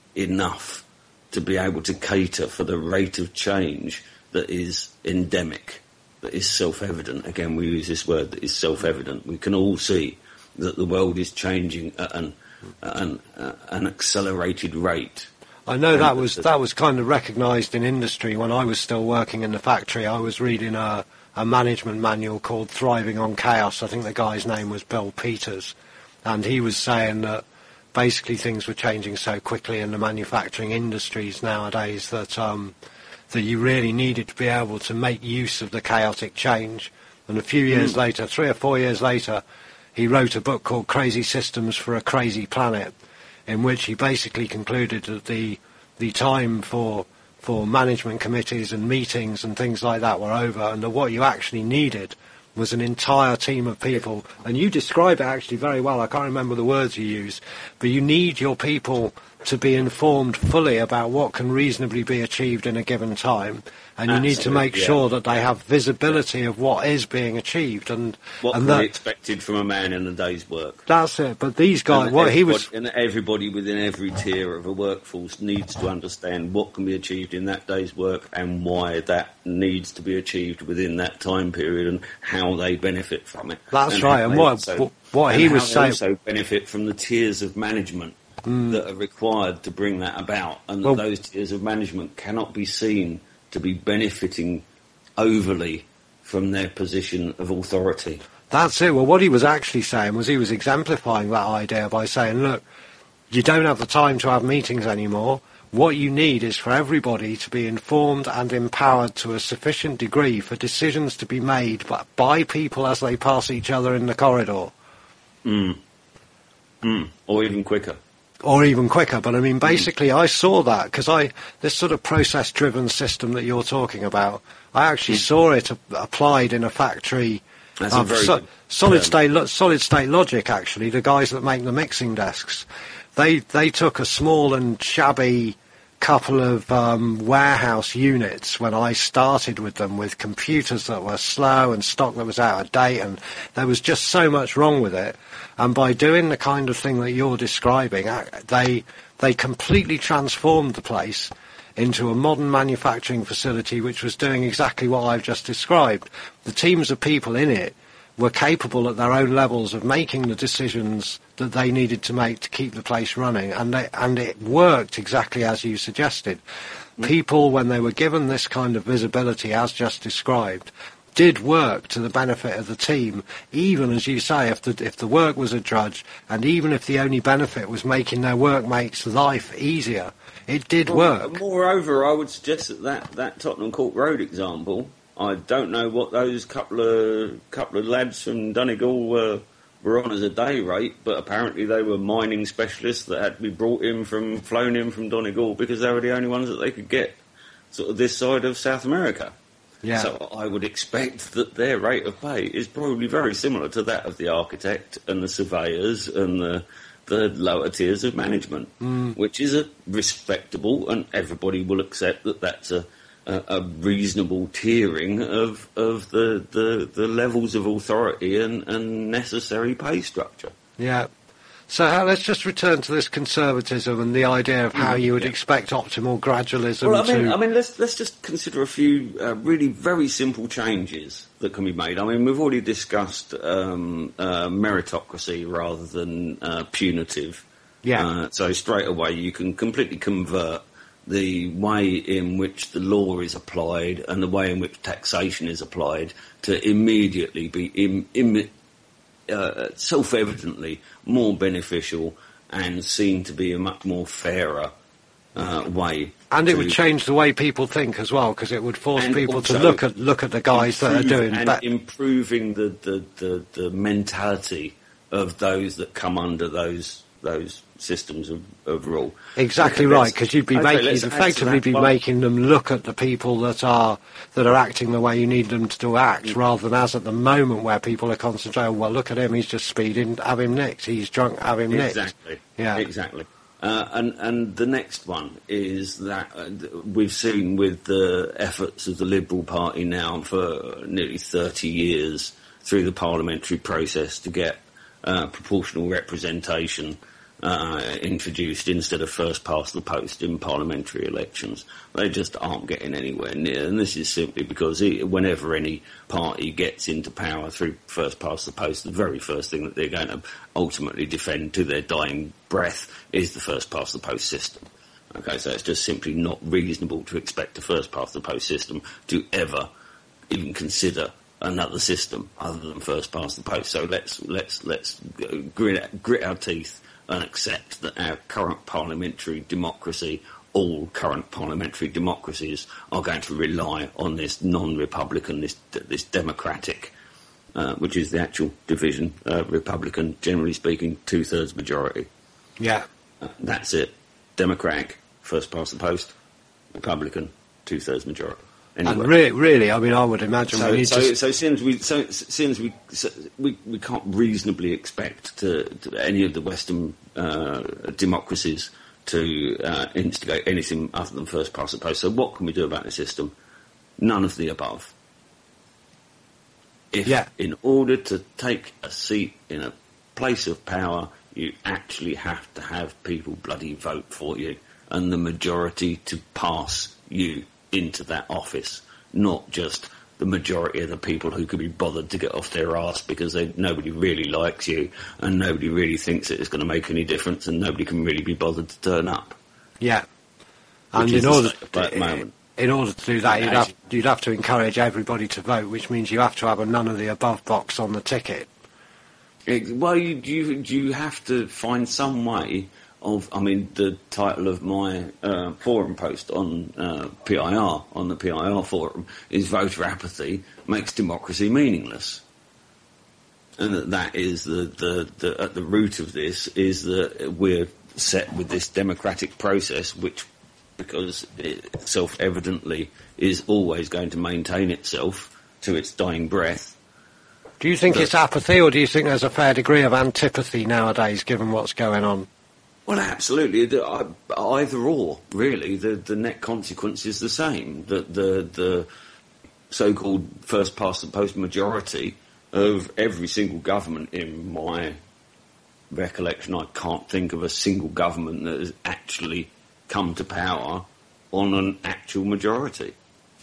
enough to be able to cater for the rate of change that is endemic, that is self-evident. Again, we use this word, that is self-evident. We can all see that the world is changing at an, an, uh, an accelerated rate.
I know that was that was kind of recognised in industry when I was still working in the factory. I was reading a, a management manual called Thriving on Chaos. I think the guy's name was Bill Peters, and he was saying that basically things were changing so quickly in the manufacturing industries nowadays that um, that you really needed to be able to make use of the chaotic change. And a few years mm. later, three or four years later, he wrote a book called Crazy Systems for a Crazy Planet, in which he basically concluded that the the time for for management committees and meetings and things like that were over, and that what you actually needed was an entire team of people. And you describe it actually very well. I can't remember the words you used, but you need your people to be informed fully about what can reasonably be achieved in a given time, and you Absolutely, need to make yeah. sure that they have visibility of what is being achieved and
what
and
can
that,
be expected from a man in a day's work.
That's it. But these guys, what he was,
and everybody within every tier of a workforce needs to understand what can be achieved in that day's work and why that needs to be achieved within that time period and how they benefit from it.
That's
and
right. And what
also,
what
and
he
how
was
they
saying,
also benefit from the tiers of management Mm. that are required to bring that about, and that well, those tiers of management cannot be seen to be benefiting overly from their position of authority.
That's it. Well, what he was actually saying was he was exemplifying that idea by saying, look, you don't have the time to have meetings anymore. What you need is for everybody to be informed and empowered to a sufficient degree for decisions to be made by, by people as they pass each other in the corridor.
Mm. Mm. Or even quicker.
Or even quicker, but I mean, basically, I saw that because I this sort of process-driven system that you're talking about, I actually mm. saw it a- applied in a factory.
That's
um,
a very
so,
good,
solid
um,
state, lo- solid state logic. Actually, the guys that make the mixing desks, they they took a small and shabby couple of um, warehouse units when I started with them, with computers that were slow and stock that was out of date, and there was just so much wrong with it. And by doing the kind of thing that you're describing, they they completely transformed the place into a modern manufacturing facility which was doing exactly what I've just described. The teams of people in it were capable at their own levels of making the decisions that they needed to make to keep the place running, and they, and it worked exactly as you suggested. Mm. People, when they were given this kind of visibility, as just described, did work to the benefit of the team, even, as you say, if the if the work was a drudge, and even if the only benefit was making their workmates' life easier, it did
well,
work.
Moreover, I would suggest that, that that Tottenham Court Road example, I don't know what those couple of couple of lads from Donegal were were on as a day rate, but apparently they were mining specialists that had to be brought in from flown in from Donegal because they were the only ones that they could get sort of this side of South America. Yeah. So I would expect that their rate of pay is probably very similar to that of the architect and the surveyors and the the lower tiers of management, mm. which is a respectable, and everybody will accept that that's a a, a reasonable tiering of of the, the, the levels of authority and, and necessary pay structure.
Yeah. So uh, let's just return to this conservatism and the idea of how you would yeah. expect optimal gradualism
well, I mean,
to...
I mean, let's let's just consider a few uh, really very simple changes that can be made. I mean, we've already discussed um, uh, meritocracy rather than uh, punitive.
Yeah.
Uh, so straight away you can completely convert the way in which the law is applied and the way in which taxation is applied to immediately be im, im, uh, self-evidently more beneficial and seen to be a much more fairer uh, way.
And it would change the way people think as well, because it would force people to look at look at the guys that are doing
and
that.
improving the, the, the, the mentality of those that come under those those systems of, of rule.
Exactly
okay,
right, because you'd be
okay,
making, you'd effectively be
one.
making them look at the people that are that are acting the way you need them to act, mm. rather than as at the moment where people are concentrating, well, look at him, he's just speeding, have him nicked, he's drunk, have him nicked.
Exactly,
yeah.
exactly. Uh, and, and the next one is that uh, we've seen with the efforts of the Liberal Party now for nearly thirty years through the parliamentary process to get uh, proportional representation uh, introduced instead of first past the post in parliamentary elections. They just aren't getting anywhere near, and this is simply because it, whenever any party gets into power through first past the post, the very first thing that they're going to ultimately defend to their dying breath is the first past the post system. Okay, so it's just simply not reasonable to expect a first past the post system to ever even consider another system other than first past the post. So let's let's let's grit, grit our teeth and accept that our current parliamentary democracy, all current parliamentary democracies, are going to rely on this non-republican, this this democratic, uh, which is the actual division, uh, Republican, generally speaking, two-thirds majority.
Yeah.
Uh, that's it. Democratic, first past the post. Republican, two-thirds majority. Anyway.
And really, really, I mean, I would imagine
So,
we need
so,
to...
so since we, so since we, so we, we can't reasonably expect to, to any of the Western uh, democracies to uh, instigate anything other than first past the post. So what can we do about the system? None of the above. If,
Yeah.
in order to take a seat in a place of power, you actually have to have people bloody vote for you, and the majority to pass you into that office, not just the majority of the people who could be bothered to get off their arse because they, nobody really likes you and nobody really thinks that it's going to make any difference and nobody can really be bothered to turn up.
Yeah.
Which
And
is
in
the
order,
state of play at the moment.
in order to do that, you'd
Actually-
have, you'd have to encourage everybody to vote, which means you have to have a none of the above box on the ticket.
It, well, you, you you have to find some way of. I mean, the title of my uh, forum post on uh, P I R on the P I R forum is "Voter Apathy Makes Democracy Meaningless," and that that is the, the, the at the root of this is that we're set with this democratic process, which, because it self-evidently is always going to maintain itself to its dying breath.
Do you think
But-
it's apathy, or do you think there's a fair degree of antipathy nowadays, given what's going on?
Well, absolutely. The, uh, either or, really. The the net consequence is the same. The the, the so-called first past the post majority of every single government, in my recollection, I can't think of a single government that has actually come to power on an actual majority.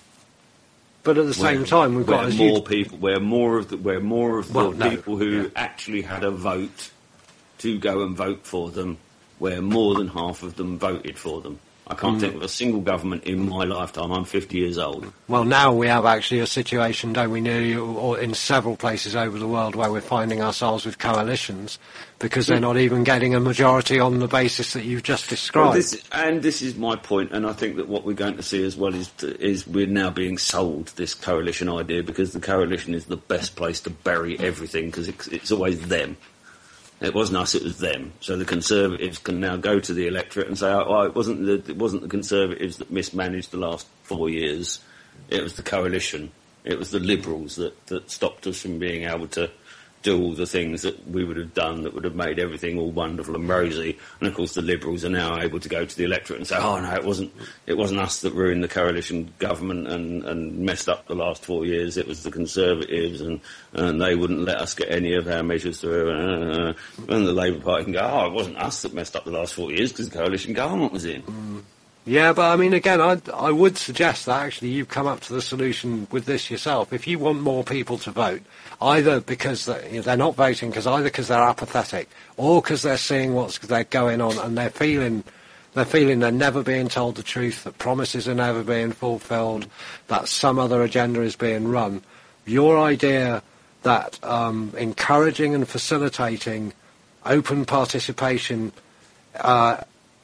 But at the same
Where-
time, we've got
where
as
more
you,
people, where more of the, where more of the
Well, no,
people who
yeah.
actually had a vote to go and vote for them, where more than half of them voted for them. I can't
Mm.
think of a single government in my lifetime. I'm fifty years old.
well, now we have actually a situation, don't we, nearly, or in several places over the world, where we're finding ourselves with coalitions because they're not even getting a majority on the basis that you've just described.
Well, this, and this is my point, and I think that what we're going to see as well is is we're now being sold this coalition idea, because the coalition is the best place to bury everything, because it's, it's always them. It wasn't us; it was them. So the Conservatives can now go to the electorate and say, "Oh, well, it wasn't the it wasn't the Conservatives that mismanaged the last four years. It was the coalition. It was the Liberals that, that stopped us from being able to do all the things that we would have done that would have made everything all wonderful and rosy." And of course, the Liberals are now able to go to the electorate and say, "Oh no, it wasn't it wasn't us that ruined the coalition government and, and messed up the last four years. It was the Conservatives, and, and they wouldn't let us get any of our measures through." Uh, and the Labour Party can go, "Oh, it wasn't us that messed up the last four years because the coalition government was in."
Mm. Yeah, but I mean, again, I, I would suggest that actually you've come up to the solution with this yourself. If you want more people to vote, either because they're, you know, they're not voting, because either because they're apathetic, or because they're seeing what's they're going on and they're feeling they're feeling they're never being told the truth, that promises are never being fulfilled, that some other agenda is being run. Your idea that um, encouraging and facilitating open participation, Uh,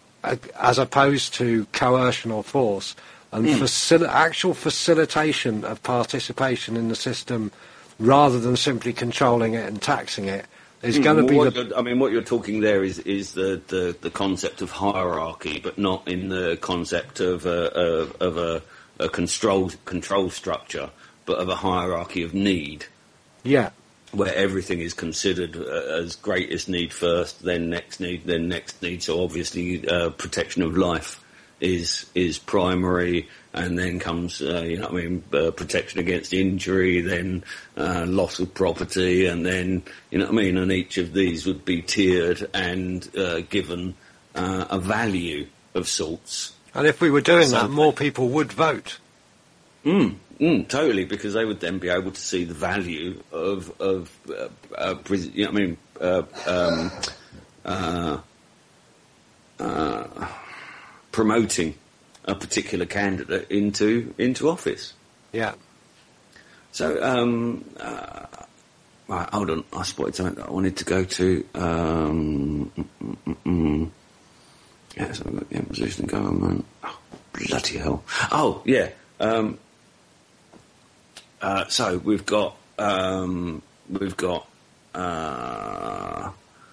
as opposed to coercion or force, and
Mm.
facil- actual facilitation of participation in the system rather than simply controlling it and taxing it is
Mm,
going to
well,
be
what
the...
you're- I mean, what you're talking there is is the, the, the concept of hierarchy, but not in the concept of a, of, of a, a control control structure, but of a hierarchy of need,
Yeah,
where everything is considered uh, as greatest need first, then next need, then next need. So obviously, uh, protection of life is is primary, and then comes, uh, you know what I mean, uh, protection against injury, then uh, loss of property, and then, you know what I mean, and each of these would be tiered and uh, given uh, a value of sorts.
And if we were doing
So-
that, more people would vote.
Mm, mm, totally, because they would then be able to see the value of, of uh, uh, pres- you know what I mean, uh, um, uh, uh, promoting a particular candidate into into office.
Yeah.
So, um, uh, right, hold on, I spotted something that I wanted to go to. Um, mm, mm, mm, mm. Yeah, so I've got the imposition government. Oh, bloody hell. Oh, yeah. Um, uh, so we've got, um, we've got, uh,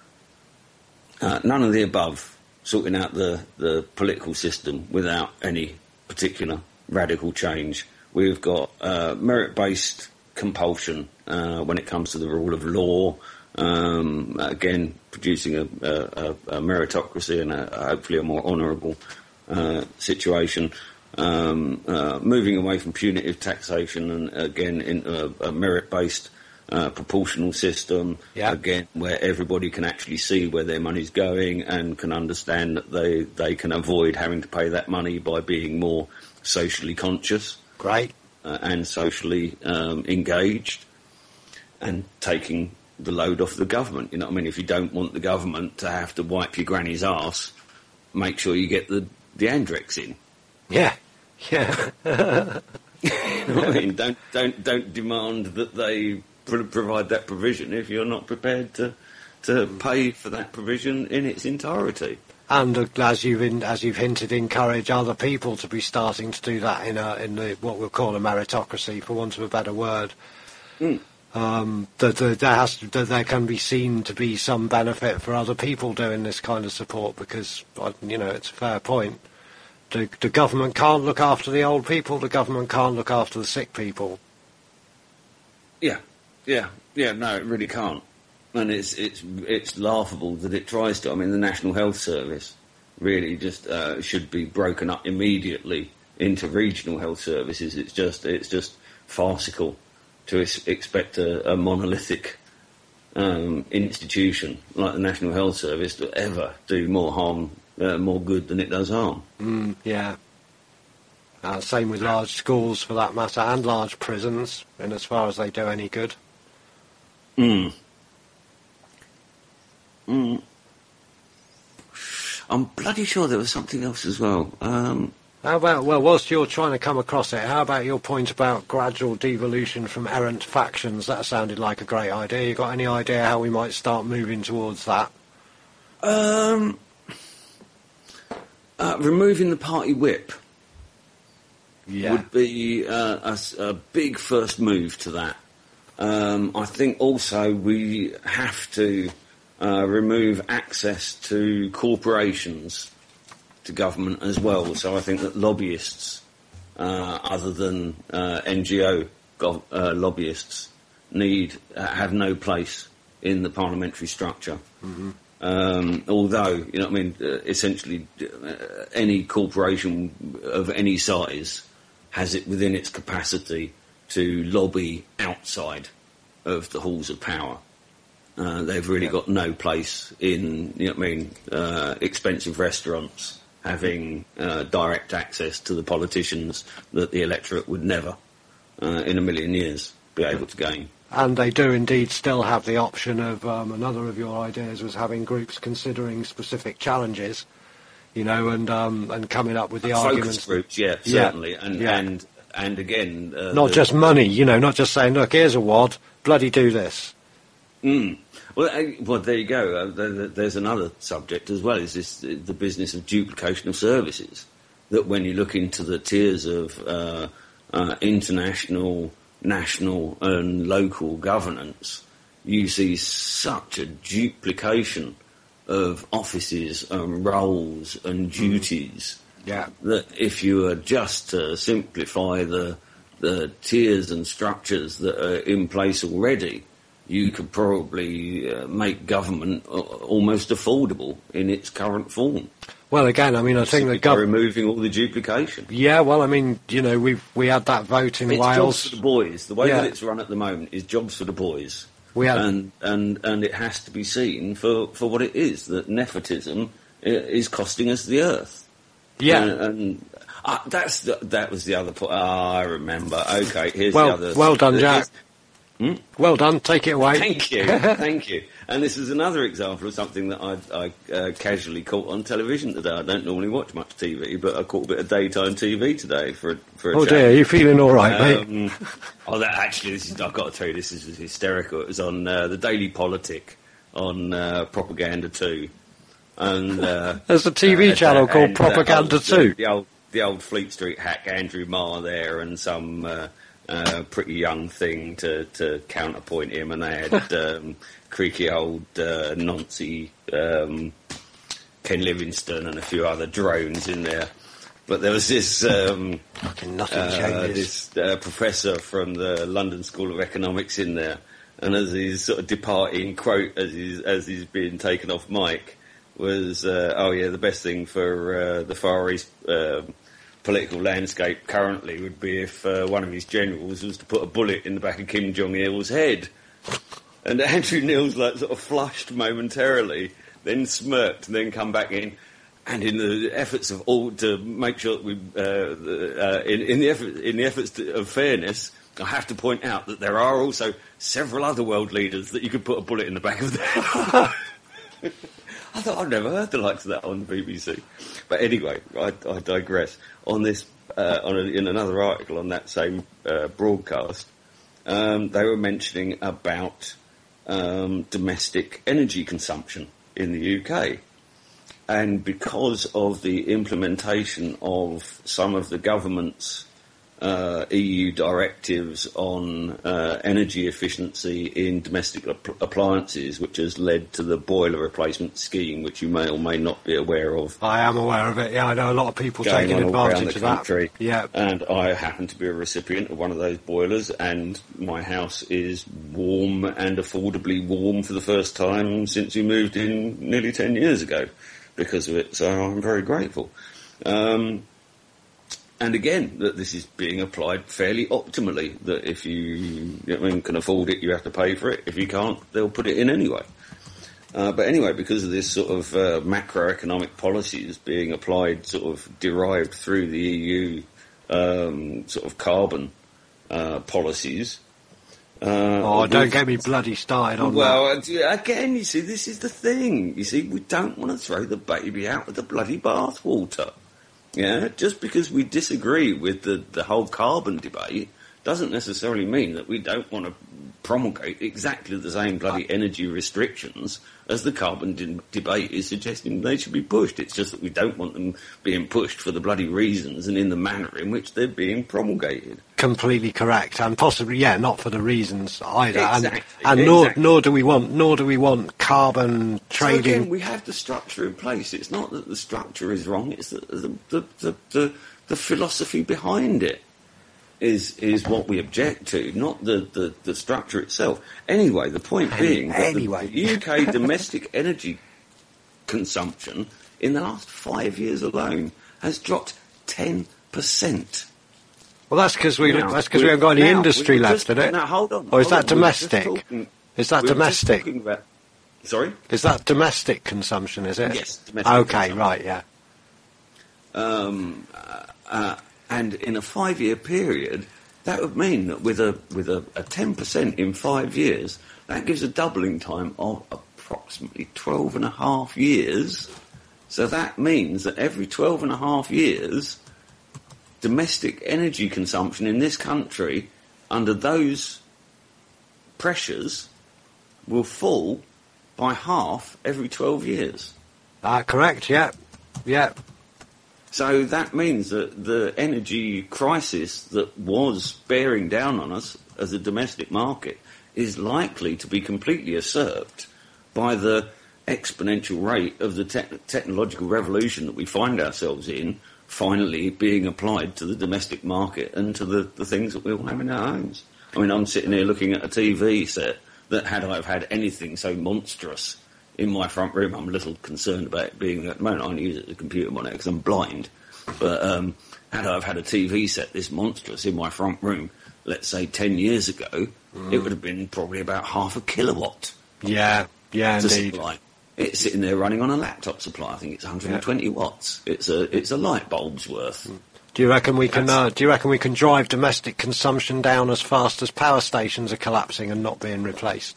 uh, none of the above, sorting out the, the political system without any particular radical change. We've got uh, merit-based compulsion uh, when it comes to the rule of law, um, again, producing a, a, a meritocracy and a, hopefully a more honourable uh, situation. Um, uh, moving away from punitive taxation and, again, into a, a merit-based Uh, proportional system,
Yeah.
again, where everybody can actually see where their money's going and can understand that they, they can avoid having to pay that money by being more socially conscious
Great.
uh, and socially um, engaged, and taking the load off the government. You know what I mean? If you don't want the government to have to wipe your granny's arse, make sure you get the, the Andrex in.
Yeah. Yeah.
You know what I mean? Don't, don't, don't demand that they pro- provide that provision if you're not prepared to to pay for that provision in its entirety.
And uh, as you've in, as you've hinted, encourage other people to be starting to do that in a, in the what we'll call a meritocracy, for want of a better word.
Mm.
Um, that, that there has to, that there can be seen to be some benefit for other people doing this kind of support, because uh, you know, it's a fair point. The, the government can't look after the old people. The government can't look after the sick people.
Yeah, yeah, yeah. No, it really can't. And it's it's it's laughable that it tries to. I mean, the National Health Service really just uh, should be broken up immediately into regional health services. It's just it's just farcical to es- expect a, a monolithic um, institution like the National Health Service to ever do more harm, uh, more good than it does harm.
Mm, yeah. Uh, same with large schools, for that matter, and large prisons, in as far as they do any good.
Mm. Mm. I'm bloody sure there was something else as well. Um,
How about, well, whilst you're trying to come across it, how about your point about gradual devolution from errant factions? That sounded like a great idea. You got any idea how we might start moving towards that?
um, uh, removing the party whip
Yeah.
would be uh, a, s- a big first move to that. Um, I think also we have to uh, remove access to corporations to government as well. So I think that lobbyists, uh, other than uh, N G O gov- uh, lobbyists, need uh, have no place in the parliamentary structure.
Mm-hmm.
Um, although, you know what I mean, uh, essentially uh, any corporation of any size has it within its capacity to lobby outside of the halls of power. Uh, they've really got no place in, you know what I mean, uh, expensive restaurants having uh, direct access to the politicians that the electorate would never, uh, in a million years, be able to gain.
And they do indeed still have the option of, um, another of your ideas was having groups considering specific challenges, you know, and um, and coming up with the
Focus
arguments.
groups, yeah,
Yeah,
certainly, and
yeah.
and and again, uh,
Not
the-
just money, you know, not just saying, look, here's a wad, bloody do this.
Mm. Well, uh, well, there you go. Uh, there, there- there's another subject as well. Is this uh, the business of duplication of services? That when you look into the tiers of uh, uh, international, national, and local governance, you see such a duplication of offices and roles and duties.
Yeah.
That if you were just to simplify the the tiers and structures that are in place already, you could probably uh, make government uh, almost affordable in its current form.
Well, again, I mean, I think the
By
government...
removing all the duplication.
Yeah, well, I mean, you know, we've we had that vote in
It's
Wales.
jobs for the boys. The way
Yeah.
that it's run at the moment is jobs for the boys.
We had,
And, and, and it has to be seen for, for what it is, that nepotism i- is costing us the earth.
yeah.
And, and uh, that's the, that was the other point. Ah, I remember. Okay, here's
Well,
the other...
well done,
here's-
Jack. Well done. Take it away.
Thank you, thank you. And this is another example of something that I, I uh, casually caught on television today. I don't normally watch much T V, but I caught a bit of daytime T V today for a, for a
Oh
chat.
dear, are you feeling all right, mate?
Um, oh, that actually, this is, I've got to tell you, this is hysterical. It was on uh, the Daily Politic on uh, Propaganda two, and uh,
There's a T V
uh,
channel called
and, uh,
Propaganda
old-
two.
The old, the old Fleet Street hack Andrew Marr there, and some uh, uh, pretty young thing to, to counterpoint him, and they had um, creaky old uh, Nancy, um, Ken Livingstone, and a few other drones in there. But there was this um,
Fucking nothing
uh,
changes.
this uh, professor from the London School of Economics in there, and as he's sort of departing quote as he's as he's being taken off mic was, uh, "Oh yeah, the best thing for uh, the Far East uh, political landscape currently would be if uh, one of his generals was to put a bullet in the back of Kim Jong Il's head." And Andrew Neil's like sort of flushed momentarily, then smirked, and then come back in. And in the efforts of all to make sure that we, uh, uh, in, in the effort, in the efforts to, of fairness, I have to point out that there are also several other world leaders that you could put a bullet in the back of their head. I thought I've never heard the likes of that on the B B C. But anyway, I, I digress. On this, uh, on a, in another article on that same uh, broadcast, um, they were mentioning about um, domestic energy consumption in the U K. And because of the implementation of some of the government's uh, E U directives on uh, energy efficiency in domestic ap- appliances, which has led to the boiler replacement scheme, which you may or may not be aware of,
I am aware of it. Yeah, I know a lot of people
going
taking
on all around
advantage
the
of
country.
that. Yeah.
And I happen to be a recipient of one of those boilers, and my house is warm and affordably warm for the first time since we moved in nearly ten years ago because of it, so I'm very grateful. Um, and again, that this is being applied fairly optimally, that if you, you know, I mean, can afford it, you have to pay for it. If you can't, they'll put it in anyway. Uh, but anyway, because of this sort of uh, macroeconomic policies being applied, sort of derived through the E U um, sort of carbon uh, policies. Uh,
Oh, don't
we've-
get me bloody started on that.
well, uh, again, you see, this is the thing. You see, we don't want to throw the baby out with the bloody bathwater. Yeah, just because we disagree with the, the whole carbon debate doesn't necessarily mean that we don't want to promulgate exactly the same bloody energy restrictions as the carbon de- debate is suggesting they should be pushed. It's just that we don't want them being pushed for the bloody reasons and in the manner in which they're being promulgated.
Completely correct, and possibly, yeah, not for the reasons either.
Exactly,
And, and nor,
exactly.
nor do we want, nor do we want carbon
So again,
trading.
we have the structure in place. It's not that the structure is wrong. It's the the the, the, the, the philosophy behind it is is what we object to, not the, the, the structure itself. Anyway, the point being that
Anyway.
the U K domestic energy consumption in the last five years alone has dropped ten percent.
Well, that's because we
Now,
that's because we haven't got any
now,
industry
we were
left,
just-
in it?
Now, hold on.
Or is
hold
that
on, we were just
domestic?
talking-
Is that
we were just
domestic?
talking about- Sorry?
Is that domestic consumption? Is it?
Yes, domestic
Okay,
consumption.
right, yeah.
Um, uh, uh, and in a five-year period, that would mean that with a with a, a ten percent in five years, that gives a doubling time of approximately twelve and a half years. So that means that every twelve and a half years, domestic energy consumption in this country, under those pressures, will fall by half every twelve years.
Ah, correct, yeah. Yeah.
So that means that the energy crisis that was bearing down on us as a domestic market is likely to be completely usurped by the exponential rate of the te- technological revolution that we find ourselves in finally being applied to the domestic market and to the, the things that we all have in our homes. I mean, I'm sitting here looking at a T V set that had I have had anything so monstrous in my front room, I'm a little concerned about it being at the moment. I only use it as a computer monitor because I'm blind. But um, had I have had a T V set this monstrous in my front room, let's say ten years ago, mm. it would have been probably about half a kilowatt.
Yeah, yeah,
to
indeed.
Supply. It's sitting there running on a laptop supply. I think it's one hundred twenty yeah. watts. It's a it's a light bulb's worth.
Do you reckon we can? Uh, do you reckon we can drive domestic consumption down as fast as power stations are collapsing and not being replaced?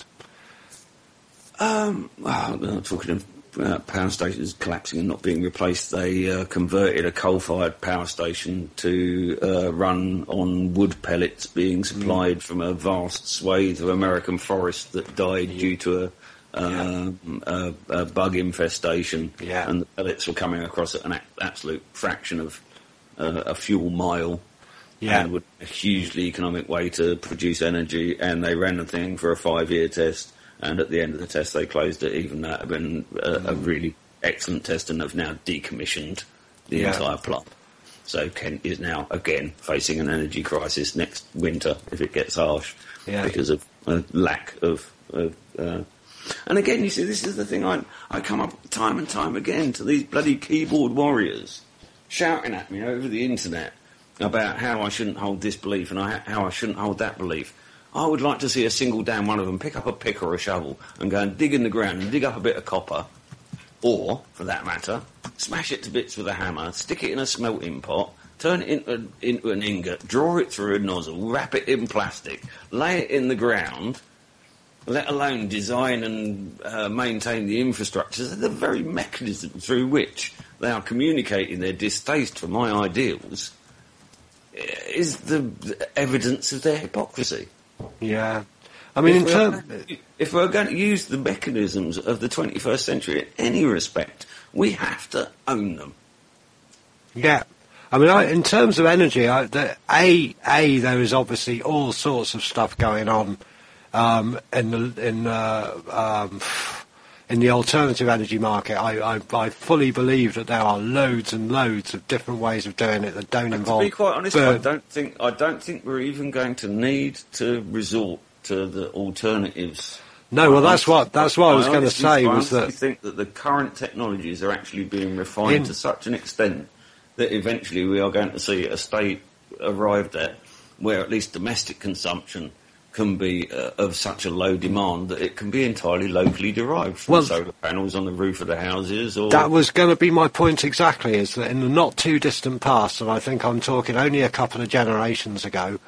Um, well, talking of uh, power stations collapsing and not being replaced, they uh, converted a coal-fired power station to uh, run on wood pellets being supplied mm. from a vast swathe of American forest that died yeah. due to a, uh, yeah. a, a bug infestation,
yeah.
and the pellets were coming across at an a- absolute fraction of uh, a fuel mile.
Yeah.
And would a hugely economic way to produce energy, and they ran the thing for a five-year test. And at the end of the test, they closed it. Even that had been a, a really excellent test, and have now decommissioned the
yeah.
entire plant. So Kent is now again facing an energy crisis next winter if it gets harsh,
yeah.
because of a lack of. of uh, and again, you see, this is the thing. I I come up time and time again to these bloody keyboard warriors shouting at me over the internet about how I shouldn't hold this belief and I, how I shouldn't hold that belief. I would like to see a single damn one of them pick up a pick or a shovel and go and dig in the ground and dig up a bit of copper, or, for that matter, smash it to bits with a hammer, stick it in a smelting pot, turn it into, into an ingot, draw it through a nozzle, wrap it in plastic, lay it in the ground, let alone design and uh, maintain the infrastructure, the very mechanism through which they are communicating their distaste for my ideals is the, the evidence of their hypocrisy.
Yeah. I mean,
if
in terms...
If we're going to use the mechanisms of the twenty-first century in any respect, we have to own them.
Yeah. I mean, I, in terms of energy, I, the, A, A, there is obviously all sorts of stuff going on um, in the in uh, um, in the alternative energy market. I, I, I fully believe that there are loads and loads of different ways of doing it that don't
and
involve...
To be quite honest,
burn.
I don't think I don't think we're even going to need to resort to the alternatives.
No, well, that's what that's what I was going to say. Was that
I think that the current technologies are actually being refined
in,
to such an extent that eventually we are going to see a state arrived at where at least domestic consumption can be uh, of such a low demand that it can be entirely locally derived from
well,
solar panels on the roof of the houses. Or
that was going to be my point exactly, is that in the not too distant past, and I think I'm talking only a couple of generations ago,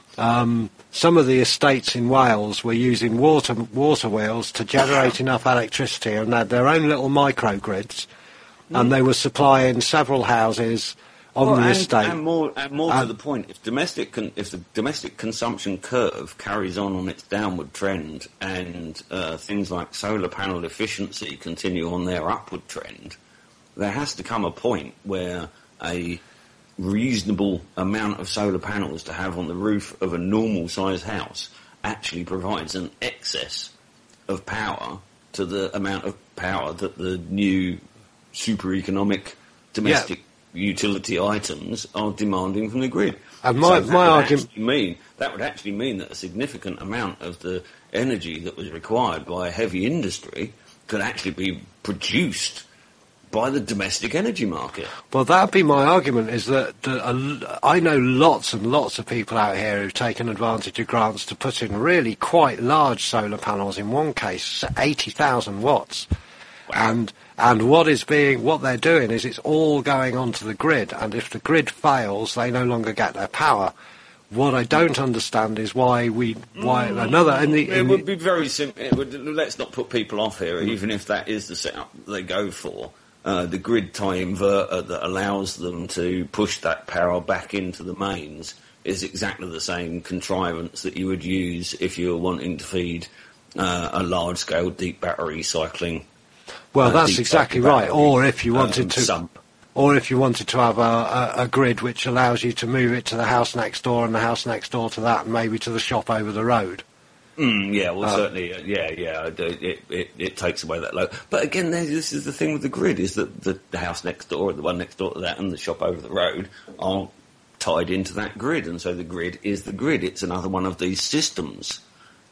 um, some of the estates in Wales were using water water wheels to generate enough electricity, and they had their own little microgrids, mm. and they were supplying several houses on
well,
the
and,
estate.
And more, and more
and,
to the point, if domestic, con- if the domestic consumption curve carries on on its downward trend, and uh, things like solar panel efficiency continue on their upward trend, there has to come a point where a reasonable amount of solar panels to have on the roof of a normal-sized house actually provides an excess of power to the amount of power that the new super-economic domestic yeah. utility items are demanding from the grid.
And my,
so
my argument
mean that would actually mean that a significant amount of the energy that was required by a heavy industry could actually be produced by the domestic energy market.
Well, that'd be my argument, is that, that uh, I know lots and lots of people out here who've taken advantage of grants to put in really quite large solar panels, in one case eighty thousand watts. Wow. And and what is being what they're doing is it's all going onto the grid, and if the grid fails, they no longer get their power. What I don't understand is why we why mm, another in the in
it would
the,
be very simple. It would, let's not put people off here, even if that is the setup they go for. Uh, the grid tie inverter that allows them to push that power back into the mains is exactly the same contrivance that you would use if you were wanting to feed uh, a large-scale deep battery cycling.
Well,
uh,
that's exactly right. Or if you wanted
um,
to,
sump.
or if you wanted to have a, a, a grid which allows you to move it to the house next door and the house next door to that, and maybe to the shop over the road.
Mm, yeah, well,
uh,
certainly, uh, yeah, yeah, it, it it takes away that load. But again, this is the thing with the grid, is that the, the house next door, the one next door to that, and the shop over the road are tied into that grid, and so the grid is the grid. It's another one of these systems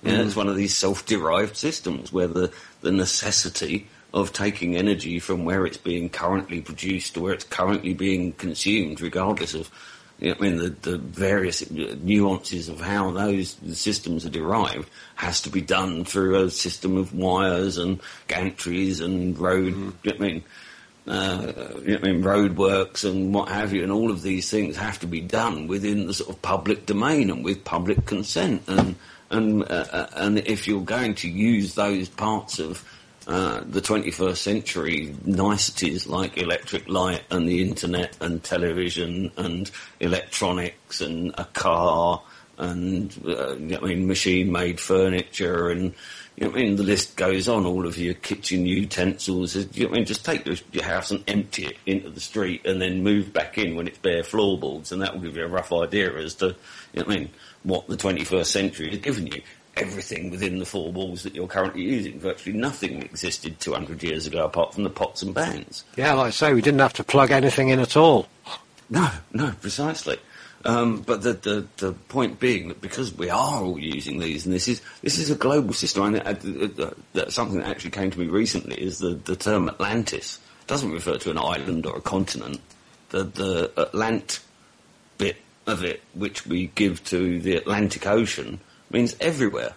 Yeah, mm. It's one of these self-derived systems where the, the necessity of taking energy from where it's being currently produced to where it's currently being consumed, regardless of, you know, I mean, the, the various nuances of how those systems are derived, has to be done through a system of wires and gantries and road, mm. you know what I mean, uh, you know what I mean, road works and what have you, and all of these things have to be done within the sort of public domain and with public consent. And and uh, and if you're going to use those parts of uh, the twenty-first century niceties like electric light and the internet and television and electronics and a car and uh, you know what I mean, machine-made furniture and, you know what I mean, the list goes on, all of your kitchen utensils, you know what I mean, just take your house and empty it into the street and then move back in when it's bare floorboards, and that will give you a rough idea as to, you know what I mean, what the twenty-first century has given you. Everything within the four walls that you're currently using. Virtually nothing existed two hundred years ago apart from the pots and pans.
Yeah, like I say, we didn't have to plug anything in at all.
No, no, precisely. Um, but the, the the point being that because we are all using these, and this is this is a global system. I mean, uh, uh, uh, something that actually came to me recently is the, the term Atlantis. It doesn't refer to an island or a continent. The the Atlant bit of it, which we give to the Atlantic Ocean, means everywhere.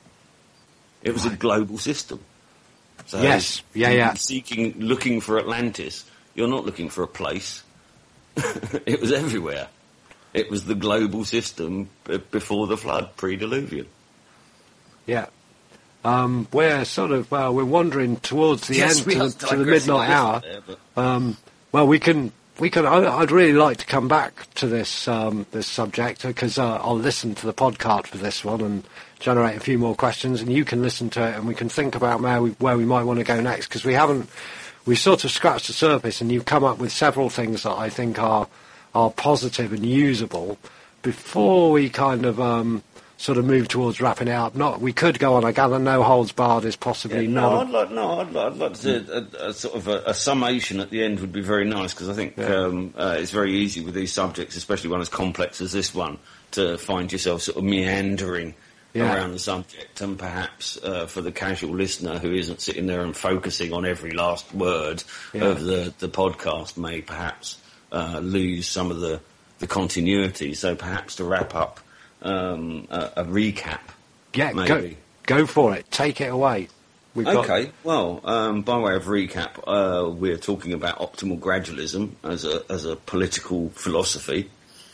It was right. a global system. So
yes, yeah, yeah.
Seeking, looking for Atlantis, you're not looking for a place. It was everywhere. It was the global system b- before the flood, pre-Diluvian.
Yeah. Um, we're sort of, well, we're wandering towards the
yes,
end,
we
to, to the midnight hour.
There, but...
um, well, we can, we can, I, I'd really like to come back to this, um, this subject, because uh, I'll listen to the podcast for this one and generate a few more questions, and you can listen to it, and we can think about where we, where we might want to go next, because we haven't, we've sort of scratched the surface, and you've come up with several things that I think are, are positive and usable. Before we kind of um, sort of move towards wrapping it up, not we could go on. I gather no holds barred is possibly
yeah, no,
not.
I'd like, no, I'd like, I'd like to a, a sort of a, a summation at the end would be very nice, because I think yeah. um, uh, it's very easy with these subjects, especially one as complex as this one, to find yourself sort of meandering yeah. around the subject, and perhaps uh, for the casual listener who isn't sitting there and focusing on every last word yeah. of the, the podcast may perhaps uh, lose some of the, the continuity. So perhaps to wrap up um, a, a recap.
Yeah,
maybe.
go go for it. Take it away. We've
okay,
got...
well, um, by way of recap, uh, we're talking about optimal gradualism as a as a political philosophy.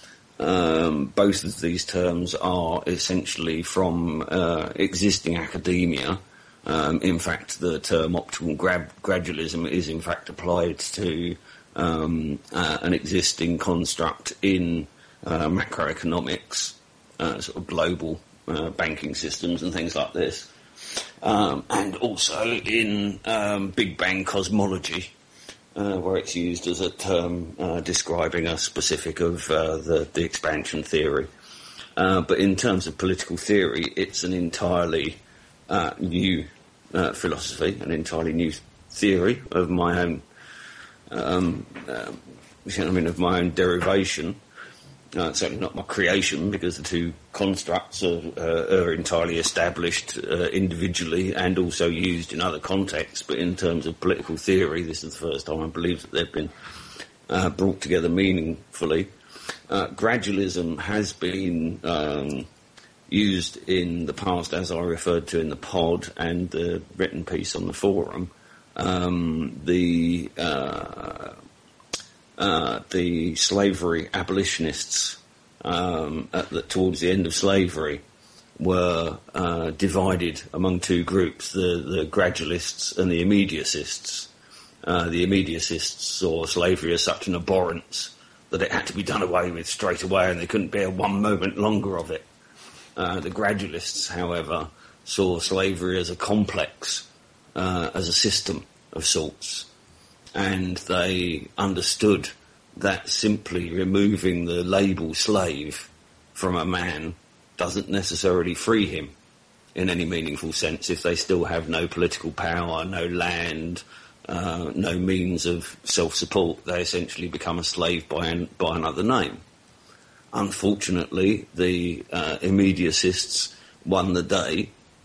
Um, both of these terms are essentially from uh, existing academia. Um, in fact, the term optimal gra- gradualism is in fact applied to um, uh, an existing construct in uh, macroeconomics, uh, sort of global uh, banking systems and things like this, um, and also in um, Big Bang cosmology. Uh, where it's used as a term uh, describing a specific of uh, the, the expansion theory. Uh, but in terms of political theory, it's an entirely uh, new uh, philosophy, an entirely new theory of my own, um, uh, I mean, of my own derivation. Uh, it's certainly not my creation, because the two constructs are, uh, are entirely established uh, individually and also used in other contexts. But in terms of political theory, this is the first time I believe that they've been uh, brought together meaningfully. Uh, gradualism has been um, used in the past, as I referred to in the pod and the written piece on the forum. Um, the... Uh, Uh, the slavery abolitionists um, at the, towards the end of slavery were uh, divided among two groups, the, the gradualists and the immediacists. Uh, the immediacists saw slavery as such an abhorrence that it had to be done away with straight away, and they couldn't bear one moment longer of it. Uh, the gradualists, however, saw slavery as a complex, uh, as a system of sorts. And they understood that simply removing the label slave from a man doesn't necessarily free him in any meaningful sense if they still have no political power, no land, uh, no means of self-support. They essentially become a slave by, an, by another name. Unfortunately, the uh, immediacists won the day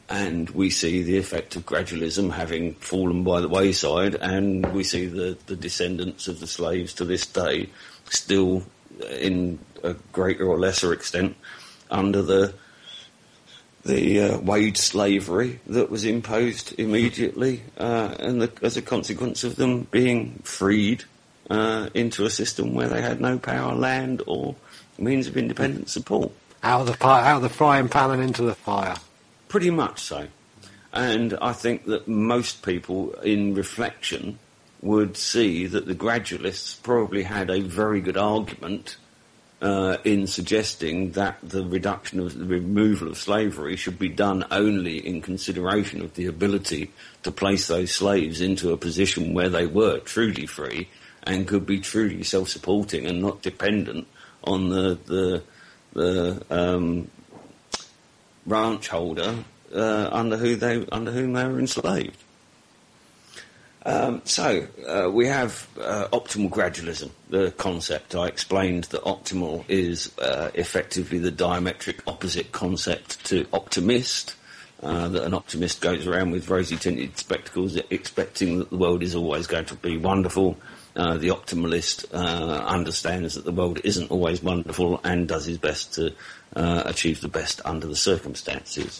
and we see the effect of gradualism having fallen by the wayside, and we see the, the descendants of the slaves to this day still, in a greater or lesser extent, under the the uh, wage slavery that was imposed immediately, uh, and the, as a consequence of them being freed uh, into a system where they had no power, land, or means of independent support.
Out of the pi- out of the frying pan and into the fire.
Pretty much so. And I think that most people, in reflection, would see that the gradualists probably had a very good argument Uh, in suggesting that the reduction of the removal of slavery should be done only in consideration of the ability to place those slaves into a position where they were truly free and could be truly self-supporting and not dependent on the the, the um, ranch holder uh, under who they under whom they were enslaved. Um, so, uh, we have uh, optimal gradualism, the concept. I explained that optimal is uh, effectively the diametric opposite concept to optimist, uh, that an optimist goes around with rosy-tinted spectacles expecting that the world is always going to be wonderful. Uh, the optimalist uh, understands that the world isn't always wonderful and does his best to uh, achieve the best under the circumstances.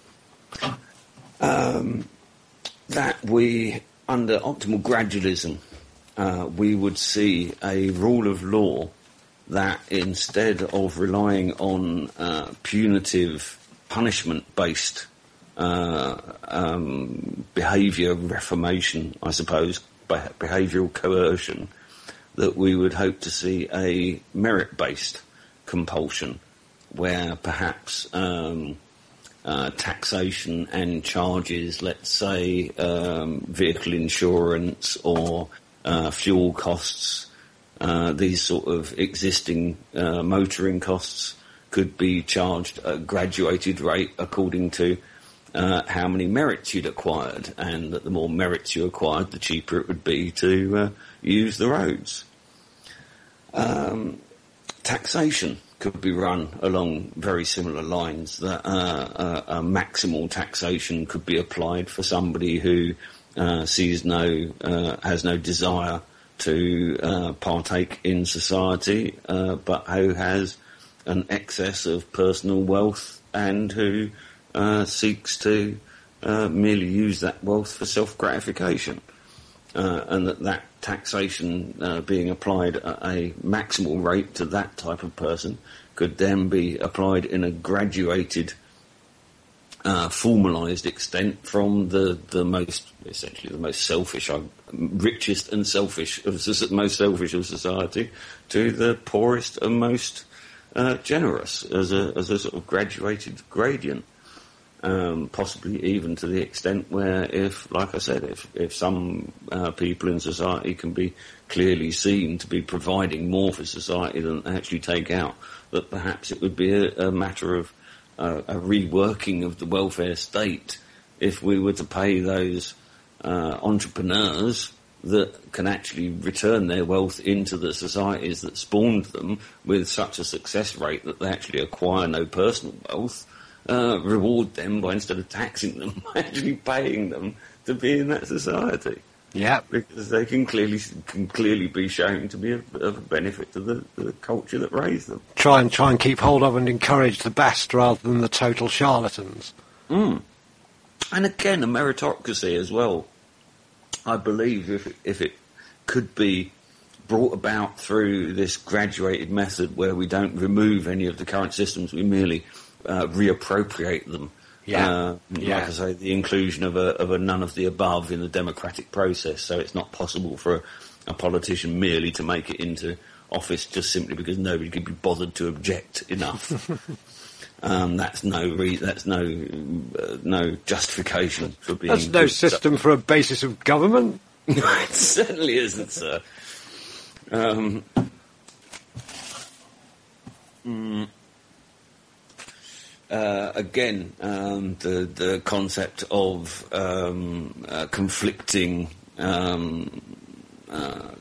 um, that we... Under optimal gradualism, uh, we would see a rule of law that instead of relying on uh, punitive punishment-based uh, um, behaviour reformation, I suppose, behavioural coercion, that we would hope to see a merit-based compulsion where perhaps um, Uh, taxation and charges, let's say um, vehicle insurance or uh, fuel costs, uh, these sort of existing uh, motoring costs could be charged at a graduated rate according to uh, how many merits you'd acquired, and that the more merits you acquired, the cheaper it would be to uh, use the roads. Um, taxation could be run along very similar lines, that uh, uh, a maximal taxation could be applied for somebody who uh, sees no, uh, has no desire to uh, partake in society, uh, but who has an excess of personal wealth and who uh, seeks to uh, merely use that wealth for self-gratification. Uh, and that that taxation uh, being applied at a maximal rate to that type of person could then be applied in a graduated, uh, formalised extent from the, the most, essentially the most selfish, uh, richest and selfish, of most selfish of society to the poorest and most uh, generous as a, as a sort of graduated gradient. Um, possibly even to the extent where, if, like I said, if, if some uh, people in society can be clearly seen to be providing more for society than they actually take out, that perhaps it would be a, a matter of uh, a reworking of the welfare state if we were to pay those uh, entrepreneurs that can actually return their wealth into the societies that spawned them with such a success rate that they actually acquire no personal wealth. Uh, reward them by, instead of taxing them, actually paying them to be in that society.
Yeah,
because they can clearly can clearly be shown to be of, of a benefit to the, the culture that raised them.
Try and try and keep hold of and encourage the best rather than the total charlatans.
Mm. And again, a meritocracy as well. I believe if it, if it could be brought about through this graduated method where we don't remove any of the current systems, we merely Uh, reappropriate them.
Yeah.
Uh,
yeah.
Like I say, the inclusion of a, of a none of the above in the democratic process, so it's not possible for a, a politician merely to make it into office just simply because nobody could be bothered to object enough. um, that's no re- that's no uh, no justification for being.
That's no system for a basis of government.
It certainly isn't, sir. Um, mm, Uh, again, um, the the concept of um, uh, conflicting um, uh,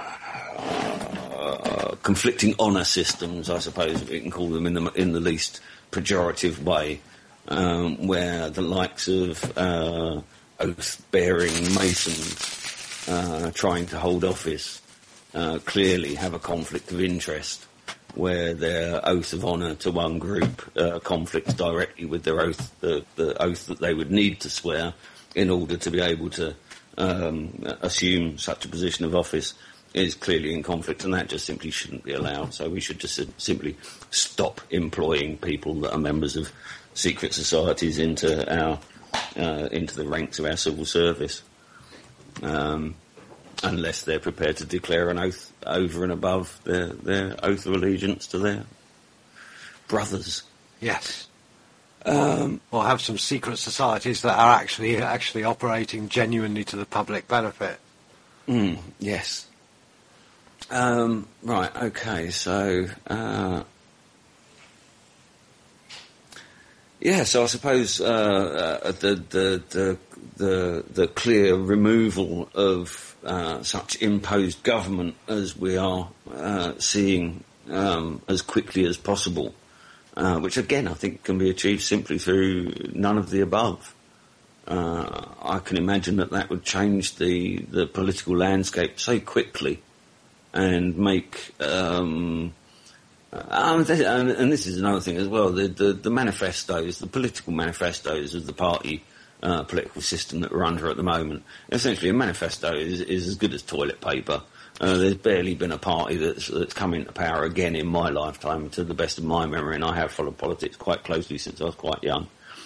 uh, conflicting honour systems, I suppose we can call them in the in the least pejorative way,
um, where the likes of uh, oath-bearing Masons uh, trying to hold office uh, clearly have a conflict of interest, where their oath of honour to one group uh, conflicts directly with their oath, the, the oath that they would need to swear in order to be able to um, assume such a position of office, is clearly in conflict, and that just simply shouldn't be allowed. So we should just simply stop employing people that are members of secret societies into our uh, into the ranks of our civil service, um, unless they're prepared to declare an oath over and above their, their oath of allegiance to their brothers.
Yes.
Um,
or have some secret societies that are actually actually operating genuinely to the public benefit.
Mm, yes. Um, right, okay, so, uh, yeah, so I suppose uh, uh, the, the, the, the, the clear removal of uh, such imposed government as we are uh, seeing um, as quickly as possible, uh, which again I think can be achieved simply through none of the above. Uh, I can imagine that that would change the, the political landscape so quickly and make, um, uh, and, and this is another thing as well, the, the, the manifestos, the political manifestos of the party uh, political system that we're under at the moment. Essentially, a manifesto is, is as good as toilet paper. Uh, there's barely been a party that's, that's come into power again in my lifetime, to the best of my memory, and I have followed politics quite closely since I was quite young,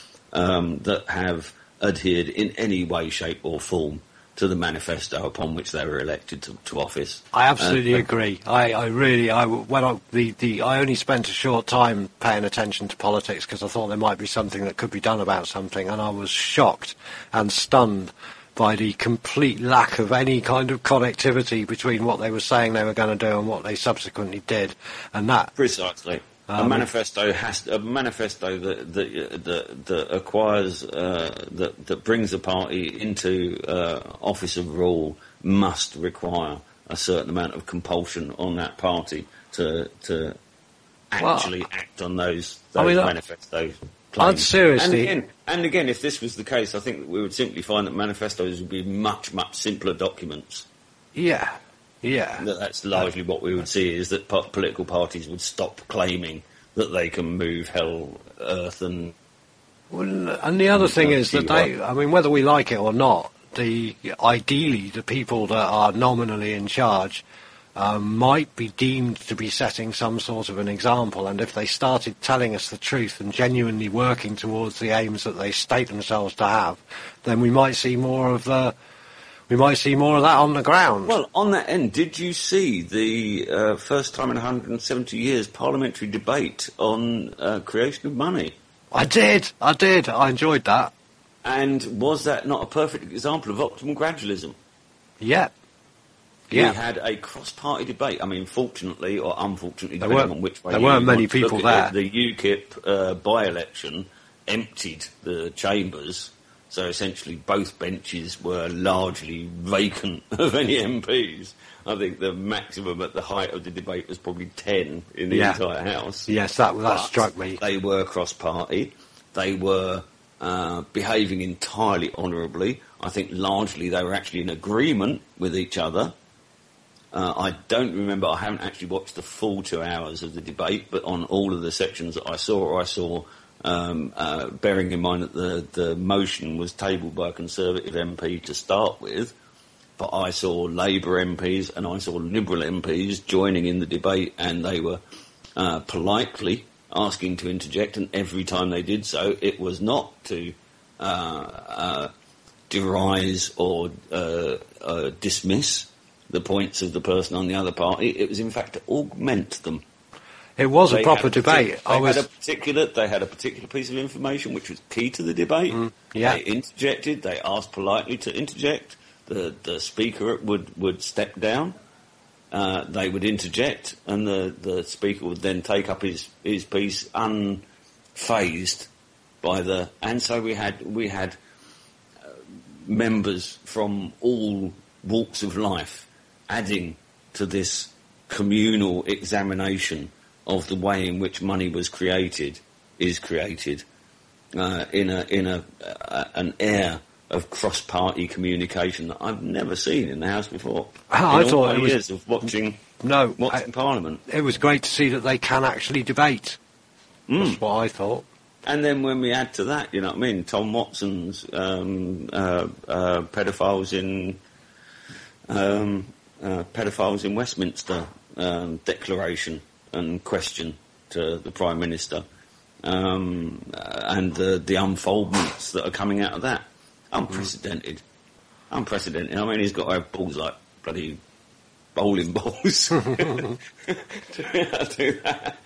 um, that have adhered in any way, shape or form to the manifesto upon which they were elected to, to office.
I absolutely
uh,
agree. I, I really, I when I the, the I only spent a short time paying attention to politics because I thought there might be something that could be done about something, and I was shocked and stunned by the complete lack of any kind of connectivity between what they were saying they were going to do and what they subsequently did, and that
precisely. Um, a manifesto has a manifesto that that that, that acquires uh, that that brings a party into uh, office of rule must require a certain amount of compulsion on that party to to actually well, act on those those I mean, manifesto claims.
I'd seriously,
and again, and again, if this was the case, I think that we would simply find that manifestos would be much much simpler documents.
Yeah. Yeah,
that's largely what we would see, is that po- political parties would stop claiming that they can move hell, earth, and.
Well, and the other thing is that they, I mean, whether we like it or not, the ideally the people that are nominally in charge um, might be deemed to be setting some sort of an example, and if they started telling us the truth and genuinely working towards the aims that they state themselves to have, then we might see more of the. We might see more of that on the ground.
Well, on that end, did you see the uh, first time in one hundred seventy years parliamentary debate on uh, creation of money?
I did, I did. I enjoyed that.
And was that not a perfect example of optimal gradualism?
Yeah. Yeah.
We had a cross-party debate. I mean, fortunately or unfortunately,
there
depending on which way
there
you
weren't many
want to
people
look at
there.
it, the UKIP uh, by-election emptied the chambers. So essentially both benches were largely vacant of any M Ps. I think the maximum at the height of the debate was probably ten in the
yeah.
entire House.
Yes, that, that
but
struck me.
They were cross-party. They were uh, behaving entirely honourably. I think largely they were actually in agreement with each other. Uh, I don't remember, I haven't actually watched the full two hours of the debate, but on all of the sections that I saw, I saw... Um, uh, bearing in mind that the, the motion was tabled by a Conservative M P to start with, but I saw Labour M Ps and I saw Liberal M Ps joining in the debate, and they were uh, politely asking to interject, and every time they did so, it was not to uh, uh, derise or uh, uh, dismiss the points of the person on the other party. It was in fact to augment them.
It was a
they
proper
a
debate.
They
I was
had a particular. They had a particular piece of information which was key to the debate.
Mm, yeah.
They interjected. They asked politely to interject. The the speaker would, would step down. Uh, they would interject, and the, the speaker would then take up his, his piece unfazed by the. And so we had we had uh, members from all walks of life adding to this communal examination of the way in which money was created, is created, uh, in a in a uh, an air of cross-party communication that I've never seen in the House before.
I
in all
thought
my
it was
years of watching
no
watching
I,
Parliament.
It was great to see that they can actually debate.
Mm.
That's what I thought.
And then when we add to that, you know what I mean, Tom Watson's um, uh, uh, pedophiles in um, uh, pedophiles in Westminster um, declaration and question to the Prime Minister, um, uh, and the, the unfoldments that are coming out of that. Unprecedented. Unprecedented. I mean, he's got to have balls like bloody bowling balls to be able to do that.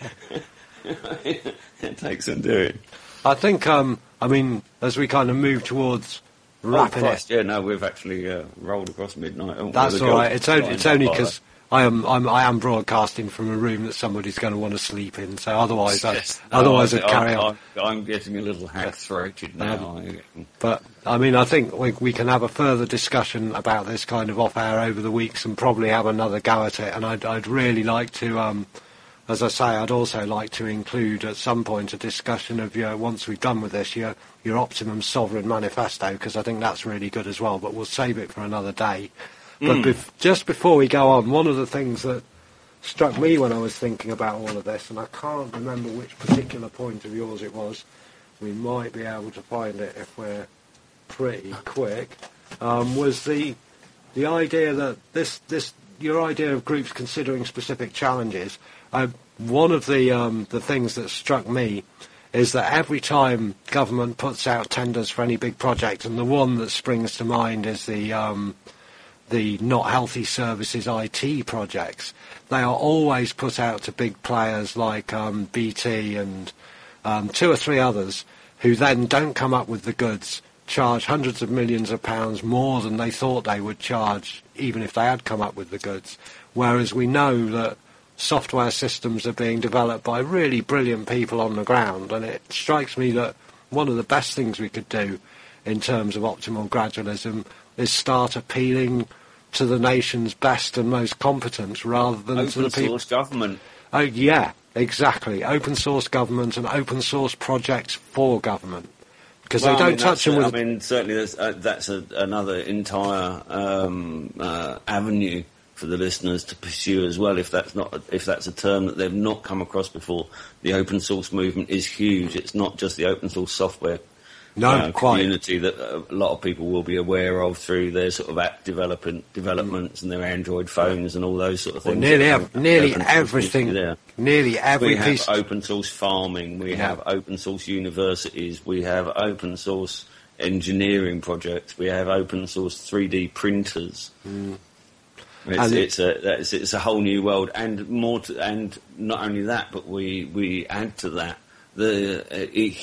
It takes some doing.
I think, um, I mean, as we kind of move towards wrapping
oh, Christ,
it...
Yeah, no, we've actually uh, rolled across midnight. haven't we?
That's
The
all right.
girls
It's only,
lined
it's
up
only
like
because I am I'm, I am broadcasting from a room that somebody's going to want to sleep in. So otherwise, I,
Yes, no,
otherwise
I,
I'd carry
I'm,
on.
I'm, I'm getting a little hack-throated now.
Um, But I mean, I think we, we can have a further discussion about this kind of off-air over the weeks, and probably have another go at it. And I'd, I'd really like to, um, as I say, I'd also like to include at some point a discussion of your, once we've done with this, your your Optimum Sovereign Manifesto, because I think that's really good as well. But we'll save it for another day. But
Mm.
bef- just before we go on, one of the things that struck me when I was thinking about all of this, and I can't remember which particular point of yours it was, we might be able to find it if we're pretty quick, um, was the the idea that this this your idea of groups considering specific challenges. Uh, one of the um, the things that struck me is that every time government puts out tenders for any big project, and the one that springs to mind is the um, the Not Healthy Services I T projects, they are always put out to big players like um, B T and um, two or three others, who then don't come up with the goods, charge hundreds of millions of pounds more than they thought they would charge, even if they had come up with the goods. Whereas we know that software systems are being developed by really brilliant people on the ground, and it strikes me that one of the best things we could do in terms of optimal gradualism is start appealing to the nation's best and most competent rather than
Open
to the people.
source government.
Oh, yeah, exactly. Open source government and open source projects for government. Because
Well,
they
I
don't
mean,
touch them
that's
with...
a- I mean, certainly that's, uh, that's a, another entire um, uh, avenue for the listeners to pursue as well. If that's not, if that's a term that they've not come across before, the open source movement is huge. It's not just the open source software
No,
uh,
quite.
community that a lot of people will be aware of through their sort of app development developments and their Android phones and all those sort of
Well,
things.
nearly
that
ev-
have
nearly
open source
everything,
there.
nearly every
We
piece...
have open source farming, we
Yeah.
have open source universities, we have open source engineering projects, we have open source three D printers. Mm. It's,
And it-
it's a it's, it's a whole new world, and more to, and not only that, but we we add to that the uh,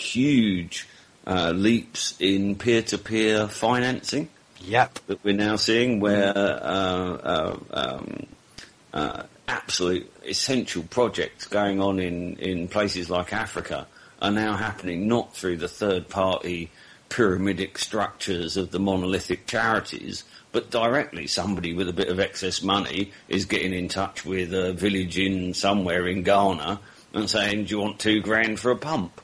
huge uh, leaps in peer-to-peer financing
Yep.
that we're now seeing, where uh, uh, um, uh, absolute essential projects going on in, in places like Africa are now happening not through the third-party pyramidic structures of the monolithic charities, but directly somebody with a bit of excess money is getting in touch with a village in somewhere in Ghana and saying, do you want two grand for a pump?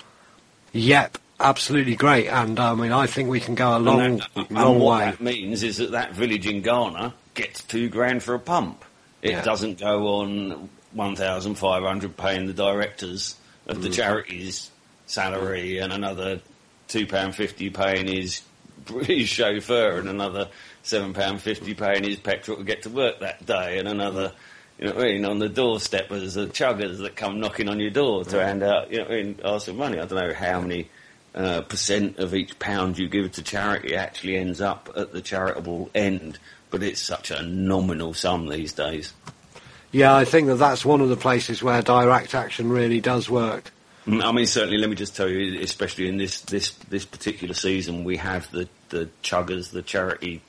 Yep. Absolutely great. And, I mean, I think we can go a long,
and that, and
long
what
way.
that means is that that village in Ghana gets two grand for a pump. It
Yeah.
doesn't go on one thousand five hundred paying the directors of
Mm.
the charity's salary and another two pounds fifty paying his, his chauffeur and another seven pounds fifty paying his petrol to get to work that day and another, you know what I mean, on the doorstep there's the chuggers that come knocking on your door to hand out, you know what I mean, ask for money. I don't know how many uh, percent of each pound you give to charity actually ends up at the charitable end, but it's such a nominal sum these days.
Yeah, I think that that's one of the places where direct action really does work.
Mm, I mean, certainly, let me just tell you, especially in this, this, this particular season, we have the, the chuggers, the charity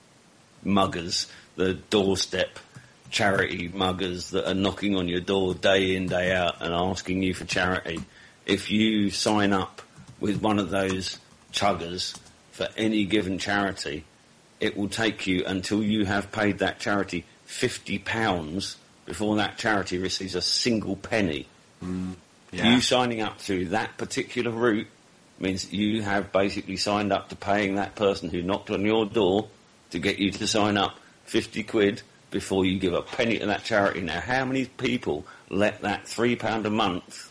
muggers, the doorstep charity muggers that are knocking on your door day in, day out and asking you for charity. If you sign up with one of those chuggers for any given charity, it will take you until you have paid that charity fifty pounds before that charity receives a single penny.
Mm, yeah.
You signing up through that particular route
means you have basically signed up to paying that person who knocked on your door to get you to sign up fifty quid before you give a penny to that charity. Now, how many people let that three pounds a month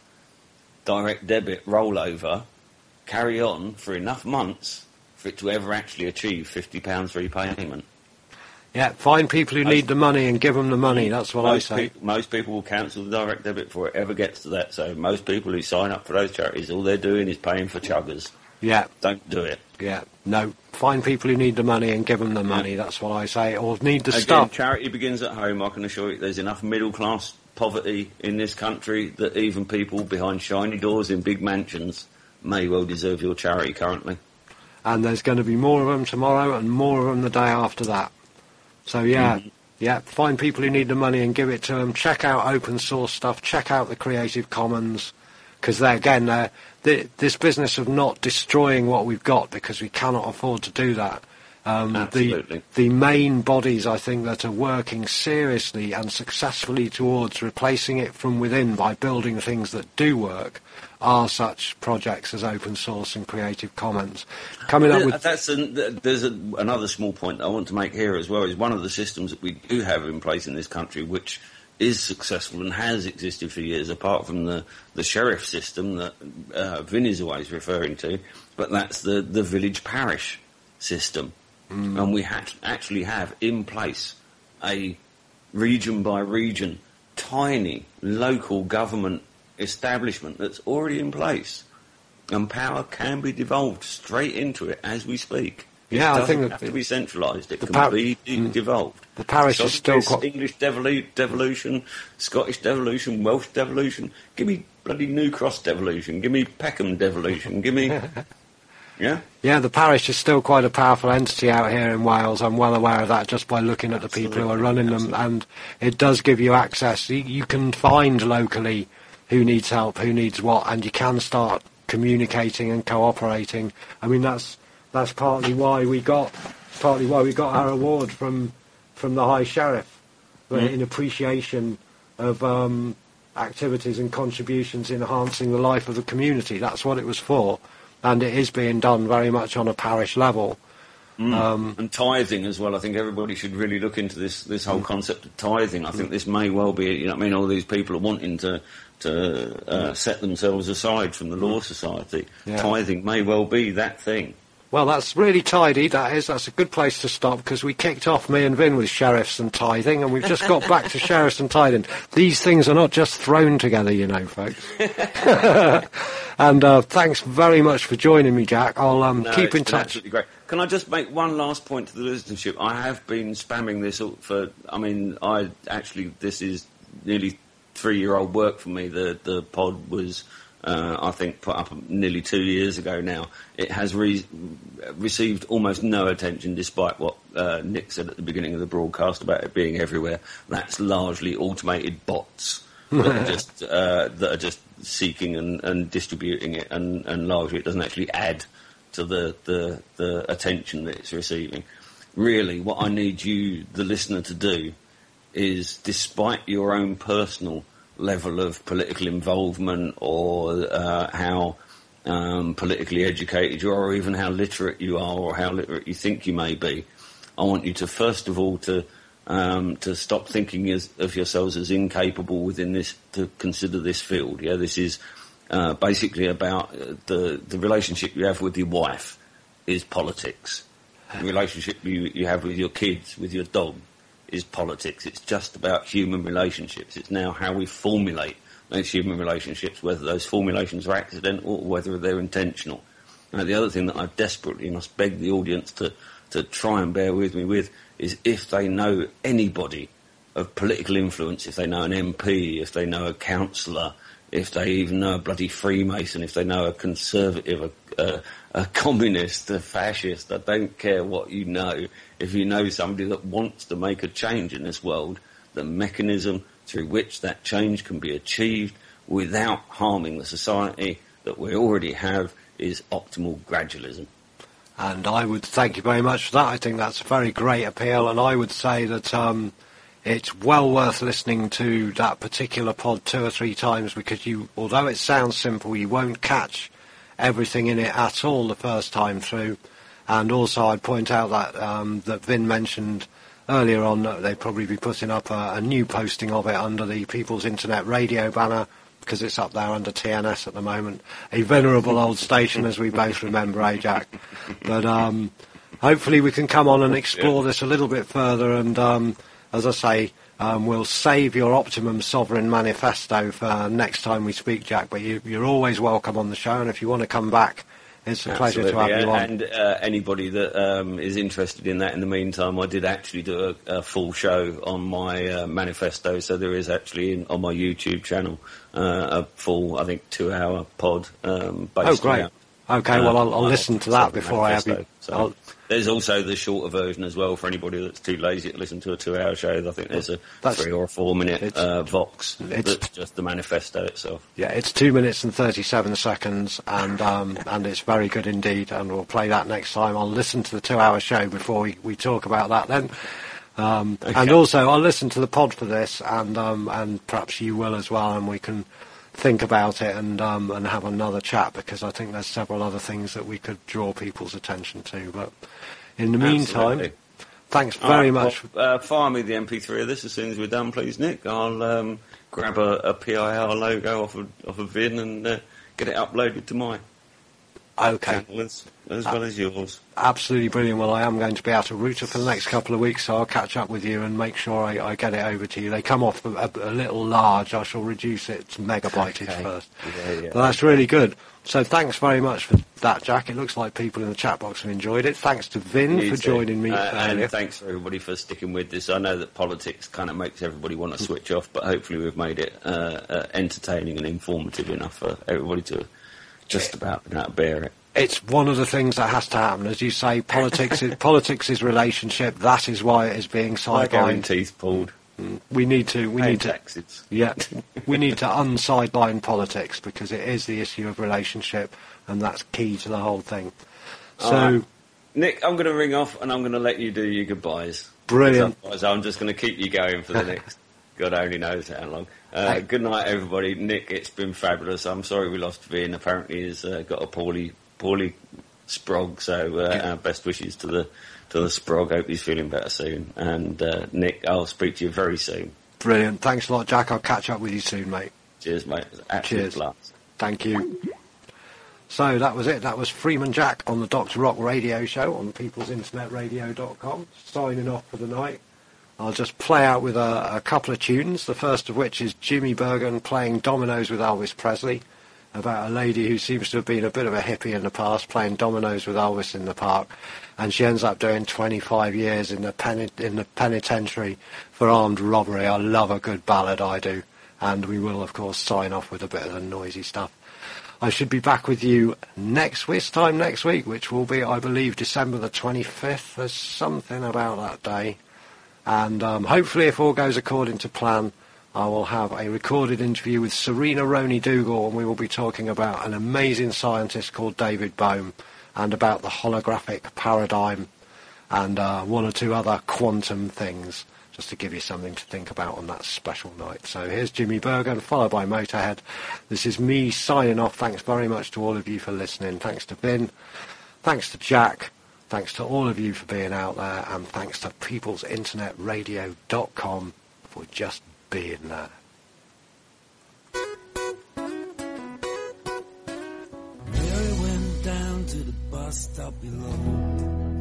direct debit roll over carry on for enough months for it to ever actually achieve fifty pounds repayment?
Yeah, find people who
Most-
need the money and give them the money. That's what
most
I say.
Pe- most people will cancel the direct debit before it ever gets to that. So most people who sign up for those charities, all they're doing is paying for chuggers.
Yeah,
Don't do it.
yeah. No, find people who need the money and give them the money. That's what I say. Or need the
Again,
stuff.
charity begins at home. I can assure you there's enough middle-class poverty in this country that even people behind shiny doors in big mansions may well deserve your charity currently.
And there's going to be more of them tomorrow and more of them the day after that. So, yeah,
Mhm.
yeah, find people who need the money and give it to them. Check out open source stuff. Check out the Creative Commons. Because, again, uh, th- this business of not destroying what we've got, because we cannot afford to do that. Um,
Absolutely.
The, the main bodies, I think, that are working seriously and successfully towards replacing it from within by building things that do work are such projects as open source and Creative Commons. Coming up with...
That's an, there's a, another small point that I want to make here as well, is one of the systems that we do have in place in this country, which is successful and has existed for years, apart from the, the sheriff system that uh, Vin is always referring to, but that's the, the village parish system. Mm. And we ha- actually have in place a region by region, tiny local government establishment that's already in place. And power can be devolved straight into it as we speak. It
Yeah, I
doesn't
think
have
that
to be centralised. It
the
can
par-
be
mm.
devolved.
The parish is still
Scottish,
quite...
English devolu- devolution, Scottish devolution, Welsh devolution. Give me bloody New Cross devolution. Give me Peckham devolution. Give me... Yeah?
Yeah, the parish is still quite a powerful entity out here in Wales. I'm well aware of that just by looking at the people who are running them, and it does give you access. You, you can find locally who needs help, who needs what, and you can start communicating and cooperating. I mean, that's that's partly why we got partly why we got our award from from the High Sheriff, mm. in appreciation of um, activities and contributions in enhancing the life of the community. That's what it was for. And it is being done very much on a parish level.
Mm.
Um,
and tithing as well. I think everybody should really look into this this whole
mm.
concept of tithing. I think this may well be, you know what I mean, all these people are wanting to to uh, set themselves aside from the Law Society.
Yeah.
Tithing may well be that thing.
Well, that's really tidy, that is. That's a good place to stop, because we kicked off, me and Vin, with sheriffs and tithing, and we've just got back to sheriffs and tithing. These things are not just thrown together, you know, folks. And uh, thanks very much for joining me, Jack. I'll um,
No,
keep
it's
in
been
touch.
Absolutely great. Can I just make one last point to the listenership? I have been spamming this all for, I mean, I actually, this is nearly three-year-old work for me. The, the pod was... Uh, I think put up nearly two years ago now. It has re- received almost no attention, despite what uh, Nick said at the beginning of the broadcast about it being everywhere. That's largely automated bots that are just uh, that are just seeking and, and distributing it, and, and largely it doesn't actually add to the, the the attention that it's receiving. Really, what I need you, the listener, to do is, despite your own personal level of political involvement, or uh, how um, politically educated you are, or even how literate you are, or how literate you think you may be, I want you to first of all to um, to stop thinking as, of yourselves as incapable within this, to consider this field. Yeah, this is uh, basically about the the relationship you have with your wife is politics. The relationship you, you have with your kids, with your dog, is politics. It's just about human relationships. It's now how we formulate those human relationships, whether those formulations are accidental or whether they're intentional. Now, the other thing that I desperately must beg the audience to, to try and bear with me with is, if they know anybody of political influence, if they know an M P, if they know a councillor, if they even know a bloody Freemason, if they know a conservative, a, a, a communist, a fascist, I don't care what you know. If you know somebody that wants to make a change in this world, the mechanism through which that change can be achieved without harming the society that we already have is optimal gradualism.
And I would thank you very much for that. I think that's a very great appeal, and I would say that um, it's well worth listening to that particular pod two or three times, because you, although it sounds simple, you won't catch everything in it at all the first time through. And also I'd point out that um, that Vin mentioned earlier on that they'd probably be putting up a, a new posting of it under the People's Internet Radio banner, because it's up there under T N S at the moment. A venerable old station, as we both remember, eh, Jack? But um, hopefully we can come on and explore this a little bit further, and um, as I say, um, we'll save your Optimum Sovereign manifesto for next time we speak, Jack, but you, you're always welcome on the show, and if you want to come back, it's a
Absolutely,
pleasure to have
yeah.
you on.
And uh, anybody that um, is interested in that, in the meantime, I did actually do a, a full show on my uh, manifesto, so there is actually in, on my YouTube channel uh, a full, I think, two-hour pod um, based
Oh, great.
around,
Okay,
uh,
well, I'll, I'll
my
listen to that
Sovereign
before I have you.
manifesto. So
I'll,
there's also the shorter version as well for anybody that's too lazy to listen to a two-hour show. I think there's a
That's-
three or a four-minute
it's-
uh, Vox
it's-
that's just the manifesto itself.
yeah, it's two minutes and thirty-seven seconds, and um, and it's very good indeed, and we'll play that next time. I'll listen to the two-hour show before we, we talk about that then. Um,
Okay.
And also, I'll listen to the pod for this, and um, and perhaps you will as well, and we can think about it and um, and have another chat, because I think there's several other things that we could draw people's attention to. But in the meantime,
Absolutely.
thanks
All
very
right,
much.
Well, uh, fire me the M P three of this as soon as we're done, please, Nick. I'll um, grab a, a P I R logo off of, off of Vin and uh, get it uploaded to my
Okay.
channel as, as well as yours.
Absolutely brilliant. Well, I am going to be out of Router for the next couple of weeks, so I'll catch up with you and make sure I, I get it over to you. They come off a, a, a little large. I shall reduce it to megabyteage
Okay.
first.
Yeah, yeah.
But that's really good. So thanks very much for that, Jack. It looks like people in the chat box have enjoyed it. Thanks to Vin
You
for
too.
joining me
Uh,
earlier.
and thanks for everybody for sticking with this. I know that politics kind of makes everybody want to switch off, but hopefully we've made it uh, uh, entertaining and informative enough for everybody to just about be able to bear it.
It's one of the things that has to happen. As you say, politics is, politics is relationship. That is why it is being
Like having
sidelined.
teeth pulled.
We need to... We
Paying
need to...
taxes.
Yeah, we need to unsideline politics, because it is the issue of relationship, and that's key to the whole thing. So,
All right. Nick, I'm going to ring off and I'm going to let you do your goodbyes.
Brilliant.
Otherwise, I'm just going to keep you going for the next, God only knows how long. Uh, good night, everybody. Nick, it's been fabulous. I'm sorry we lost Vin. Apparently he's uh, got a poorly, poorly sprog, so uh, our best wishes to the to the sprog. Hope he's feeling better soon. And uh, Nick, I'll speak to you very soon.
brilliant. Thanks a lot, Jack. I'll catch up with you soon, mate.
Cheers, mate. It was an absolute
Cheers.
blast.
Thank you. So that was it. That was Freeman Jack on the Doctor Rock radio show on peoples internet radio dot com. Signing off for the night. I'll just play out with a, a couple of tunes, the first of which is Jimmy Bergen playing dominoes with Elvis Presley, about a lady who seems to have been a bit of a hippie in the past, playing dominoes with Elvis in the park, and she ends up doing twenty-five years in the, pen, in the penitentiary for armed robbery. I love a good ballad, I do, and we will, of course, sign off with a bit of the noisy stuff. I should be back with you next this time next week, which will be, I believe, December the twenty-fifth. There's something about that day. And um, hopefully, if all goes according to plan, I will have a recorded interview with Serena Roney-Dougal, and we will be talking about an amazing scientist called David Bohm, and about the holographic paradigm, and uh, one or two other quantum things, just to give you something to think about on that special night. So here's Jimmy Bergen, followed by Motorhead. This is me signing off. Thanks very much to all of you for listening. Thanks to Vin. Thanks to Jack. Thanks to all of you for being out there, and thanks to peoples internet radio dot com for just being there.
Mary went down to the bus stop below.